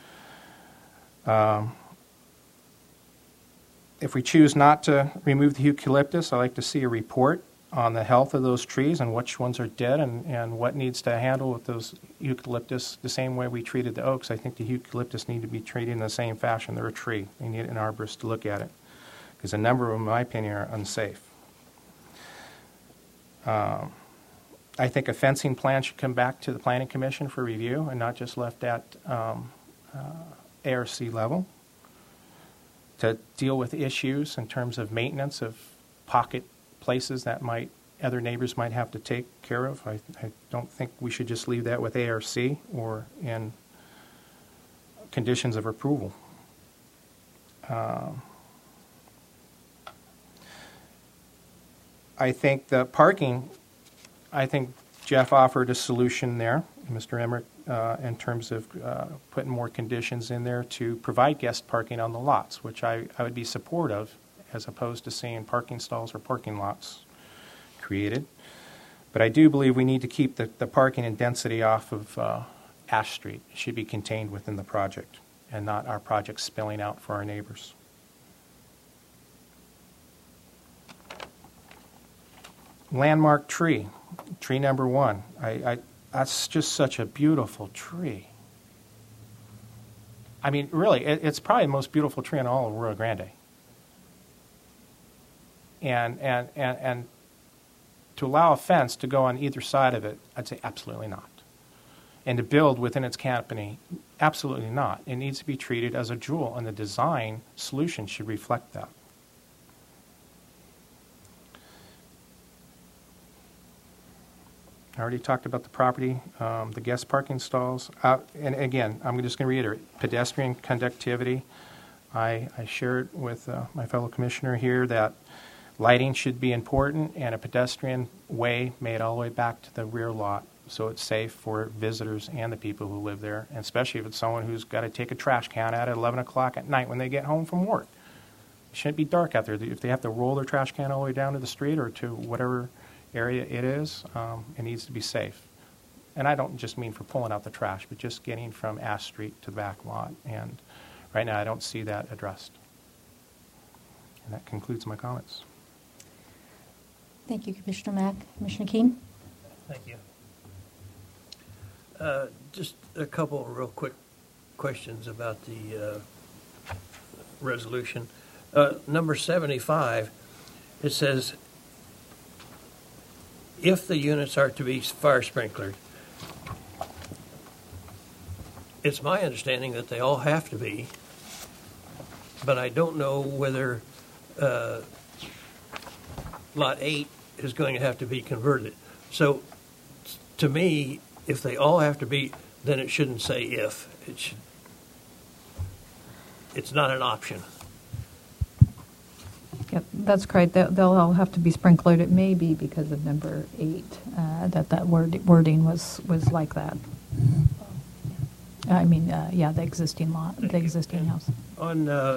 Um, if we choose not to remove the eucalyptus, I like to see a report on the health of those trees and which ones are dead and, and what needs to handle with those eucalyptus the same way we treated the oaks. I think the eucalyptus need to be treated in the same fashion. They're a tree. They need an arborist to look at it because a number of them, in my opinion, are unsafe. Um, I think a fencing plan should come back to the Planning Commission for review and not just left at um, uh, A R C level to deal with issues in terms of maintenance of pocket places that might other neighbors might have to take care of. I, I don't think we should just leave that with A R C or in conditions of approval. Um, I think the parking, I think Jeff offered a solution there, Mister Emmerich, uh, in terms of uh, putting more conditions in there to provide guest parking on the lots, which I, I would be supportive as opposed to seeing parking stalls or parking lots created. But I do believe we need to keep the, the parking and density off of uh, Ash Street. It should be contained within the project and not our project spilling out for our neighbors. Landmark tree, tree number one. I, I, that's just such a beautiful tree. I mean, really, it, it's probably the most beautiful tree in all of Rio Grande. And, and, and, and to allow a fence to go on either side of it, I'd say absolutely not. And to build within its canopy, absolutely not. It needs to be treated as a jewel, and the design solution should reflect that. I already talked about the property, um, the guest parking stalls. Uh, and again, I'm just going to reiterate, pedestrian conductivity. I, I shared with uh, my fellow commissioner here that lighting should be important, and a pedestrian way made all the way back to the rear lot so it's safe for visitors and the people who live there, and especially if it's someone who's got to take a trash can out at eleven o'clock at night when they get home from work. It shouldn't be dark out there. If they have to roll their trash can all the way down to the street or to whatever area it is, um, it needs to be safe. And I don't just mean for pulling out the trash, but just getting from Ash Street to the back lot. And right now I don't see that addressed. And that concludes my comments. Thank you, Commissioner Mack. Commissioner Keene? Thank you. Uh, just a couple of real quick questions about the uh, resolution. Uh, number seventy-five, it says, if the units are to be fire sprinklered, it's my understanding that they all have to be, but I don't know whether uh, Lot eight is going to have to be converted. So, to me, if they all have to be, then it shouldn't say if. It should. It's not an option. Yep, that's correct. They'll, they'll all have to be sprinklered. It may be because of number eight uh, that that word, wording was, was like that. I mean, uh, yeah, the existing lot, the existing house. On uh,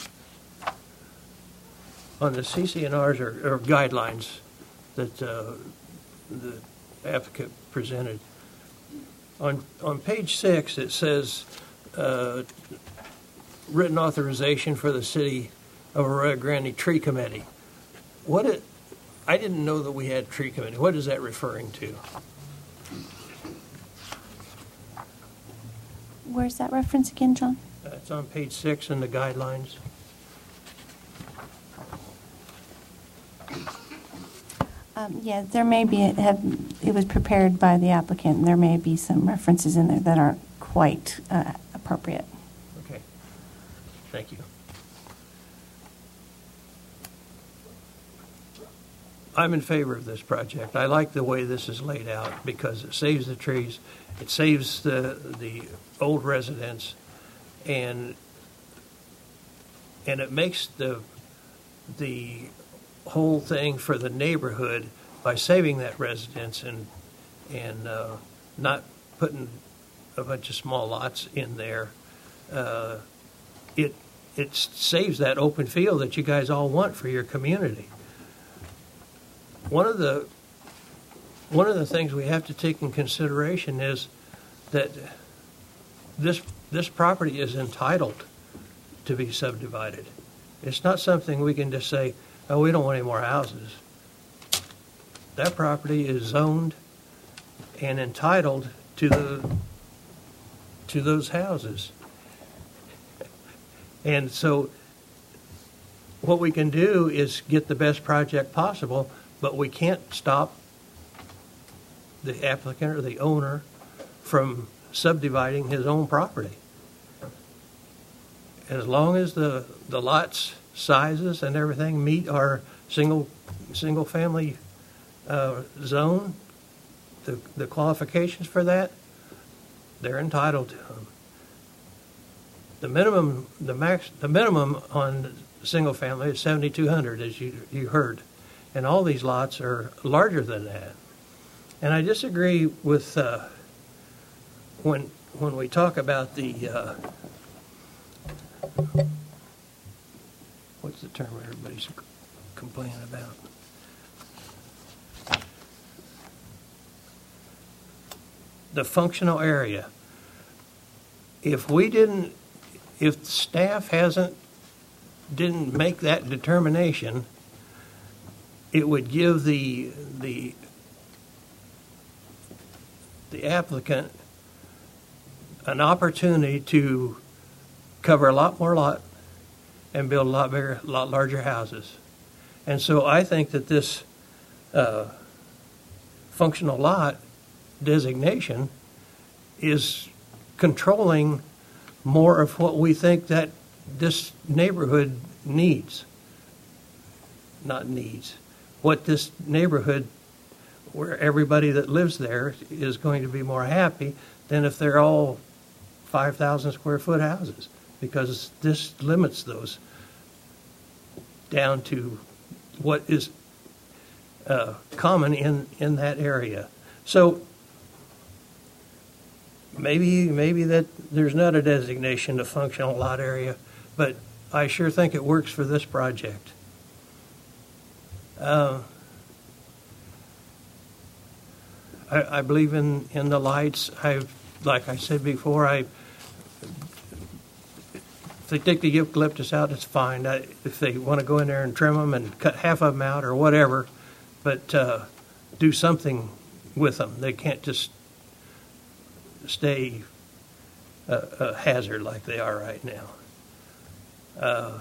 on the C C N Rs or, or guidelines that uh, the applicant presented, on on page six it says uh, written authorization for the city of Arroyo Grande Tree Committee. What it, I didn't know that we had tree committee. What is that referring to? Where's that reference again, John? It's on page six in the guidelines. Um, yeah, there may be, it, have, it was prepared by the applicant, and there may be some references in there that aren't quite uh, appropriate. Okay. Thank you. I'm in favor of this project. I like the way this is laid out because it saves the trees, it saves the the old residents, and and it makes the the whole thing for the neighborhood by saving that residence and and uh, not putting a bunch of small lots in there. Uh, it it saves that open field that you guys all want for your community. One of the one of the things we have to take in consideration is that this this property is entitled to be subdivided. It's not something we can just say, "Oh, we don't want any more houses." That property is zoned and entitled to the to those houses. And so what we can do is get the best project possible, but we can't stop the applicant or the owner from subdividing his own property. As long as the, the lots sizes and everything meet our single single family uh, zone, the the qualifications for that, they're entitled to them. The minimum the max the minimum on single family is seventy-two hundred, as you you heard. And all these lots are larger than that. And I disagree with uh, when when we talk about the uh, what's the term everybody's complaining about? The functional area. If we didn't, if staff hasn't didn't make that determination, it would give the the the applicant an opportunity to cover a lot more lot and build a lot bigger, lot larger houses. And so I think that this uh, functional lot designation is controlling more of what we think that this neighborhood needs. Not needs. What this neighborhood, where everybody that lives there is going to be more happy than if they're all five thousand square foot houses, because this limits those down to what is uh, common in, in that area. So maybe maybe that there's not a designation of functional lot area, but I sure think it works for this project. Uh, I, I believe in, in the lights. I, like I said before, I if they take the eucalyptus out, it's fine. I, if they want to go in there and trim them and cut half of them out or whatever, but uh, do something with them. They can't just stay a, a hazard like they are right now. Uh,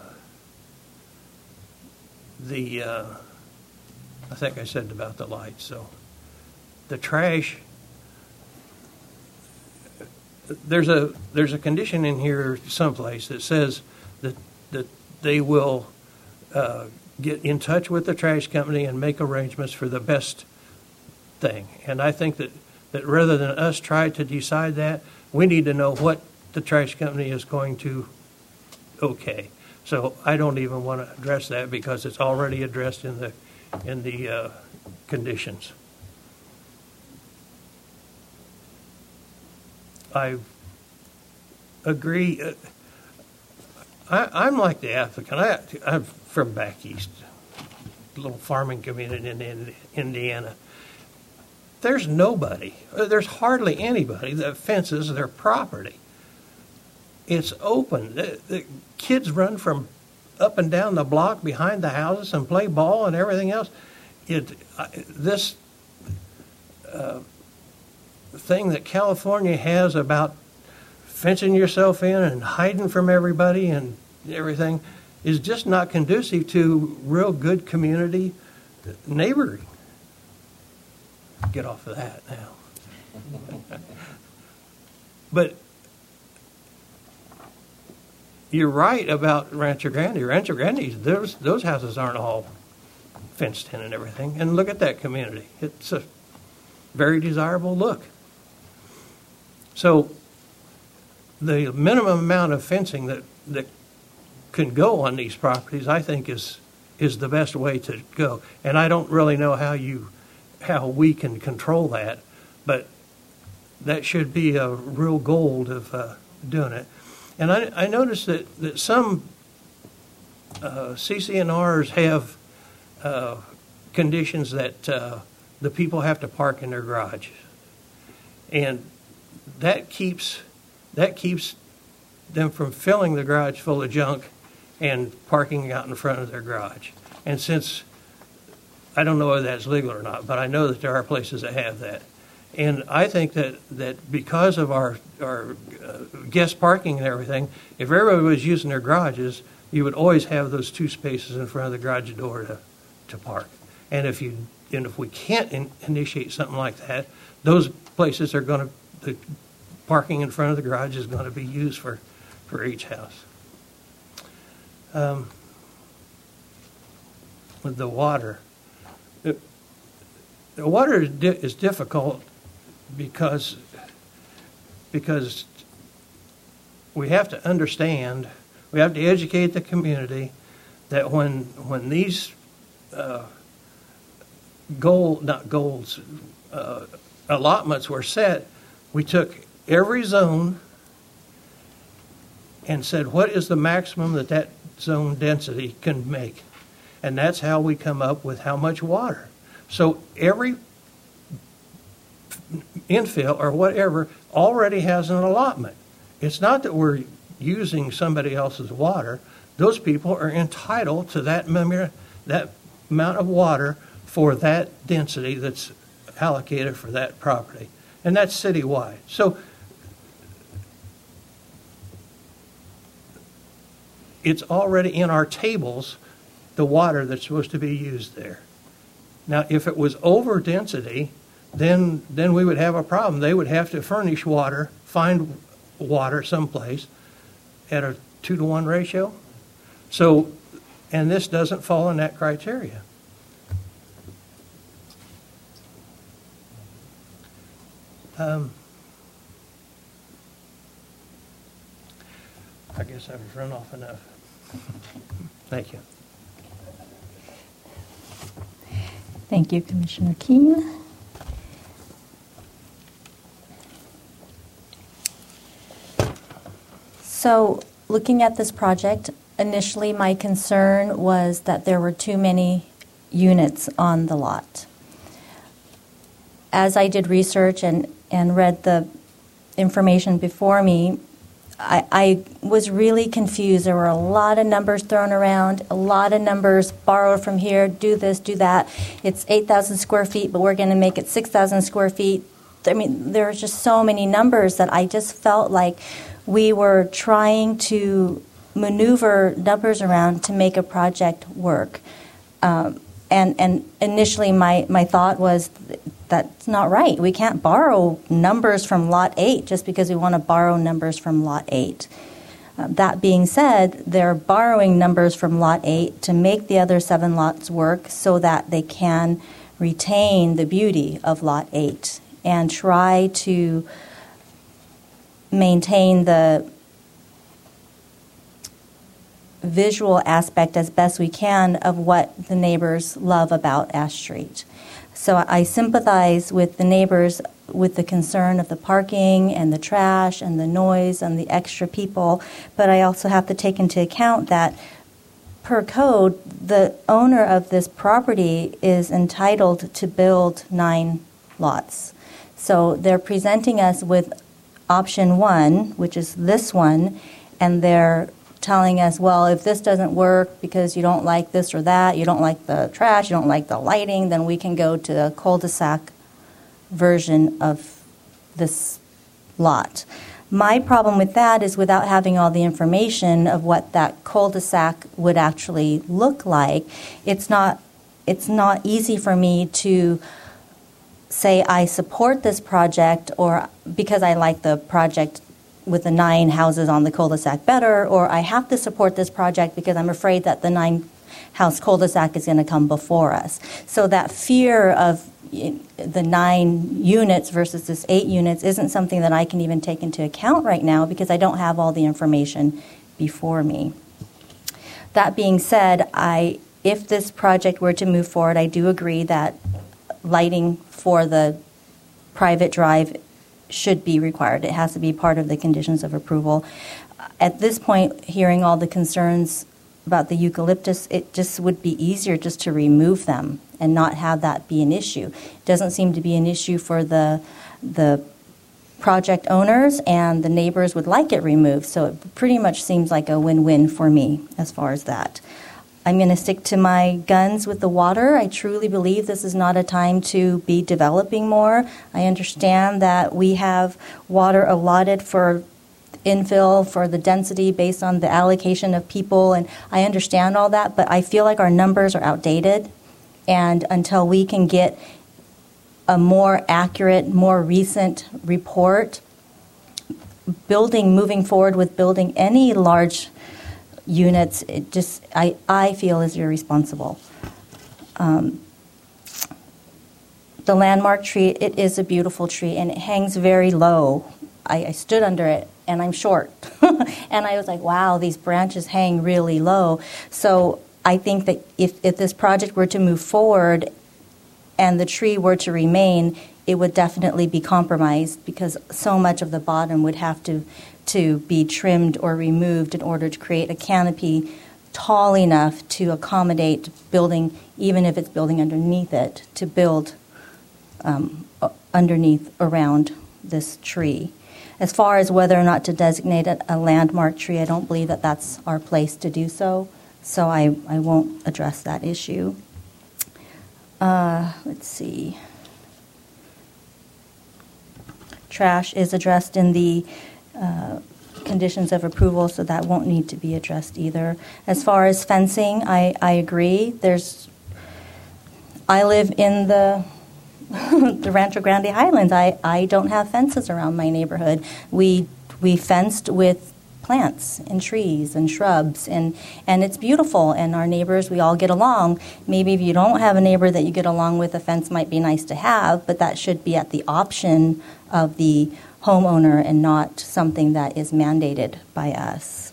the uh, I think I said about the lights. So the trash. There's a there's a condition in here someplace that says that that they will uh, get in touch with the trash company and make arrangements for the best thing. And I think that, that rather than us try to decide that, we need to know what the trash company is going to okay. So I don't even want to address that because it's already addressed in the in the uh, conditions. I agree. Uh, I, I'm like the applicant. I, I'm from back east, a little farming community in, in Indiana. There's nobody, there's hardly anybody that fences their property. It's open. The, the kids run from up and down the block behind the houses and play ball and everything else. It uh, this. Uh, thing that California has about fencing yourself in and hiding from everybody and everything is just not conducive to real good community neighboring. Get off of that now. But you're right about Rancho Grande. Rancho Grande, those, those houses aren't all fenced in and everything. And look at that community. It's a very desirable look. So the minimum amount of fencing that, that can go on these properties, I think, is is the best way to go. And I don't really know how you how we can control that, but that should be a real goal of uh, doing it. And I, I noticed that, that some uh, C C N Rs have uh, conditions that uh, the people have to park in their garages. And that keeps that keeps them from filling the garage full of junk and parking out in front of their garage. And since I don't know whether that's legal or not, but I know that there are places that have that. And I think that, that because of our, our uh, guest parking and everything, if everybody was using their garages, you would always have those two spaces in front of the garage door to, to park. And if you and if we can't in, initiate something like that, those places are going to the parking in front of the garage is going to be used for, for each house. Um, with the water, the, the water is, di- is difficult because because we have to understand, we have to educate the community that when when these uh, goal not goals uh, allotments were set, we took every zone and said, what is the maximum that that zone density can make? And that's how we come up with how much water. So every infill or whatever already has an allotment. It's not that we're using somebody else's water. Those people are entitled to that, mem- that amount of water for that density that's allocated for that property. And that's citywide. So it's already in our tables the water that's supposed to be used there. Now, if it was over density, then then we would have a problem. They would have to furnish water, find water someplace at a two to one ratio. So, and this doesn't fall in that criteria. Um, I guess I've run off enough. Thank you. Thank you, Commissioner Keene. So, looking at this project, initially my concern was that there were too many units on the lot. As I did research and, and read the information before me, I, I was really confused. There were a lot of numbers thrown around, a lot of numbers borrowed from here, do this, do that. It's eight thousand square feet, but we're going to make it six thousand square feet. I mean, there are just so many numbers that I just felt like we were trying to maneuver numbers around to make a project work. Um, and, and initially my, my thought was th- that's not right. We can't borrow numbers from Lot eight just because we want to borrow numbers from Lot eight. Uh, that being said, they're borrowing numbers from Lot eight to make the other seven lots work so that they can retain the beauty of Lot eight and try to maintain the visual aspect as best we can of what the neighbors love about Ash Street. So I sympathize with the neighbors with the concern of the parking and the trash and the noise and the extra people, but I also have to take into account that per code, the owner of this property is entitled to build nine lots. So they're presenting us with option one, which is this one, and they're telling us, well, if this doesn't work because you don't like this or that, you don't like the trash, you don't like the lighting, then we can go to the cul-de-sac version of this lot. My problem with that is without having all the information of what that cul-de-sac would actually look like, it's not it's not easy for me to say I support this project or because I like the project with the nine houses on the cul-de-sac better, or I have to support this project because I'm afraid that the nine house cul-de-sac is going to come before us. So that fear of the nine units versus this eight units isn't something that I can even take into account right now because I don't have all the information before me. That being said, I if this project were to move forward, I do agree that lighting for the private drive should be required. It has to be part of the conditions of approval. At this point, hearing all the concerns about the eucalyptus, it just would be easier just to remove them and not have that be an issue. It doesn't seem to be an issue for the the project owners, and the neighbors would like it removed, so it pretty much seems like a win-win for me as far as that. I'm going to stick to my guns with the water. I truly believe this is not a time to be developing more. I understand that we have water allotted for infill, for the density based on the allocation of people, and I understand all that, but I feel like our numbers are outdated, and until we can get a more accurate, more recent report, building, moving forward with building any large units, it just I, I feel is irresponsible. Um, the landmark tree, it is a beautiful tree, and it hangs very low. I, I stood under it, and I'm short. And I was like, wow, these branches hang really low. So I think that if, if this project were to move forward and the tree were to remain, it would definitely be compromised because so much of the bottom would have to to be trimmed or removed in order to create a canopy tall enough to accommodate building, even if it's building underneath it, to build um, underneath around this tree. As far as whether or not to designate it a landmark tree, I don't believe that that's our place to do so, so I, I won't address that issue. Uh, let's see. Trash is addressed in the Uh, conditions of approval, so that won't need to be addressed either. As far as fencing, I, I agree. There's, I live in the the Rancho Grande Highlands. I, I don't have fences around my neighborhood. We we fenced with plants and trees and shrubs, and, and it's beautiful, and our neighbors, we all get along. Maybe if you don't have a neighbor that you get along with, a fence might be nice to have, but that should be at the option of the homeowner and not something that is mandated by us.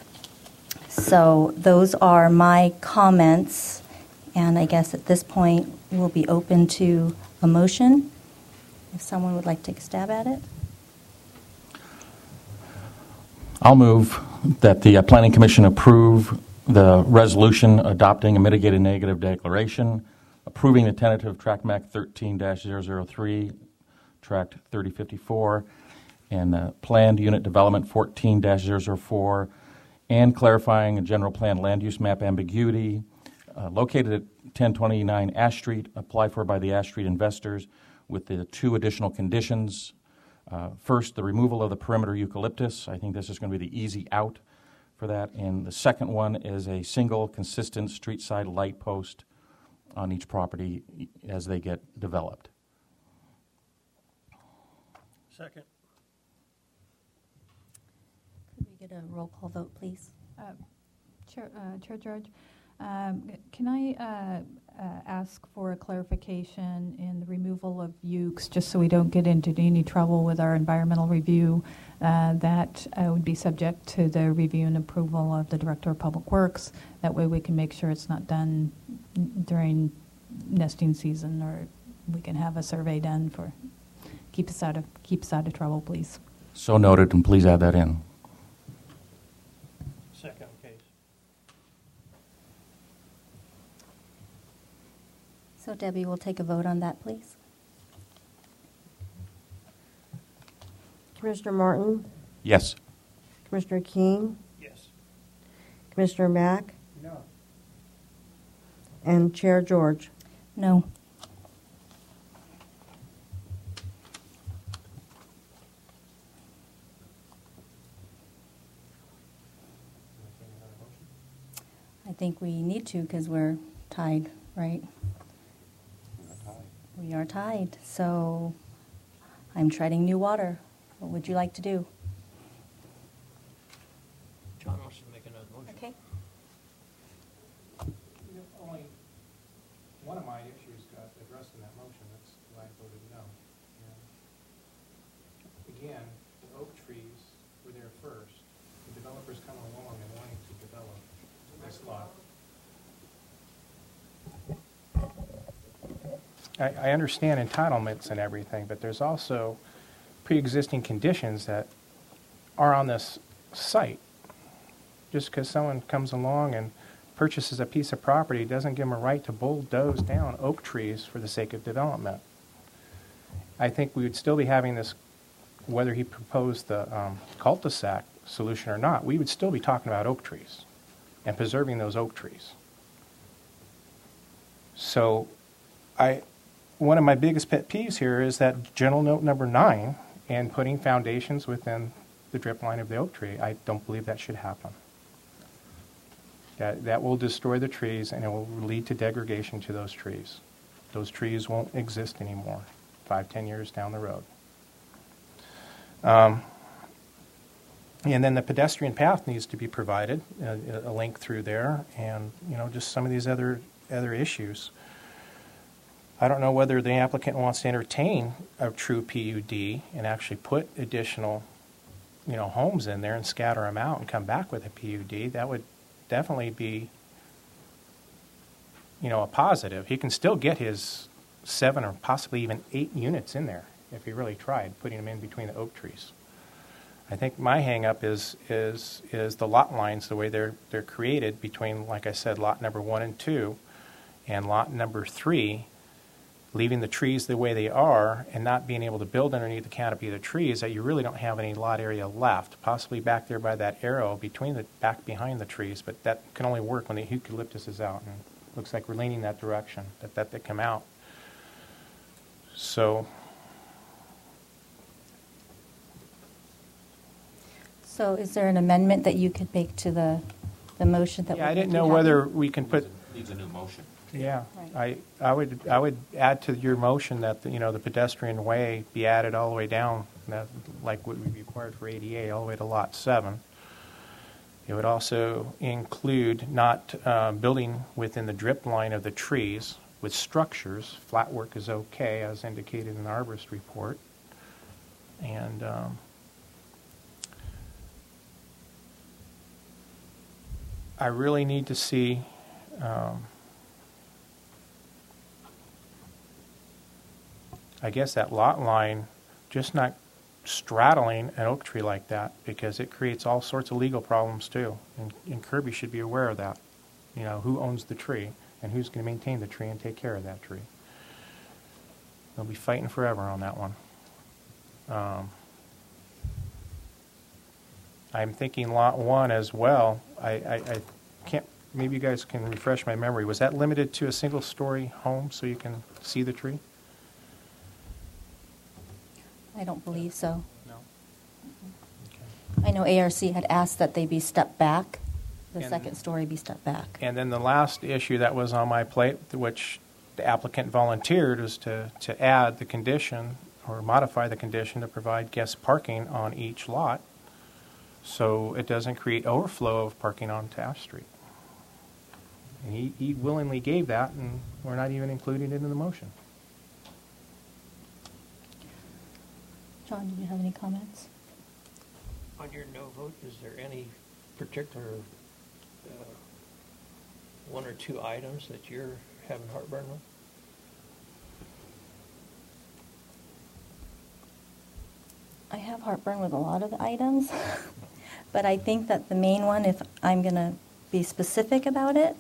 So those are my comments, and I guess at this point we'll be open to a motion if someone would like to take a stab at it. I'll move that the uh, Planning Commission approve the resolution adopting a mitigated negative declaration, approving the tentative Tract Map thirteen dash zero zero three, Tract thirty fifty-four, and uh, planned unit development fourteen dash zero zero four, and clarifying a general plan land use map ambiguity uh, located at ten twenty-nine Ash Street, applied for by the Ash Street investors with the two additional conditions. Uh, first, the removal of the perimeter eucalyptus. I think this is going to be the easy out for that. And the second one is a single consistent street side light post on each property as they get developed. Second. Could we get a roll call vote, please? Uh, Chair, uh, Chair George, um, can I uh, uh, ask for a clarification in the removal of ukes, just so we don't get into any trouble with our environmental review? Uh, that uh, would be subject to the review and approval of the Director of Public Works. That way we can make sure it's not done during nesting season, or we can have a survey done for keep us out of keep us out of trouble, please. So noted, and please add that in. Second case. So Debbie will take a vote on that, please. Commissioner Martin? Yes. Commissioner King? Yes. Commissioner Mack? No. And Chair George? No. I think we need to because we're tied, right? We are tied. So I'm treading new water. What would you like to do? John wants to make another motion. Okay. Only one of my issues got addressed in that motion. That's why I voted no. And again, the oak trees were there first. The developers come along and wanting to develop this lot. I, I understand entitlements and everything, but there's also pre-existing conditions that are on this site. Just because someone comes along and purchases a piece of property doesn't give them a right to bulldoze down oak trees for the sake of development. I think we would still be having this, whether he proposed the um, cul-de-sac solution or not, we would still be talking about oak trees and preserving those oak trees. So I, one of my biggest pet peeves here is that general note number nine and putting foundations within the drip line of the oak tree. I don't believe that should happen. That, that will destroy the trees, and it will lead to degradation to those trees. Those trees won't exist anymore five, ten years down the road. Um, and then the pedestrian path needs to be provided, a, a link through there, and you know, just some of these other other issues. I don't know whether the applicant wants to entertain a true P U D and actually put additional, you know, homes in there and scatter them out and come back with a P U D. That would definitely be, you know, a positive. He can still get his seven or possibly even eight units in there if he really tried putting them in between the oak trees. I think my hang-up is is is the lot lines, the way they're they're created between, like I said, lot number one and two, and lot number three, leaving the trees the way they are and not being able to build underneath the canopy of the trees, that you really don't have any lot area left, possibly back there by that arrow between the back behind the trees, but that can only work when the eucalyptus is out, and it looks like we're leaning that direction, that that they come out. So So is there an amendment that you could make to the, the motion that Yeah, we I didn't do know have? whether we can put, Needs a new motion. yeah, I, I would, I would add to your motion that, the, you know, the pedestrian way be added all the way down, that, like what would be required for A D A, all the way to lot seven. It would also include not uh, building within the drip line of the trees with structures. Flat work is okay, as indicated in the arborist report. And um, I really need to see um, I guess that lot line just not straddling an oak tree like that, because it creates all sorts of legal problems too. And, and Kirby should be aware of that. You know, who owns the tree and who's going to maintain the tree and take care of that tree. They'll be fighting forever on that one. Um, I'm thinking lot one as well. I, I, I can't, maybe you guys can refresh my memory. Was that limited to a single story home so you can see the tree? I don't believe so. No. I know A R C had asked that they be stepped back, the And- second story be stepped back. And then the last issue that was on my plate, which the applicant volunteered, was to, to add the condition or modify the condition to provide guest parking on each lot so it doesn't create overflow of parking on Taft Street. And he, he willingly gave that, and we're not even including it in the motion. John, did you have any comments? On your no vote, is there any particular uh, one or two items that you're having heartburn with? I have heartburn with a lot of the items, but I think that the main one, if I'm going to be specific about it,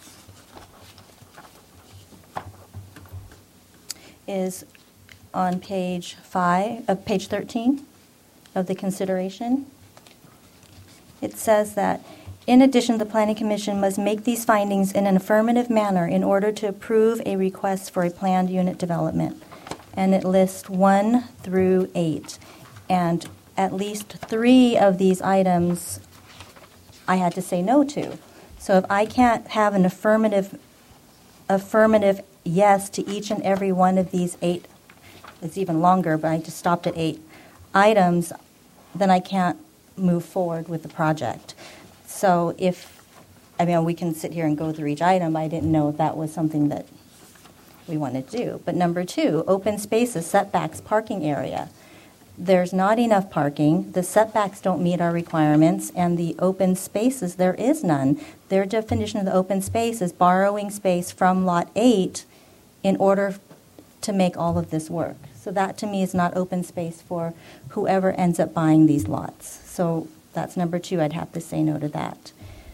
is on page five, of page thirteen of the consideration. It says that, in addition, the Planning Commission must make these findings in an affirmative manner in order to approve a request for a planned unit development. And it lists one through eight. And at least three of these items I had to say no to. So if I can't have an affirmative, affirmative yes to each and every one of these eight, it's even longer, but I just stopped at eight items, then I can't move forward with the project. So if, I mean, we can sit here and go through each item. I didn't know if that was something that we wanted to do. But number two, open spaces, setbacks, parking area. There's not enough parking. The setbacks don't meet our requirements, and the open spaces, there is none. Their definition of the open space is borrowing space from Lot eight in order to make all of this work. So that, to me, is not open space for whoever ends up buying these lots. So that's number two. I'd have to say no to that.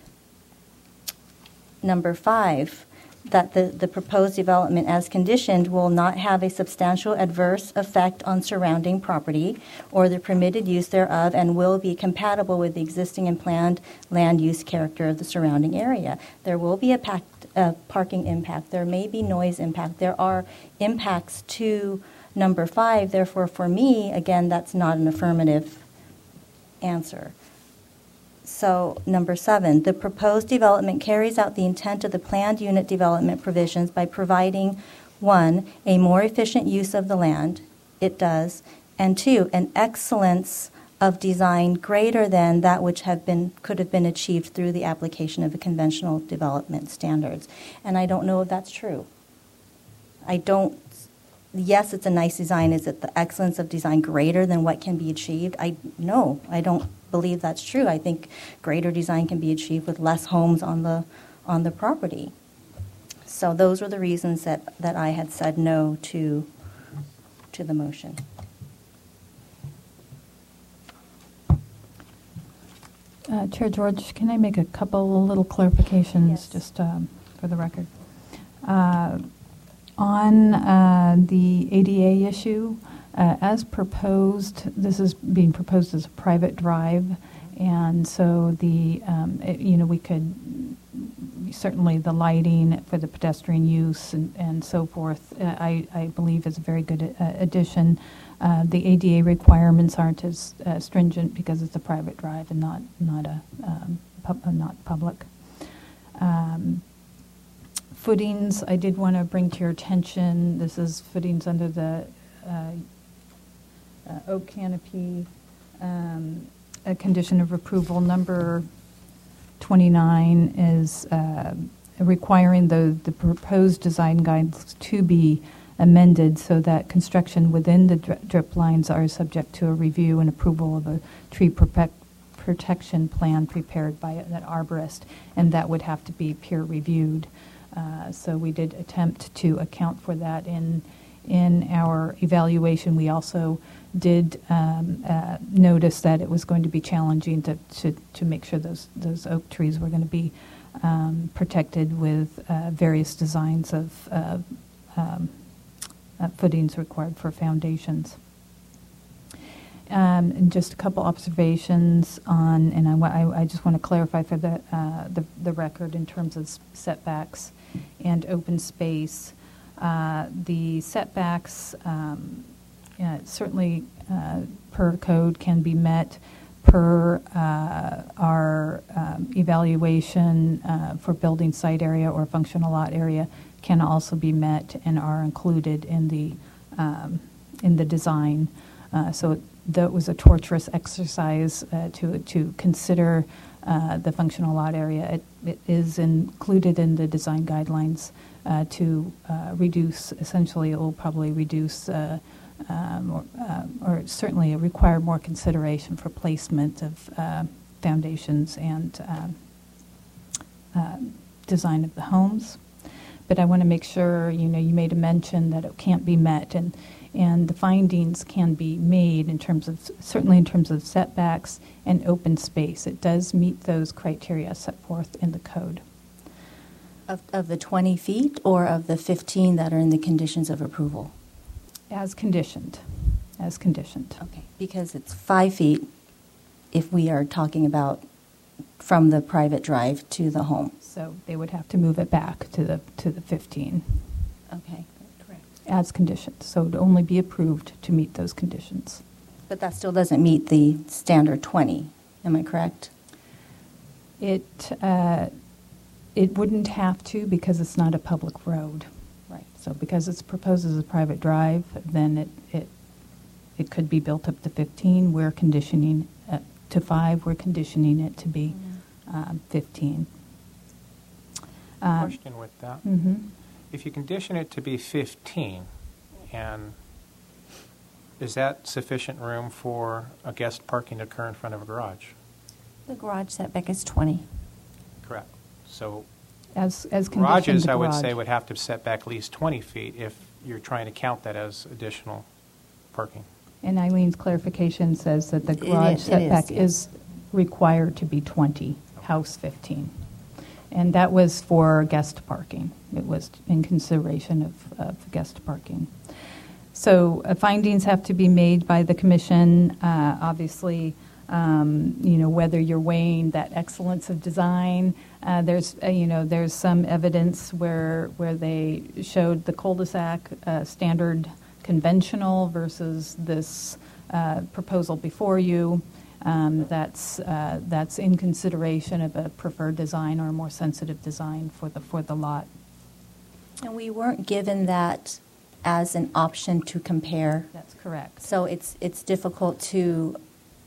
Number five, that the, the proposed development as conditioned will not have a substantial adverse effect on surrounding property or the permitted use thereof, and will be compatible with the existing and planned land use character of the surrounding area. There will be a packed, uh, parking impact. There may be noise impact. There are impacts to number five. Therefore, for me, again, that's not an affirmative answer. So, number seven, the proposed development carries out the intent of the planned unit development provisions by providing, one, a more efficient use of the land. It does. And two, an excellence of design greater than that which have been could have been achieved through the application of the conventional development standards. And I don't know if that's true. I don't, yes, it's a nice design. Is it the excellence of design greater than what can be achieved? I no, I don't believe that's true. I think greater design can be achieved with less homes on the on the property. So those were the reasons that, that I had said no to to the motion. Uh, Chair George, can I make a couple little clarifications, Yes. just um, for the record? Uh, on uh, the A D A issue, uh, as proposed, this is being proposed as a private drive, and so the um, it, you know we could certainly the lighting for the pedestrian use and, and so forth. Uh, I, I believe is a very good uh, addition. Uh, the A D A requirements aren't as uh, stringent because it's a private drive and not not a um, pub, uh, not public. Um, footings, I did want to bring to your attention. This is footings under the uh, uh, oak canopy. Um, a condition of approval number twenty-nine is uh, requiring the the proposed design guides to be amended so that construction within the dri- drip lines are subject to a review and approval of a tree prope- protection plan prepared by an arborist, and that would have to be peer reviewed. Uh, so we did attempt to account for that in in our evaluation. We also did um, uh, notice that it was going to be challenging to to, to make sure those those oak trees were going to be um, protected with uh, various designs of uh, um, uh, footings required for foundations. Um, and just a couple observations on, and I, I, I just want to clarify for the, uh, the the record in terms of setbacks and open space. Uh, the setbacks um, uh, certainly uh, per code can be met. Per uh, our um, evaluation uh, for building site area or functional lot area can also be met and are included in the um, in the design. Uh, so that was a torturous exercise uh, to to consider uh, the functional lot area. It, it is included in the design guidelines uh, to uh, reduce. Essentially, it will probably reduce. Uh, Um, or, uh, or certainly require more consideration for placement of uh, foundations and um, uh, design of the homes. But I want to make sure, you know, you made a mention that it can't be met, and and the findings can be made in terms of, certainly in terms of setbacks and open space. It does meet those criteria set forth in the code. Of, of the twenty feet or of the fifteen that are in the conditions of approval? As conditioned, as conditioned. Okay, because it's five feet if we are talking about from the private drive to the home. So they would have to move it back to the to the fifteen. Okay, correct. As conditioned, so it would only be approved to meet those conditions. But that still doesn't meet the standard twenty, am I correct? It uh, it wouldn't have to because it's not a public road. Right. So because it's proposed as a private drive, then it it, it could be built up to fifteen. We're conditioning uh, to five. We're conditioning it to be mm-hmm. um, fifteen. Uh, Question with that. Mm-hmm. If you condition it to be fifteen, and is that sufficient room for a guest parking to occur in front of a garage? The garage setback is twenty. Correct. So As, as garages, the I would garage. say, would have to set back at least twenty feet if you're trying to count that as additional parking. And Eileen's clarification says that the It garage is, it setback is, is required to be twenty, house fifteen. And that was for guest parking. It was in consideration of, of guest parking. So uh, findings have to be made by the commission. Uh, obviously, um, you know, whether you're weighing that excellence of design, uh, there's, uh, you know, there's some evidence where where they showed the cul-de-sac uh, standard conventional versus this uh, proposal before you. Um, that's uh, that's in consideration of a preferred design or a more sensitive design for the for the lot. And we weren't given that as an option to compare. That's correct. So it's it's difficult to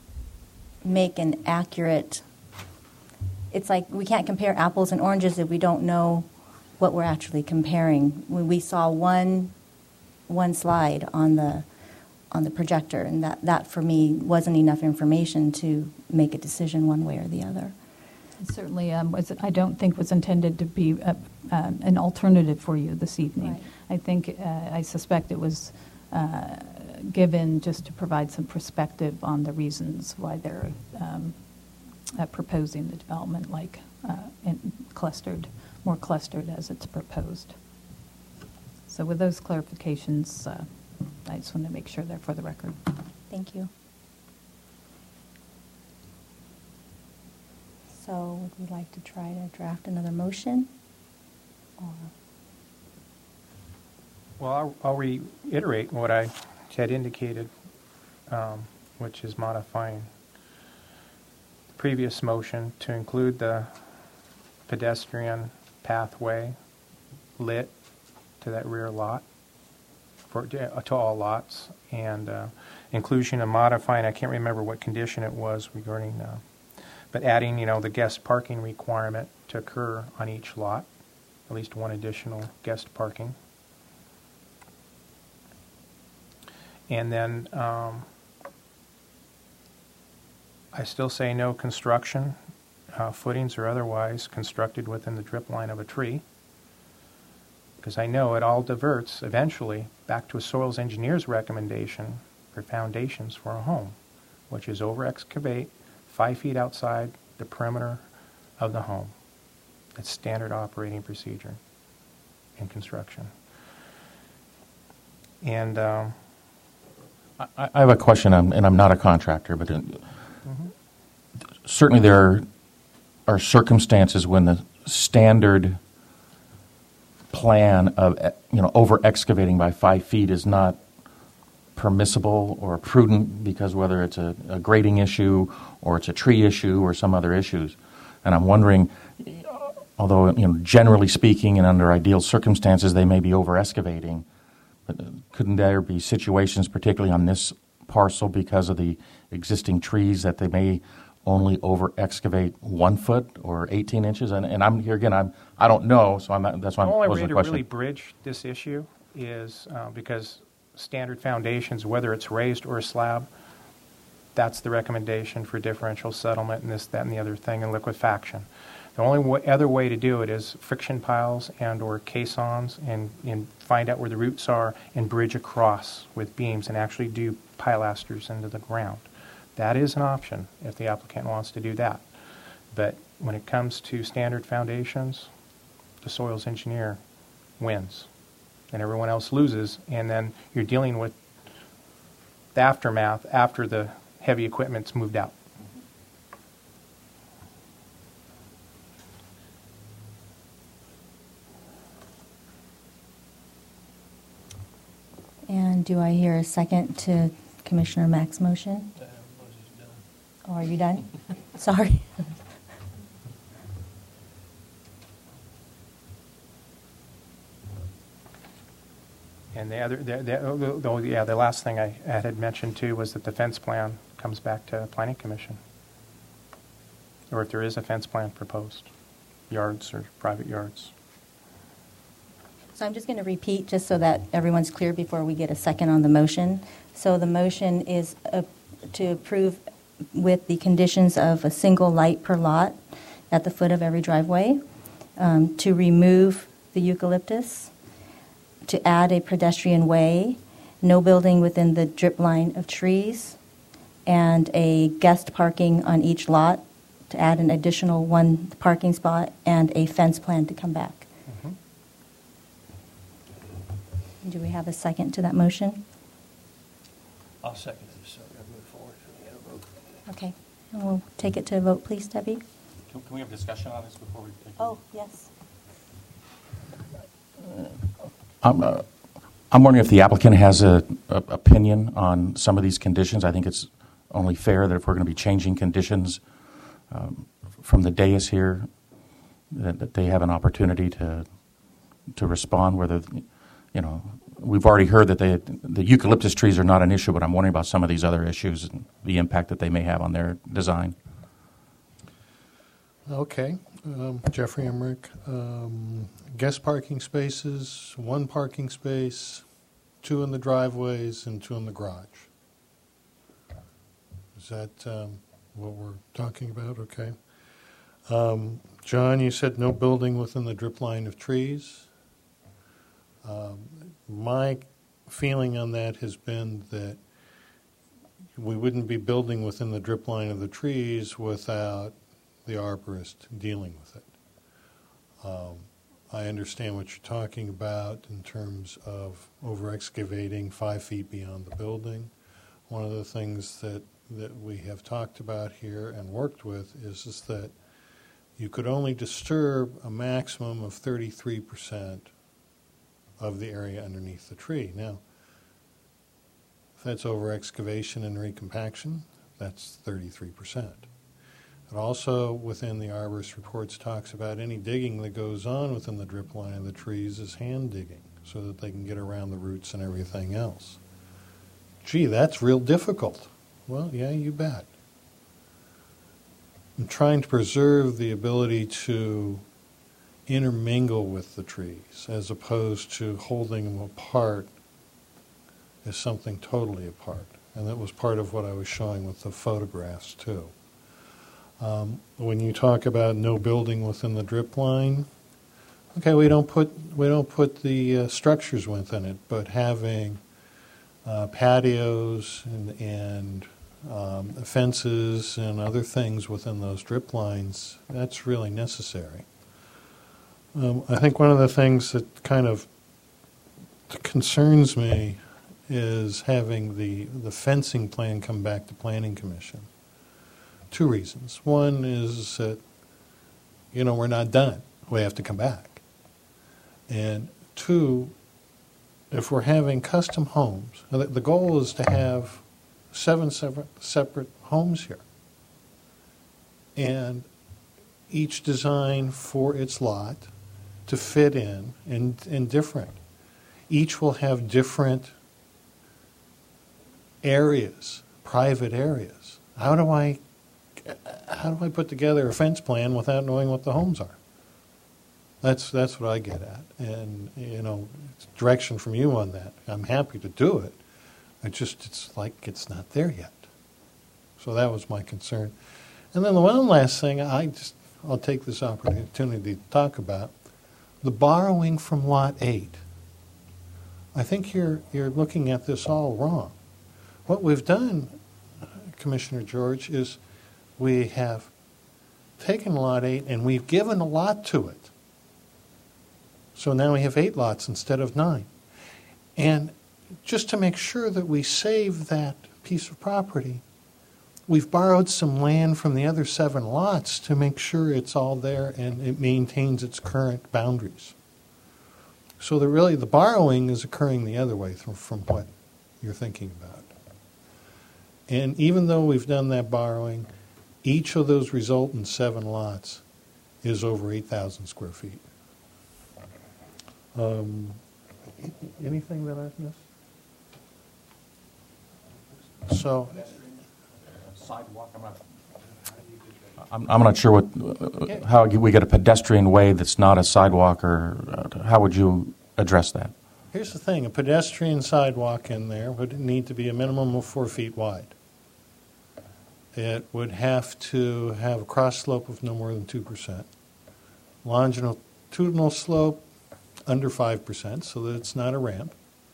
make an accurate. It's like we can't compare apples and oranges if we don't know what we're actually comparing. When we saw one one slide on the on the projector, and that, that for me wasn't enough information to make a decision one way or the other. It certainly, um, was, I don't think was intended to be a, um, an alternative for you this evening. Right. I think, uh, I suspect it was uh, given just to provide some perspective on the reasons why they're um, uh, proposing the development like uh, and clustered, more clustered as it's proposed. So with those clarifications, uh, I just want to make sure they're for the record. Thank you. So would we like to try to draft another motion? Or Well, I'll, I'll reiterate what I had indicated, um, which is modifying the previous motion to include the pedestrian pathway lit to that rear lot, for, uh, to all lots, and uh, inclusion of modifying, I can't remember what condition it was regarding, uh, but adding, you know, the guest parking requirement to occur on each lot, at least one additional guest parking. And then um, I still say no construction, uh, footings or otherwise, constructed within the drip line of a tree, because I know it all diverts eventually back to a soils engineer's recommendation for foundations for a home, which is over excavate five feet outside the perimeter of the home. That's standard operating procedure in construction. And um, I, I have a question, um, and I'm not a contractor, but uh, mm-hmm. certainly there are, are circumstances when the standard plan of you know over excavating by five feet is not permissible or prudent, because whether it's a, a grading issue or it's a tree issue or some other issues. And I'm wondering, although you know generally speaking and under ideal circumstances they may be over excavating, but couldn't there be situations, particularly on this parcel, because of the existing trees, that they may only over excavate one foot or eighteen inches? And, and I'm here again. I'm I don't know, so I'm not, that's why I'm posing the question. The only way to question. really bridge this issue is uh, because standard foundations, whether it's raised or a slab, that's the recommendation for differential settlement and this, that, and the other thing, and liquefaction. The only w- other way to do it is friction piles and or caissons, and, and find out where the roots are and bridge across with beams and actually do pilasters into the ground. That is an option if the applicant wants to do that. But when it comes to standard foundations, the soils engineer wins and everyone else loses, and then you're dealing with the aftermath after the heavy equipment's moved out. And do I hear a second to Commissioner Mack's motion? Oh, are you done? Sorry. And the other, the, the, the, yeah, the last thing I had mentioned too was that the fence plan comes back to Planning Commission, or if there is a fence plan proposed, yards or private yards. So I'm just going to repeat just so that everyone's clear before we get a second on the motion. So the motion is uh, to approve with the conditions of a single light per lot at the foot of every driveway, um, to remove the eucalyptus, to add a pedestrian way, no building within the drip line of trees, and a guest parking on each lot, to add an additional one parking spot, and a fence plan to come back. Mm-hmm. Do we have a second to that motion? I'll second this, so we're going to move forward. We have a vote. Okay. And we'll take it to a vote, please, Debbie. Can, can we have discussion on this before we take Oh, yes. I'm, uh, I'm wondering if the applicant has a, a opinion on some of these conditions. I think it's only fair that if we're going to be changing conditions um, from the dais here, that, that they have an opportunity to to respond. Whether, you know, we've already heard that they, the eucalyptus trees are not an issue, but I'm wondering about some of these other issues and the impact that they may have on their design. Okay. Um, Jeffrey Emmerich. Um, guest parking spaces, one parking space, two in the driveways, and two in the garage. Is that um, what we're talking about? Okay. Um, John, you said no building within the drip line of trees. Um, my feeling on that has been that we wouldn't be building within the drip line of the trees without the arborist dealing with it. Um, I understand what you're talking about in terms of over excavating five feet beyond the building. One of the things that, that we have talked about here and worked with is, is that you could only disturb a maximum of thirty-three percent of the area underneath the tree. Now, If that's over excavation and recompaction, that's thirty-three percent. It also, within the arborist reports, talks about any digging that goes on within the drip line of the trees is hand digging so that they can get around the roots and everything else. Gee, that's real difficult. Well, yeah, you bet. I'm trying to preserve the ability to intermingle with the trees as opposed to holding them apart as something totally apart. And that was part of what I was showing with the photographs, too. Um, when you talk about no building within the drip line, okay, we don't put we don't put the uh, structures within it, but having uh, patios and, and um, fences and other things within those drip lines, that's really necessary. Um, I think one of the things that kind of concerns me is having the, the fencing plan come back to Planning Commission. Two reasons. One is that, you know, we're not done. We have to come back. And two, if we're having custom homes, the, the goal is to have seven separate, separate homes here. And each designed for its lot to fit in and, and different. Each will have different areas, private areas. How do I how do I put together a fence plan without knowing what the homes are? That's that's what I get at, and you know, direction from you on that. I'm happy to do it. I just it's like it's not there yet. So that was my concern. And then the one last thing I just I'll take this opportunity to talk about the borrowing from Lot eight. I think you're you're looking at this all wrong. What we've done, Commissioner George, is we have taken Lot eight and we've given a lot to it. So now we have eight lots instead of nine. And just to make sure that we save that piece of property, we've borrowed some land from the other seven lots to make sure it's all there and it maintains its current boundaries. So that really the borrowing is occurring the other way from, from what you're thinking about. And even though we've done that borrowing, each of those resultant seven lots is over eight thousand square feet. Um, anything that I've missed? So, sidewalk. I'm not. I'm, I'm not sure what how we get a pedestrian way that's not a sidewalk, or uh, how would you address that? Here's the thing: a pedestrian sidewalk in there would need to be a minimum of four feet wide. It would have to have a cross slope of no more than two percent. Longitudinal slope under five percent, so that it's not a ramp.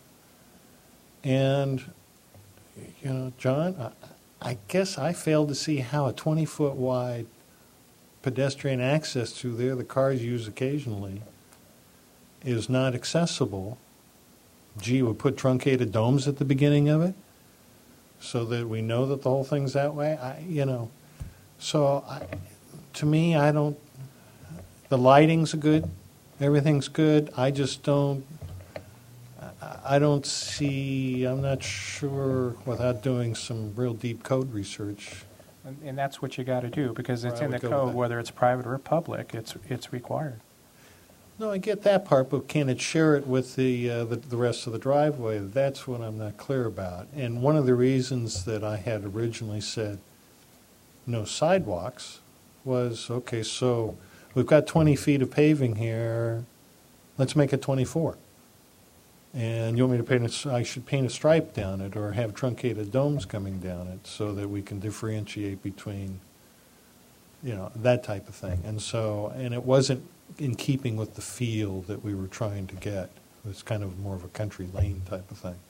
And, you know, John, I, I guess I failed to see how a twenty-foot wide pedestrian access through there, the cars use occasionally, is not accessible. Gee, we put truncated domes at the beginning of it, so that we know that the whole thing's that way. I, you know, so I, to me, I don't. The lighting's good, everything's good. I just don't. I don't see. I'm not sure without doing some real deep code research. And, and that's what you got to do because it's I in the would go code, with that. whether it's private or public. It's it's required. No, I get that part, but can it share it with the, uh, the the rest of the driveway? That's what I'm not clear about. And one of the reasons that I had originally said no sidewalks was, okay, so we've got twenty feet of paving here. Let's make it twenty-four. And you want me to paint a, I should paint a stripe down it or have truncated domes coming down it so that we can differentiate between, you know, that type of thing. And so, and it wasn't in keeping with the feel that we were trying to get. It was kind of more of a country lane type of thing.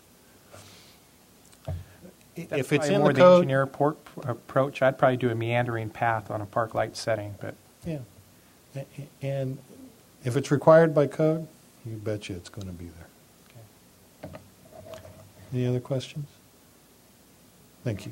That's If it's probably in more the the code, engineer port approach, I'd probably do a meandering path on a park light setting. But yeah, A- and if it's required by code, you betcha it's going to be there. Okay. Any other questions? Thank you.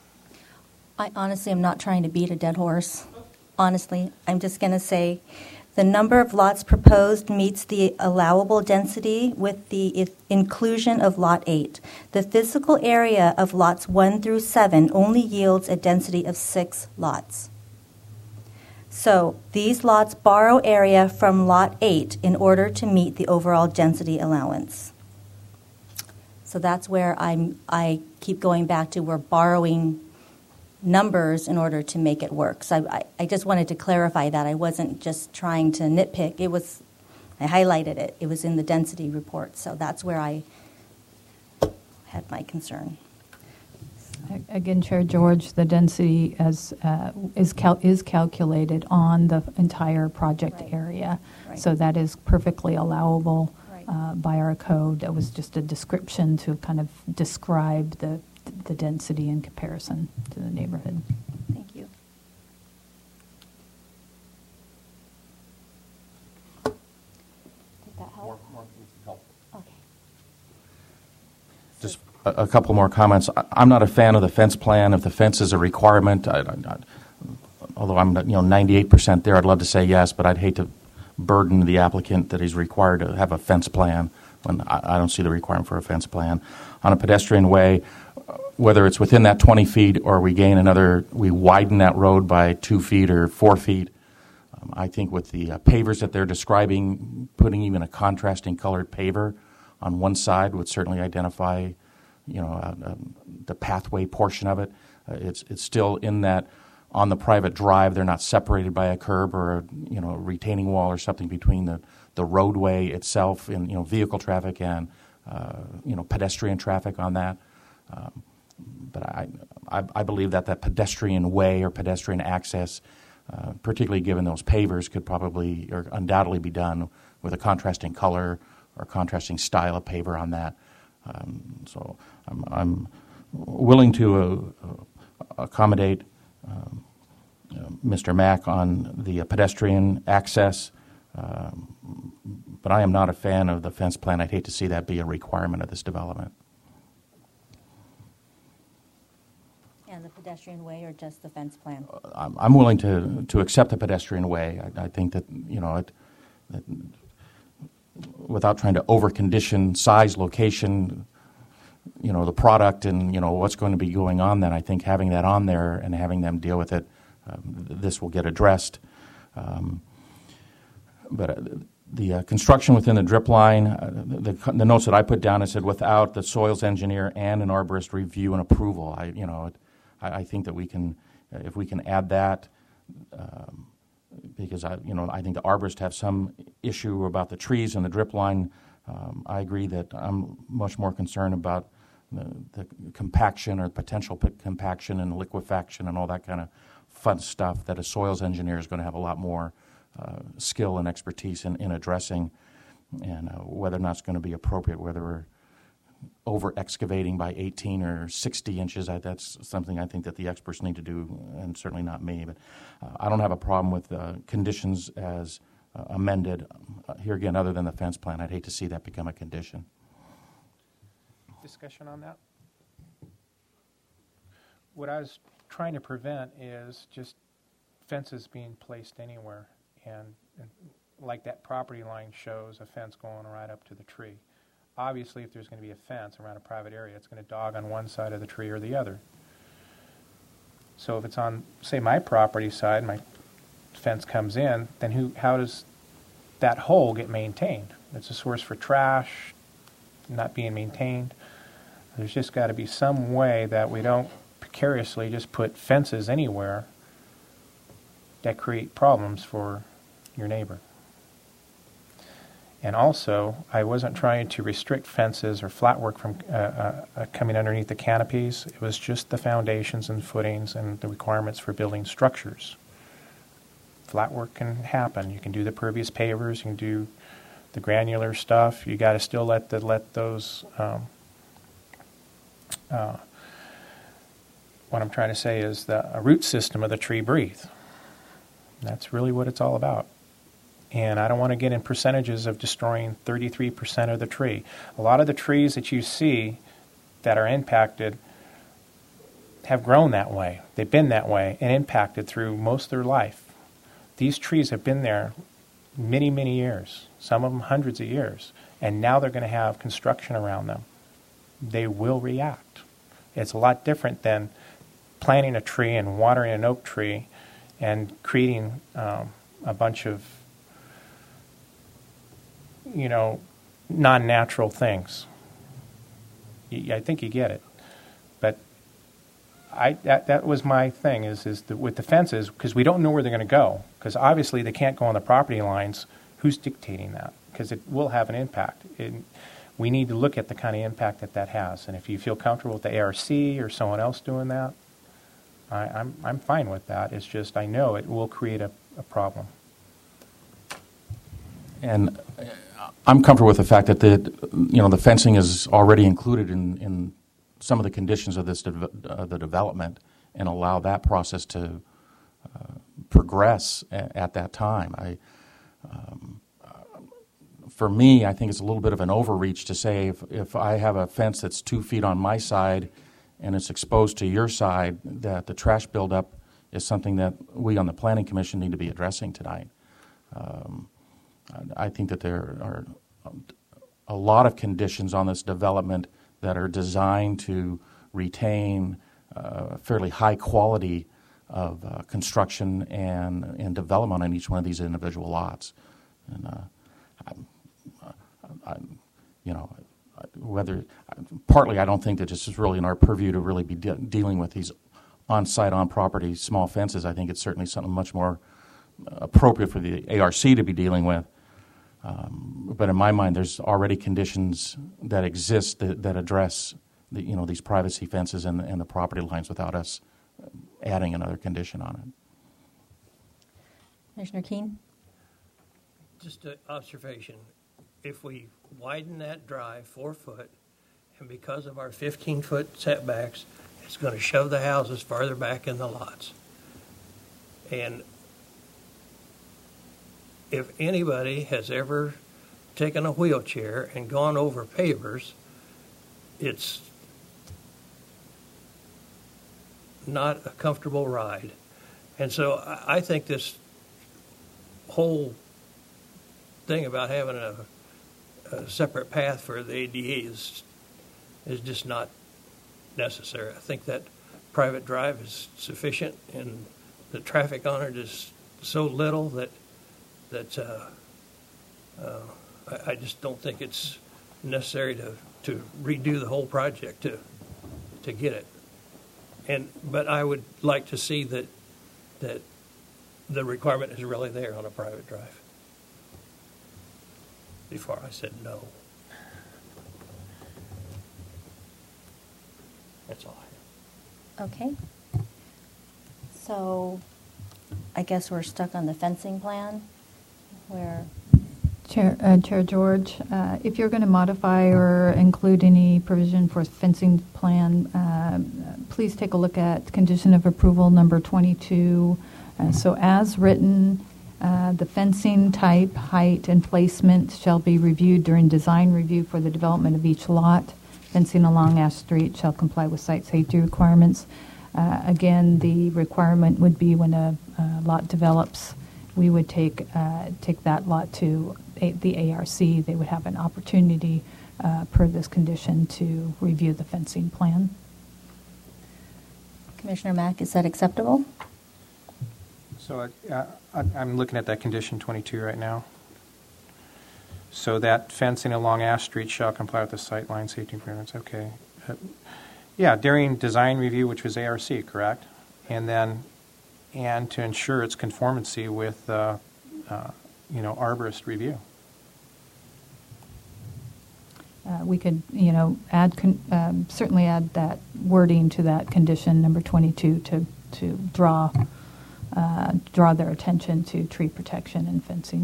I honestly am not trying to beat a dead horse. Honestly, I'm just going to say The number of lots proposed meets the allowable density with the i- inclusion of Lot eight. The physical area of lots one through seven only yields a density of six lots. So these lots borrow area from Lot eight in order to meet the overall density allowance. So that's where I'm, I keep going back to we're borrowing numbers in order to make it work. So I, I just wanted to clarify that. I wasn't just trying to nitpick. It was, I highlighted it. It was in the density report. So that's where I had my concern. Again, Chair George, the density as, uh, is, cal- is calculated on the entire project Right. area. Right. So that is perfectly allowable Right. uh, by our code. That was just a description to kind of describe the, the density in comparison to the neighborhood. Thank you. Did that help? Okay. Just a, a couple more comments. I, I'm not a fan of the fence plan. If the fence is a requirement, I, I, I, although I'm you know ninety-eight percent there, I'd love to say yes, but I'd hate to burden the applicant that he's required to have a fence plan when I, I don't see the requirement for a fence plan. On a pedestrian way, whether it's within that twenty feet or we gain another, we widen that road by two feet or four feet. Um, I think with the uh, pavers that they're describing, putting even a contrasting colored paver on one side would certainly identify, you know, uh, uh, the pathway portion of it. Uh, it's it's still in that on the private drive. They're not separated by a curb or a, you know, a retaining wall or something between the, the roadway itself and, you know, vehicle traffic and, uh, you know, pedestrian traffic on that. Um, but I, I I believe that that pedestrian way or pedestrian access, uh, particularly given those pavers, could probably or undoubtedly be done with a contrasting color or contrasting style of paver on that. Um, so I'm, I'm willing to uh, accommodate um, you know, Mister Mack on the uh, pedestrian access, um, but I am not a fan of the fence plan. I'd hate to see that be a requirement of this development. And the pedestrian way or just the fence plan? I'm, I'm willing to to accept the pedestrian way. I, I think that you know it, that without trying to over-condition size, location, you know, the product and, you know, what's going to be going on then, I think having that on there and having them deal with it, um, this will get addressed. Um, but uh, the uh, construction within the drip line, uh, the, the notes that I put down, I said without the soils engineer and an arborist review and approval. I, you know, it, I, I think that we can, if we can add that, um, because I, you know, I think the arborists have some issue about the trees and the drip line. Um, I agree that I'm much more concerned about the, the compaction or potential p- compaction and liquefaction and all that kind of fun stuff that a soils engineer is going to have a lot more uh, skill and expertise in, in addressing, and uh, whether or not it's going to be appropriate, whether we're over excavating by eighteen or sixty inches. I, that's something I think that the experts need to do, and certainly not me. But uh, I don't have a problem with uh, conditions as uh, amended. Uh, here again, other than the fence plan, I'd hate to see that become a condition. Discussion on that? What I was trying to prevent is just fences being placed anywhere, and, and like that property line shows a fence going right up to the tree. Obviously, if there's going to be a fence around a private area, it's going to dog on one side of the tree or the other. So if it's on, say, my property side, my fence comes in, then who? How does that hole get maintained? It's a source for trash, not being maintained. There's just got to be some way that we don't precariously just put fences anywhere that create problems for your neighbor. And also, I wasn't trying to restrict fences or flat work from uh, uh, uh, coming underneath the canopies. It was just the foundations and footings and the requirements for building structures. Flat work can happen. You can do the pervious pavers. You can do the granular stuff. You got to still let the let those. Um, uh, what I'm trying to say is the a root system of the tree breathe. That's really what it's all about. And I don't want to get in percentages of destroying thirty-three percent of the tree. A lot of the trees that you see that are impacted have grown that way. They've been that way and impacted through most of their life. These trees have been there many, many years, some of them hundreds of years, and now they're going to have construction around them. They will react. It's a lot different than planting a tree and watering an oak tree and creating um, a bunch of, you know, non-natural things. Y- I think you get it. But I that, that was my thing, is, is the, with the fences, because we don't know where they're going to go, because obviously they can't go on the property lines. Who's dictating that? Because it will have an impact. It, we need to look at the kind of impact that that has. And if you feel comfortable with the A R C or someone else doing that, I, I'm, I'm fine with that. It's just I know it will create a, a problem. And I'm comfortable with the fact that the, you know, the fencing is already included in, in some of the conditions of this de- uh, the development, and allow that process to uh, progress a- at that time. I, um, uh, for me, I think it's a little bit of an overreach to say if, if I have a fence that's two feet on my side and it's exposed to your side, that the trash buildup is something that we on the Planning Commission need to be addressing tonight. Um, I think that there are a lot of conditions on this development that are designed to retain uh, fairly high quality of uh, construction and, and development on each one of these individual lots. And uh, I'm, I'm, you know, whether partly I don't think that this is really in our purview to really be de- dealing with these on-site, on-property small fences. I think it's certainly something much more appropriate for the A R C to be dealing with. Um, but in my mind, there's already conditions that exist that, that address the, you know, these privacy fences and, and the property lines without us adding another condition on it. Commissioner Keene? Just an observation. If we widen that drive four foot, and because of our fifteen-foot setbacks, it's going to shove the houses farther back in the lots. And if anybody has ever taken a wheelchair and gone over pavers, it's not a comfortable ride. And so I think this whole thing about having a, a separate path for the A D A is, is just not necessary. I think that private drive is sufficient, and the traffic on it is so little that that uh, uh, I, I just don't think it's necessary to, to redo the whole project to to get it. And but I would like to see that that the requirement is really there on a private drive before I said no. That's all I have. Okay. So I guess we're stuck on the fencing plan where... Chair, uh, Chair George, uh, if you're going to modify or include any provision for fencing plan, uh, please take a look at condition of approval number twenty-two. Uh, so as written, uh, the fencing type, height, and placement shall be reviewed during design review for the development of each lot. Fencing along Ash Street shall comply with site safety requirements. Uh, again, the requirement would be when a, a lot develops, we would take uh, take that lot to a, the A R C. They would have an opportunity uh, per this condition to review the fencing plan. Commissioner Mack, is that acceptable? So uh, I, I'm looking at that condition twenty-two right now. So that fencing along Ash Street shall comply with the sightline safety requirements. Okay. Uh, yeah, during design review, which was A R C, correct? And then, and to ensure its conformancy with, uh, uh, you know, arborist review. Uh, we could, you know, add con- um, certainly add that wording to that condition number twenty-two to to draw uh, draw their attention to tree protection and fencing.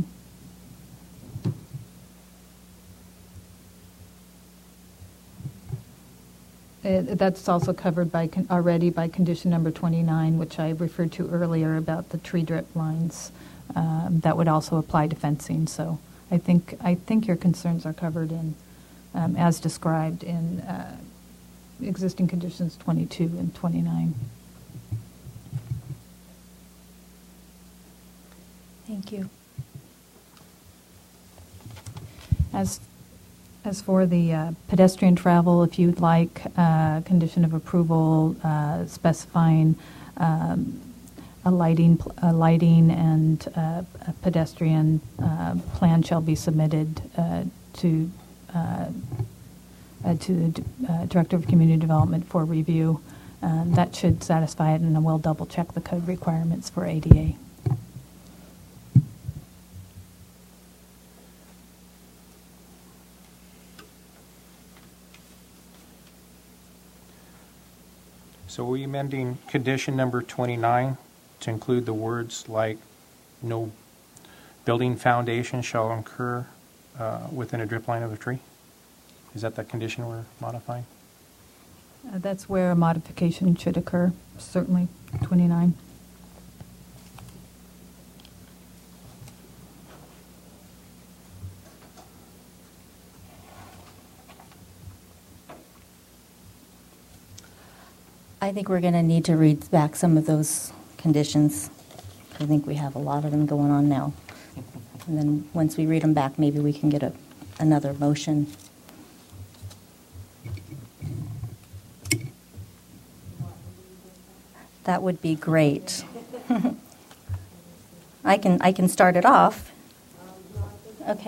It, that's also covered by con- already by condition number twenty-nine, which I referred to earlier about the tree drip lines. Um, that would also apply to fencing. So I think I think your concerns are covered in um, as described in uh, existing conditions twenty-two and twenty-nine. Thank you. As as for the uh, pedestrian travel, if you'd like uh, condition of approval uh, specifying um, a lighting, a lighting and uh, a pedestrian uh, plan shall be submitted uh, to uh, uh, to the uh, Director of Community Development for review. Um, that should satisfy it, and then we'll double check the code requirements for A D A. So are we amending condition number twenty-nine to include the words like no building foundation shall occur uh, within a drip line of a tree? Is that the condition we're modifying? Uh, that's where a modification should occur, certainly, twenty-nine. I think we're going to need to read back some of those conditions. I think we have a lot of them going on now. And then once we read them back, maybe we can get a, another motion. That would be great. I can I can start it off. Okay.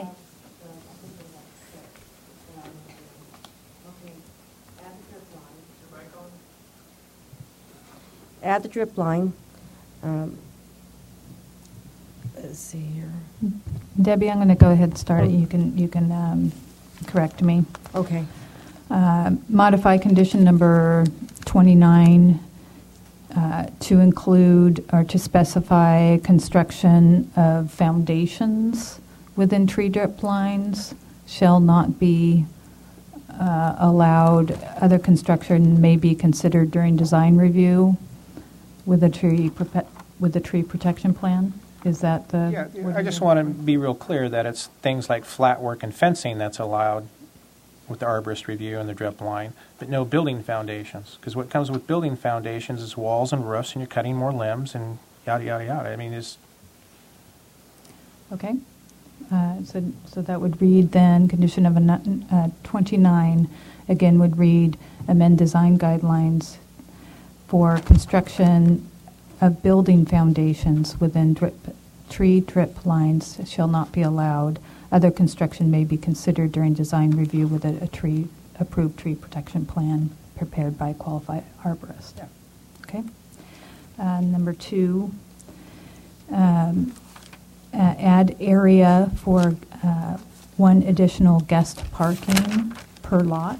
Add the drip line. Um, let's see here. Debbie, I'm going to go ahead and start it. You can you can um, correct me. Okay. Uh, modify condition number twenty-nine uh, to include or to specify construction of foundations within tree drip lines shall not be uh, allowed. Other construction may be considered during design review with a tree with the tree protection plan. Is that the? Yeah, I just want to be real clear that it's things like flat work and fencing that's allowed with the arborist review and the drip line, but no building foundations. Because what comes with building foundations is walls and roofs, and you're cutting more limbs and yada yada yada. I mean, it's okay. Uh, so, so that would read then condition of a, uh, twenty-nine again would read amend design guidelines for construction of building foundations within drip, tree drip lines shall not be allowed. Other construction may be considered during design review with a, a tree approved tree protection plan prepared by a qualified arborist. Yeah. Okay. Uh, number two, um, uh, add area for uh, one additional guest parking per lot.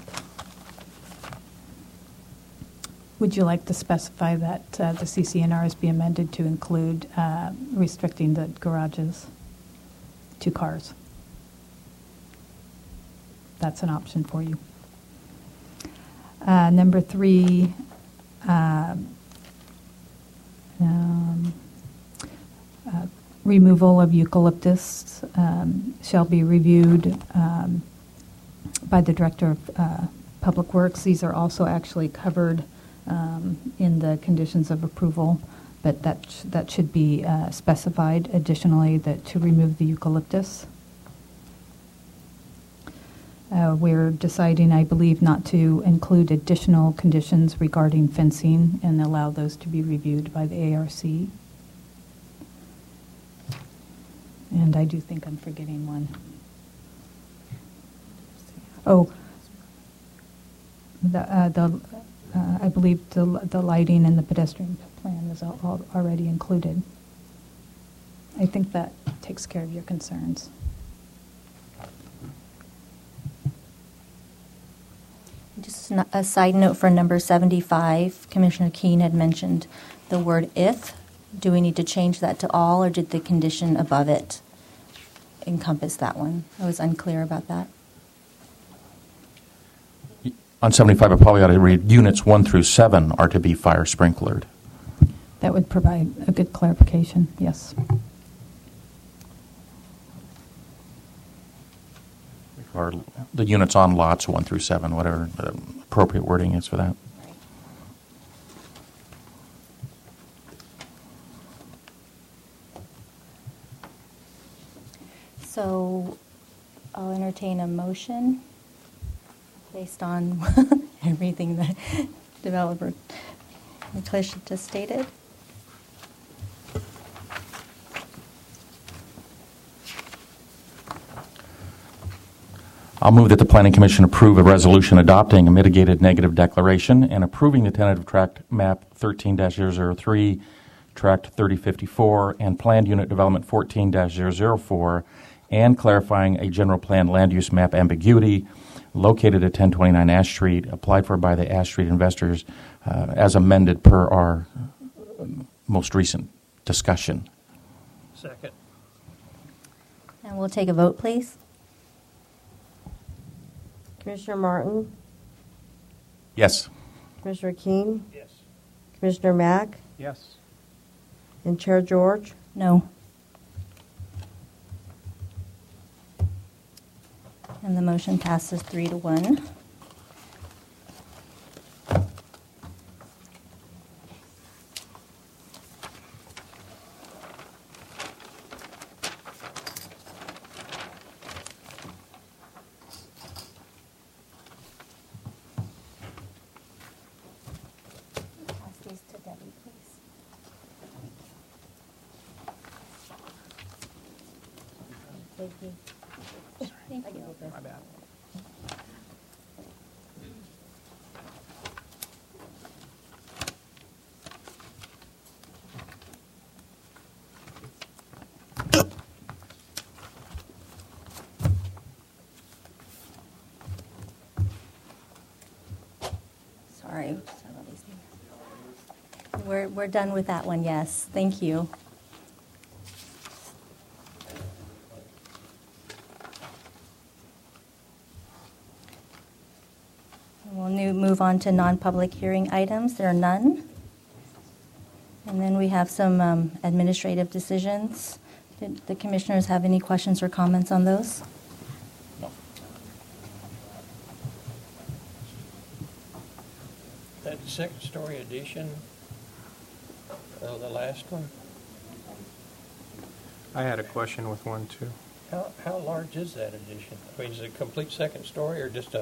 Would you like to specify that uh, the C C N Rs be amended to include uh, restricting the garages to cars? That's an option for you. Uh, number three, um, um, uh, removal of eucalyptus um, shall be reviewed um, by the Director of uh, Public Works. These are also actually covered Um, in the conditions of approval, but that sh- that should be uh, specified additionally that to remove the eucalyptus. Uh, we're deciding, I believe, not to include additional conditions regarding fencing and allow those to be reviewed by the A R C. And I do think I'm forgetting one. Oh, the uh, the. Uh, I believe the, the lighting and the pedestrian plan is all, all already included. I think that takes care of your concerns. Just a side note for number seventy-five, Commissioner Keene had mentioned the word if. Do we need to change that to all, or did the condition above it encompass that one? I was unclear about that. On seventy-five, I probably ought to read units one through seven are to be fire sprinklered. That would provide a good clarification, yes. Or the units on lots one through seven, whatever the appropriate wording is for that. So I'll entertain entertain a motion based on everything the developer Clish just stated. I'll move that the Planning Commission approve a resolution adopting a mitigated negative declaration and approving the tentative tract map thirteen dash zero zero three, tract thirty fifty-four, and planned unit development fourteen dash zero zero four, and clarifying a general plan land use map ambiguity located at ten twenty-nine Ash Street, applied for by the Ash Street investors uh, as amended per our most recent discussion. Second. And we'll take a vote, please. Commissioner Martin? Yes. Commissioner Keene? Yes. Commissioner Mack? Yes. And Chair George? No. And the motion passes three to one. Thank you. Thank you. My bad. Sorry. We're, we're done with that one, yes. Thank you. We'll new, move on to non-public hearing items. There are none. And then we have some um, administrative decisions. Did the commissioners have any questions or comments on those? No. That second story addition, oh, the last one, I had a question with one too. how, how large is that addition? I mean, is it a complete second story or just a?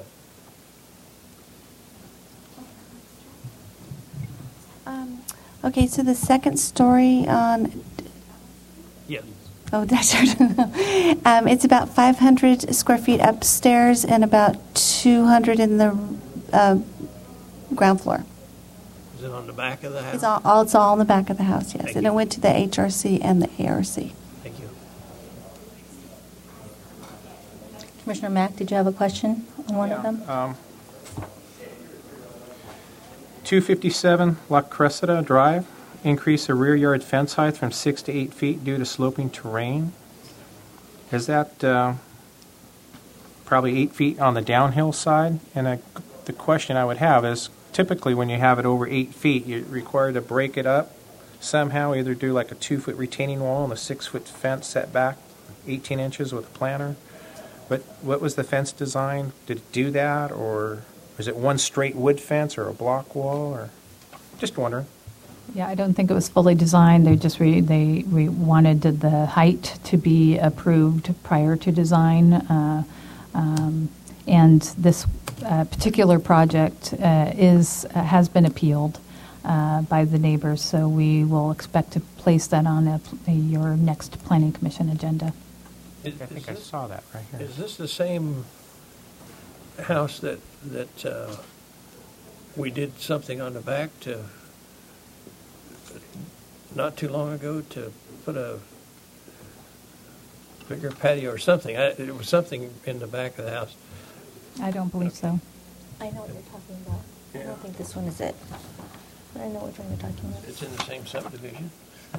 Um, okay, so the second story on, Yes. oh, that's um, it's about five hundred square feet upstairs and about two hundred in the uh, ground floor. Is it on the back of the house? It's all, all it's all in the back of the house, yes. Thank and you. it went to the H R C and the A R C. Thank you. Commissioner Mack, did you have a question on one Yeah, of them? Um, two fifty-seven La Crescenta Drive, increase the rear yard fence height from six to eight feet due to sloping terrain. Is that uh, probably eight feet on the downhill side? And I, the question I would have is, typically when you have it over eight feet, you're required to break it up somehow, either do like a two-foot retaining wall and a six-foot fence set back eighteen inches with a planter. But what was the fence design? Did it do that, or is it one straight wood fence or a block wall? Or just wondering. Yeah, I don't think it was fully designed. They just re, they we wanted the height to be approved prior to design, uh, um, and this uh, particular project uh, is uh, has been appealed uh, by the neighbors. So we will expect to place that on a, a, your next Planning Commission agenda. Is, I think is I this, saw that right here. Is this the same house that that uh, we did something on the back to? Not too long ago to put a bigger patio or something. I, it was something in the back of the house. I don't believe so. I know what you're talking about. I Yeah. don't think this one is it. But I know which one you're talking about. It's in the same subdivision.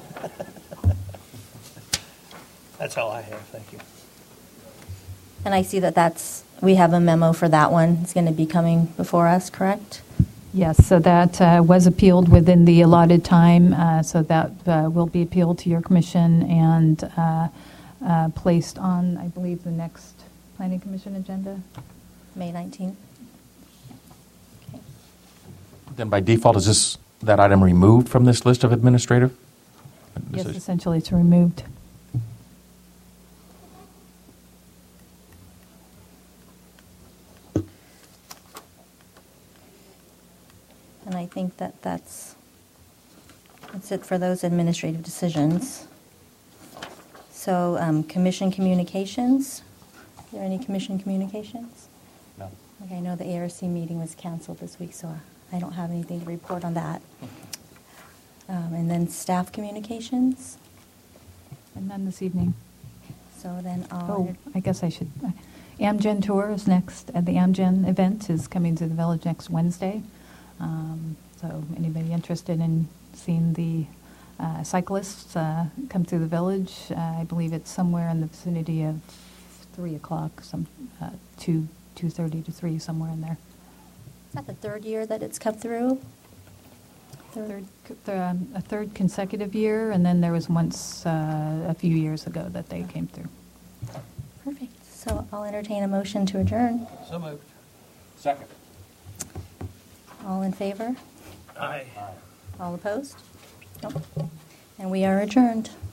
That's all I have. Thank you. And I see that that's, we have a memo for that one. It's going to be coming before us, correct? Yes, so that uh, was appealed within the allotted time, uh, so that uh, will be appealed to your commission and uh, uh, placed on, I believe, the next Planning Commission agenda. May nineteenth. Okay. Then by default, is this that item removed from this list of administrative? Yes, This is- essentially it's removed. And I think that that's, that's it for those administrative decisions. So, um, commission communications. Are there any commission communications? No. Okay, I know the A R C meeting was canceled this week, so I don't have anything to report on that. Um, and then staff communications. And none this evening. So then I'll. Oh, I guess I should. uh, Amgen Tour is next. Uh, the Amgen event is coming to the village next Wednesday. Um, so anybody interested in seeing the uh, cyclists uh, come through the village, uh, I believe it's somewhere in the vicinity of three o'clock, some uh, two two thirty to three, somewhere in there. Is that the third year that it's come through? Third, th- um, a third consecutive year, and then there was once uh, a few years ago that they came through. Perfect. So I'll entertain a motion to adjourn. So moved. Second. All in favor? Aye. All opposed? Nope. And we are adjourned.